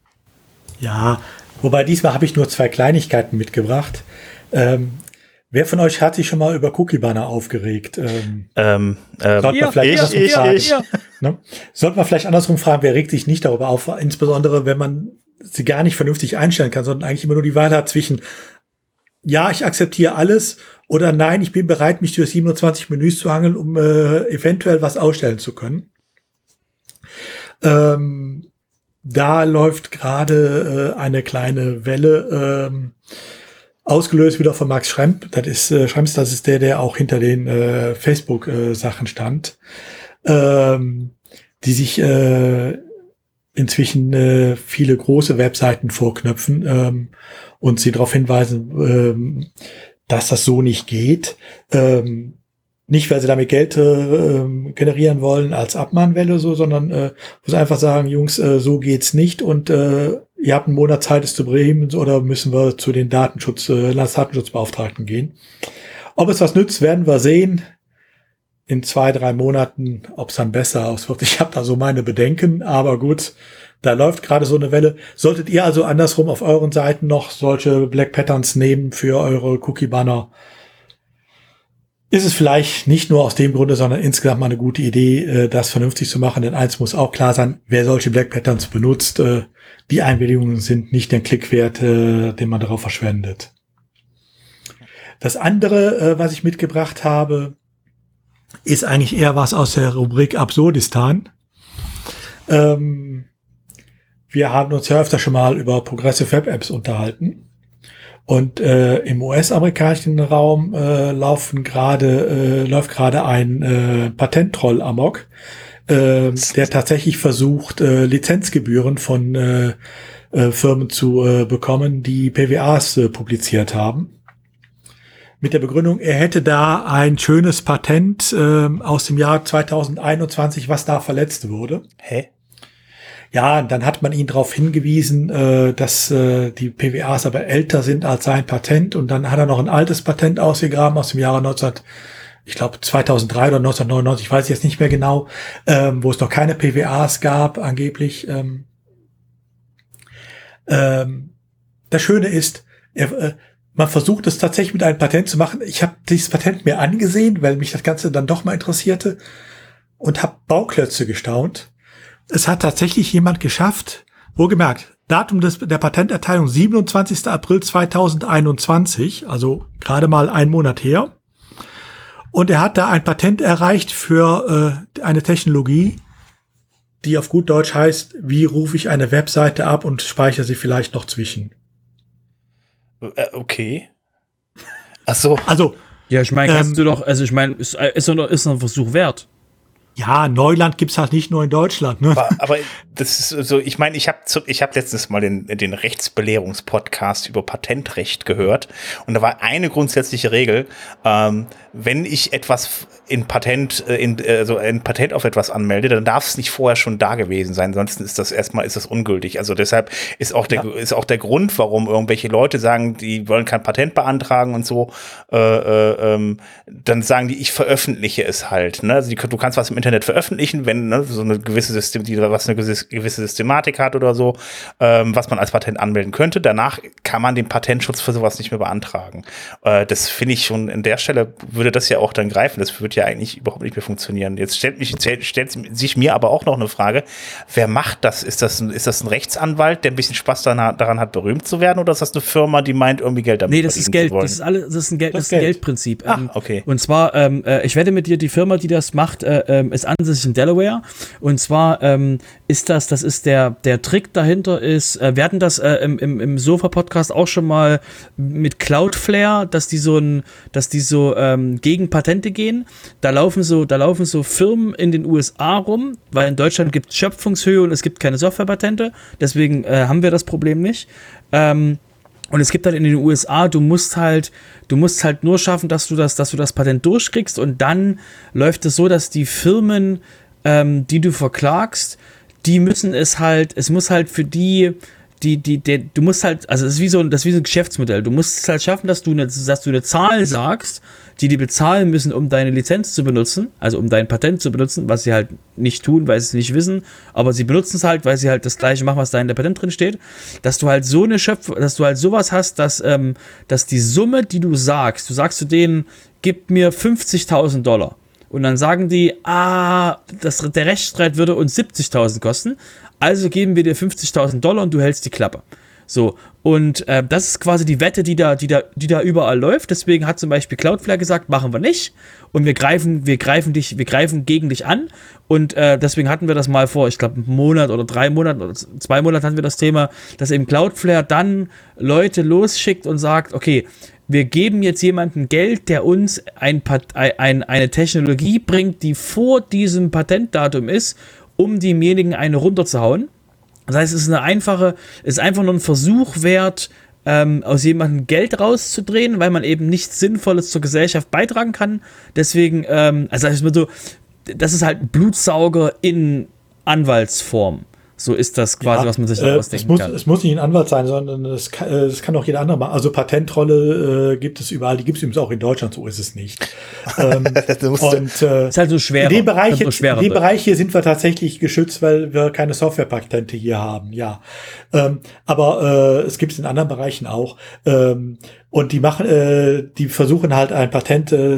Ja, wobei diesmal habe ich nur zwei Kleinigkeiten mitgebracht. Ähm, wer von euch hat sich schon mal über Cookie-Banner aufgeregt? Ähm, Ähm, ähm, sollte man vielleicht ich, andersrum ich, fragen. ich. Ne? Sollte man vielleicht andersrum fragen, wer regt sich nicht darüber auf, insbesondere wenn man sie gar nicht vernünftig einstellen kann, sondern eigentlich immer nur die Wahl hat zwischen ja, ich akzeptiere alles oder nein, ich bin bereit, mich durch siebenundzwanzig Menüs zu hangeln, um äh, eventuell was ausstellen zu können. Ähm, da läuft gerade äh, eine kleine Welle, ähm, ausgelöst wieder von Max Schremp. Das ist äh, Schremps, das ist der, der auch hinter den äh, Facebook-Sachen äh, stand, ähm, die sich äh, inzwischen äh, viele große Webseiten vorknöpfen ähm, und sie darauf hinweisen, ähm, dass das so nicht geht. Ähm, nicht, weil sie damit Geld äh, generieren wollen als Abmahnwelle, so, sondern äh, wo sie einfach sagen, Jungs, äh, so geht's nicht und äh, ihr habt einen Monat Zeit, es zu beheben oder müssen wir zu den Datenschutz, äh, Landesdatenschutzbeauftragten gehen. Ob es was nützt, werden wir sehen. In zwei, drei Monaten, ob es dann besser auswirkt. Ich habe da so meine Bedenken, aber gut, da läuft gerade so eine Welle. Solltet ihr also andersrum auf euren Seiten noch solche Black Patterns nehmen für eure Cookie-Banner, ist es vielleicht nicht nur aus dem Grunde, sondern insgesamt mal eine gute Idee, das vernünftig zu machen. Denn eins muss auch klar sein, wer solche Black Patterns benutzt, die Einwilligungen sind nicht den Klick wert, den man darauf verschwendet. Das andere, was ich mitgebracht habe, ist eigentlich eher was aus der Rubrik Absurdistan. Ähm, wir haben uns ja öfter schon mal über Progressive Web Apps unterhalten. Und äh, im U S-amerikanischen Raum äh, laufen gerade äh, läuft gerade ein äh, Patenttroll amok, äh, der tatsächlich versucht, äh, Lizenzgebühren von äh, äh, Firmen zu äh, bekommen, die P W As äh, publiziert haben. Mit der Begründung, er hätte da ein schönes Patent äh, aus dem Jahr zweitausendeinundzwanzig, was da verletzt wurde. Hä? Ja, dann hat man ihn darauf hingewiesen, äh, dass äh, die P W As aber älter sind als sein Patent. Und dann hat er noch ein altes Patent ausgegraben aus dem Jahre neunzehn, ich glaube zweitausenddrei oder neunzehnhundertneunundneunzig, ich weiß jetzt nicht mehr genau, ähm, wo es noch keine P W As gab, angeblich. Ähm, ähm, das Schöne ist, er, äh, man versucht es tatsächlich mit einem Patent zu machen. Ich habe dieses Patent mir angesehen, weil mich das Ganze dann doch mal interessierte und habe Bauklötze gestaunt. Es hat tatsächlich jemand geschafft, wohlgemerkt, Datum des, der Patenterteilung siebenundzwanzigster April zweitausendeinundzwanzig, also gerade mal einen Monat her. Und er hat da ein Patent erreicht für äh, eine Technologie, die auf gut Deutsch heißt, wie rufe ich eine Webseite ab und speichere sie vielleicht noch zwischen. Äh, okay. Ach so. Also, Ja, ich meine, kannst Ähm, du doch, also ich meine, ist, ist, doch- ist doch ein Versuch wert. ja, Neuland gibt's halt nicht nur in Deutschland, ne? Aber, aber das ist so, ich meine, ich habe ich hab letztens mal den, den Rechtsbelehrungspodcast über Patentrecht gehört und da war eine grundsätzliche Regel, ähm, wenn ich etwas in Patent, äh, in, also ein Patent auf etwas anmelde, dann darf es nicht vorher schon da gewesen sein, ansonsten ist das erstmal ist das ungültig. Also deshalb ist auch der, ja. ist auch der Grund, warum irgendwelche Leute sagen, die wollen kein Patent beantragen und so, äh, äh, ähm, dann sagen die, ich veröffentliche es halt. Ne? Also die, du kannst was im Internet veröffentlichen, wenn ne, so eine gewisse System, die was eine gewisse, gewisse Systematik hat oder so, ähm, was man als Patent anmelden könnte. Danach kann man den Patentschutz für sowas nicht mehr beantragen. Äh, das finde ich schon, an der Stelle würde das ja auch dann greifen. Das würde ja eigentlich überhaupt nicht mehr funktionieren. Jetzt stellt, mich, stellt sich mir aber auch noch eine Frage, wer macht das? Ist das ein, ist das ein Rechtsanwalt, der ein bisschen Spaß daran, daran hat, berühmt zu werden, oder ist das eine Firma, die meint, irgendwie Geld damit Nee, das ist verdienen Geld. zu wollen? Das ist alles, das ist ein, Geld, das Das ist ein Geld. Geldprinzip. Ah, Ähm, okay. Und zwar, ähm, äh, ich wette mit dir, die Firma, die das macht, äh, ähm, ist ansässig in Delaware. Und zwar ähm, ist das, das ist der, der Trick dahinter ist, äh, wir hatten das äh, im, im, im Sofa-Podcast auch schon mal mit Cloudflare, dass die so ein, dass die so ähm, gegen Patente gehen. Da laufen so, da laufen so Firmen in den U S A rum, weil in Deutschland gibt es Schöpfungshöhe und es gibt keine Softwarepatente. Deswegen äh, haben wir das Problem nicht. Ähm, Und es gibt halt in den U S A, du musst halt, du musst halt nur schaffen, dass du das, dass du das Patent durchkriegst, und dann läuft es so, dass die Firmen, ähm, die du verklagst, die müssen es halt, es muss halt für die, die, die, die du musst halt, also es ist wie so ein, das ist wie so ein Geschäftsmodell. Du musst es halt schaffen, dass du eine, dass du eine Zahl sagst, die die bezahlen müssen, um deine Lizenz zu benutzen, also um dein Patent zu benutzen, was sie halt nicht tun, weil sie es nicht wissen, aber sie benutzen es halt, weil sie halt das Gleiche machen, was da in der Patent drin steht, dass du halt so eine Schöpfung, dass du halt sowas hast, dass, ähm, dass die Summe, die du sagst, du sagst zu denen, gib mir fünfzigtausend Dollar. Und dann sagen die, ah, das, der Rechtsstreit würde uns siebzigtausend kosten, also geben wir dir fünfzigtausend Dollar und du hältst die Klappe. So, und äh, das ist quasi die Wette, die da, die da, die da überall läuft. Deswegen hat zum Beispiel Cloudflare gesagt, machen wir nicht. Und wir greifen, wir greifen dich, wir greifen gegen dich an. Und äh, deswegen hatten wir das mal vor, ich glaube, einen Monat oder drei Monaten oder zwei Monaten hatten wir das Thema, dass eben Cloudflare dann Leute losschickt und sagt, okay, wir geben jetzt jemandem Geld, der uns ein, ein, eine Technologie bringt, die vor diesem Patentdatum ist, um demjenigen eine runterzuhauen. Das heißt, es ist eine einfache, es ist einfach nur ein Versuch wert, ähm, aus jemandem Geld rauszudrehen, weil man eben nichts Sinnvolles zur Gesellschaft beitragen kann. Deswegen, ähm, also ich so, das ist halt ein Blutsauger in Anwaltsform. So ist das quasi, ja, was man sich da äh, ausdenken es muss, kann. Es muss nicht ein Anwalt sein, sondern es kann, äh, das kann auch jeder andere machen. Also Patentrolle äh, gibt es überall, die gibt es übrigens auch in Deutschland, so ist es nicht. ähm, und äh, ist halt so schwer. In dem Bereich, jetzt, in dem Bereich hier sind wir tatsächlich geschützt, weil wir keine Softwarepatente hier haben, ja. Ähm, aber äh, es gibt es in anderen Bereichen auch. Ähm, und die machen, äh, die versuchen halt ein Patent äh,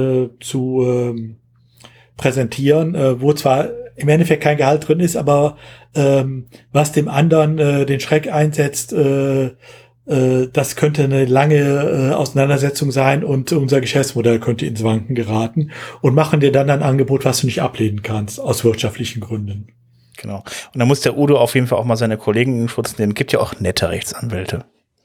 zu äh, präsentieren, äh, wo zwar im Endeffekt kein Gehalt drin ist, aber ähm, was dem anderen äh, den Schreck einsetzt, äh, äh, das könnte eine lange äh, Auseinandersetzung sein und unser Geschäftsmodell könnte ins Wanken geraten, und machen dir dann ein Angebot, was du nicht ablehnen kannst, aus wirtschaftlichen Gründen. Genau. Und da muss der Udo auf jeden Fall auch mal seine Kollegen in Schutz nehmen. Es gibt ja auch nette Rechtsanwälte.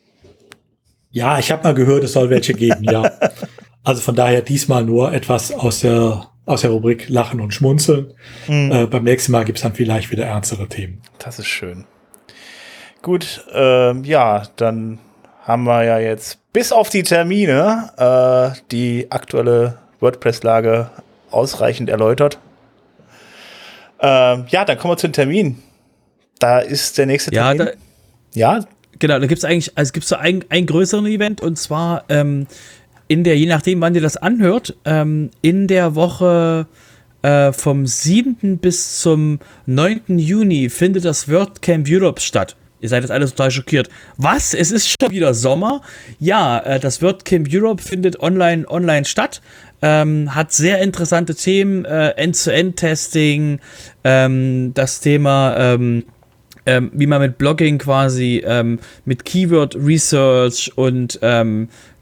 Ja, ich habe mal gehört, es soll welche geben, ja. Also von daher diesmal nur etwas aus der aus der Rubrik Lachen und Schmunzeln. Mhm. Äh, beim nächsten Mal gibt's dann vielleicht wieder ernstere Themen. Das ist schön. Gut, ähm, ja, dann haben wir ja jetzt bis auf die Termine äh, die aktuelle WordPress-Lage ausreichend erläutert. Ähm, ja, dann kommen wir zu den Terminen. Da ist der nächste ja, Termin. Da, ja, genau, da gibt's eigentlich, also gibt's so ein, ein größeren Event, und zwar ähm, in der, je nachdem, wann ihr das anhört, ähm, in der Woche äh, vom siebten bis zum neunten Juni findet das WordCamp Europe statt. Ihr seid jetzt alle total schockiert. Was? Es ist schon wieder Sommer? Ja, äh, das WordCamp Europe findet online, online statt. Ähm, hat sehr interessante Themen, äh, End-to-End-Testing, ähm, das Thema, ähm, ähm, wie man mit Blogging quasi, ähm, mit Keyword Research und ähm,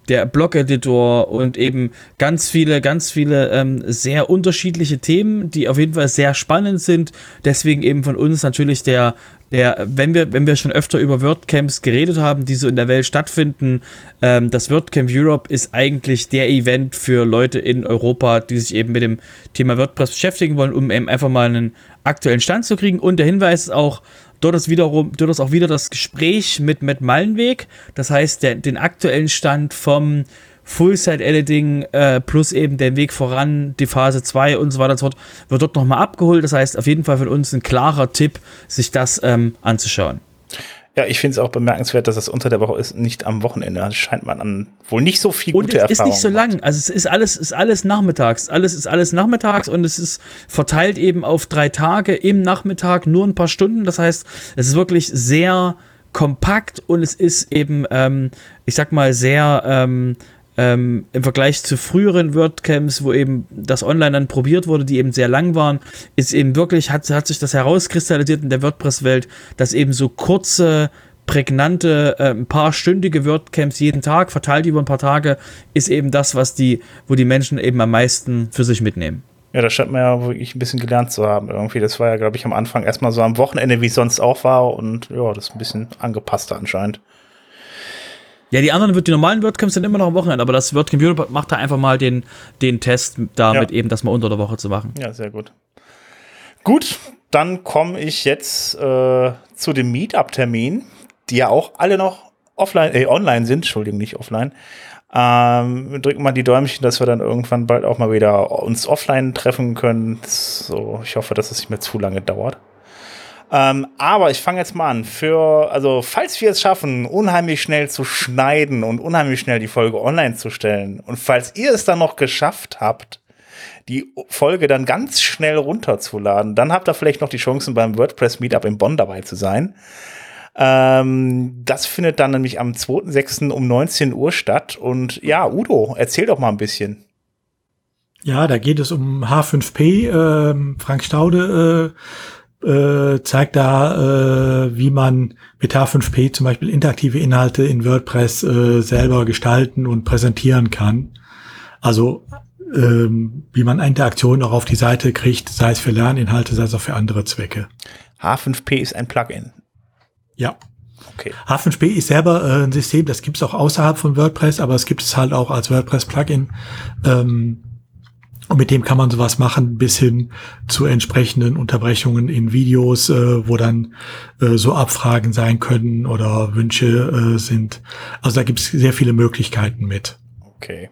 der Blog-Editor und eben ganz viele, ganz viele ähm, sehr unterschiedliche Themen, die auf jeden Fall sehr spannend sind. Deswegen eben von uns natürlich der, der, wenn wir, wenn wir schon öfter über WordCamps geredet haben, die so in der Welt stattfinden, ähm, das WordCamp Europe ist eigentlich der Event für Leute in Europa, die sich eben mit dem Thema WordPress beschäftigen wollen, um eben einfach mal einen aktuellen Stand zu kriegen. Und der Hinweis ist auch, dort ist wiederum, dort ist auch wieder das Gespräch mit Matt Mallenweg. Das heißt, der, den aktuellen Stand vom Full-Site-Editing äh, plus eben den Weg voran, die Phase zwei und so weiter und so fort, wird dort nochmal abgeholt. Das heißt, auf jeden Fall von uns ein klarer Tipp, sich das ähm, anzuschauen. Ja, ich finde es auch bemerkenswert, dass das unter der Woche ist, nicht am Wochenende. Das scheint man an wohl nicht so viel und gute es Erfahrung. Ist nicht so lang. Also es ist alles, ist alles nachmittags. Alles ist alles nachmittags und es ist verteilt eben auf drei Tage im Nachmittag nur ein paar Stunden. Das heißt, es ist wirklich sehr kompakt und es ist eben, ähm, ich sag mal, sehr ähm, ähm, im Vergleich zu früheren WordCamps, wo eben das online dann probiert wurde, die eben sehr lang waren, ist eben wirklich, hat, hat sich das herauskristallisiert in der WordPress-Welt, dass eben so kurze, prägnante, äh, ein paar stündige WordCamps jeden Tag, verteilt über ein paar Tage, ist eben das, was die, wo die Menschen eben am meisten für sich mitnehmen. Ja, da scheint man ja wirklich ein bisschen gelernt zu haben irgendwie. Das war ja, glaube ich, am Anfang erstmal so am Wochenende, wie es sonst auch war und ja, das ist ein bisschen angepasster anscheinend. Ja, die anderen, die normalen WordCamps sind immer noch am Wochenende, aber das WordCamp Europe macht da einfach mal den, den Test damit ja. eben, das mal unter der Woche zu machen. Ja, sehr gut. Gut, dann komme ich jetzt äh, zu dem Meetup-Termin, die ja auch alle noch offline, äh, online sind, Entschuldigung, nicht offline. Ähm, wir drücken mal die Däumchen, dass wir dann irgendwann bald auch mal wieder uns offline treffen können. So, ich hoffe, dass es nicht mehr zu lange dauert. Ähm, aber ich fange jetzt mal an. Für, also, falls wir es schaffen, unheimlich schnell zu schneiden und unheimlich schnell die Folge online zu stellen, und falls ihr es dann noch geschafft habt, die Folge dann ganz schnell runterzuladen, dann habt ihr vielleicht noch die Chancen, beim WordPress Meetup in Bonn dabei zu sein. Ähm, das findet dann nämlich am zweiten sechsten um neunzehn Uhr statt. Und ja, Udo, erzähl doch mal ein bisschen. Ja, da geht es um H fünf P. Ähm, Frank Staude äh, äh, zeigt da, äh, wie man mit H fünf P zum Beispiel interaktive Inhalte in WordPress äh, selber gestalten und präsentieren kann. Also ähm, wie man Interaktionen auch auf die Seite kriegt, sei es für Lerninhalte, sei es auch für andere Zwecke. H fünf P ist ein Plugin. Ja. Okay. H fünf P ist selber äh, ein System, das gibt es auch außerhalb von WordPress, aber es gibt es halt auch als WordPress-Plugin. Ähm, und mit dem kann man sowas machen, bis hin zu entsprechenden Unterbrechungen in Videos, äh, wo dann äh, so Abfragen sein können oder Wünsche äh, sind. Also da gibt es sehr viele Möglichkeiten mit. Okay.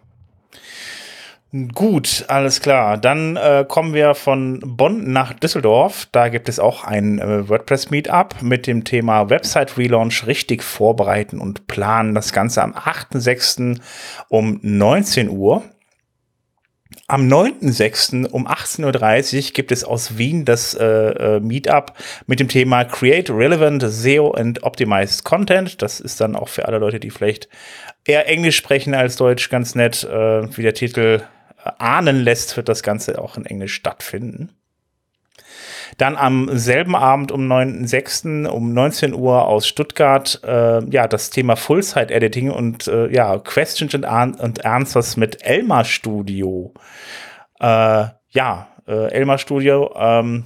Gut, alles klar. Dann äh, kommen wir von Bonn nach Düsseldorf. Da gibt es auch ein äh, WordPress-Meetup mit dem Thema Website-Relaunch richtig vorbereiten und planen. Das Ganze am achten sechsten um neunzehn Uhr. Am neunten sechsten um achtzehn Uhr dreißig gibt es aus Wien das äh, Meetup mit dem Thema Create Relevant S E O and Optimized Content. Das ist dann auch für alle Leute, die vielleicht eher Englisch sprechen als Deutsch, ganz nett, äh, wie der Titel ahnen lässt, wird das Ganze auch in Englisch stattfinden. Dann am selben Abend um neunten sechsten um neunzehn Uhr aus Stuttgart äh, ja das Thema Full-Site-Editing und äh, ja Questions and, and Answers mit Elmar Studio. Äh, ja, äh, Elmar Studio. Ähm,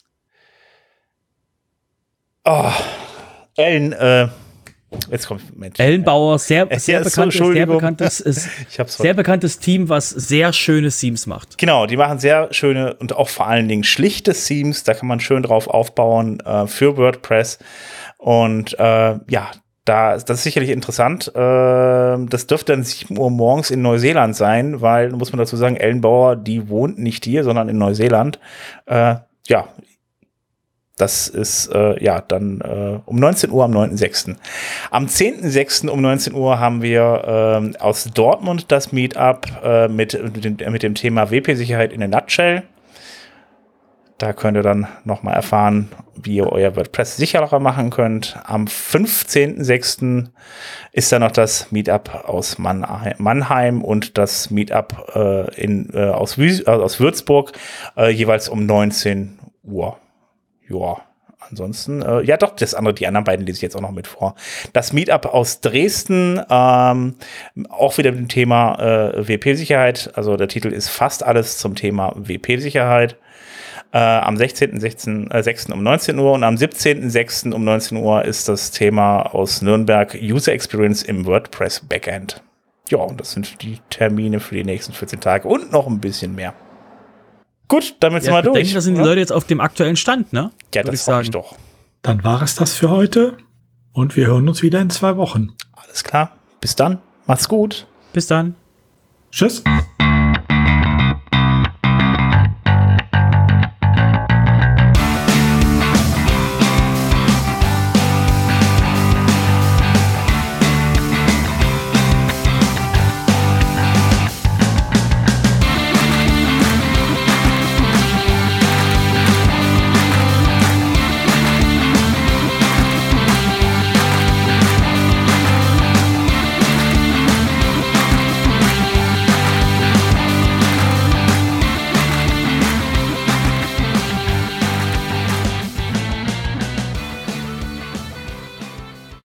oh, Ellen, äh, Jetzt kommt Mensch. Ellenbauer, sehr, sehr, ja, bekanntes, so, sehr, bekanntes, ist, sehr bekanntes Team, was sehr schöne Themes macht. Genau, die machen sehr schöne und auch vor allen Dingen schlichte Themes. Da kann man schön drauf aufbauen äh, für WordPress. Und äh, ja, da, das ist sicherlich interessant. Äh, das dürfte dann sieben Uhr morgens in Neuseeland sein, weil, muss man dazu sagen, Ellenbauer, die wohnt nicht hier, sondern in Neuseeland. Äh, ja, Das ist äh, ja dann äh, um neunzehn Uhr am neunten sechsten Am zehnten sechsten um neunzehn Uhr haben wir äh, aus Dortmund das Meetup äh, mit, mit, dem, mit dem Thema W P-Sicherheit in a Nutshell. Da könnt ihr dann nochmal erfahren, wie ihr euer WordPress sicherer machen könnt. Am fünfzehnten sechsten ist dann noch das Meetup aus Mannheim und das Meetup äh, in, äh, aus, Wü- äh, aus Würzburg, äh, jeweils um neunzehn Uhr. Ja, ansonsten, äh, ja doch, das andere, die anderen beiden lese ich jetzt auch noch mit vor. Das Meetup aus Dresden, ähm, auch wieder mit dem Thema äh, W P-Sicherheit. Also der Titel ist fast alles zum Thema W P-Sicherheit. Äh, am sechzehnten sechsten um neunzehn Uhr und am siebzehnten sechsten um neunzehn Uhr ist das Thema aus Nürnberg User Experience im WordPress Backend. Ja, und das sind die Termine für die nächsten vierzehn Tage und noch ein bisschen mehr. Gut, damit sind ja, wir durch. Ich denke, da sind die Leute jetzt auf dem aktuellen Stand, ne? Ja, das sage ich doch. Dann war es das für heute und wir hören uns wieder in zwei Wochen. Alles klar, bis dann, macht's gut. Bis dann. Tschüss.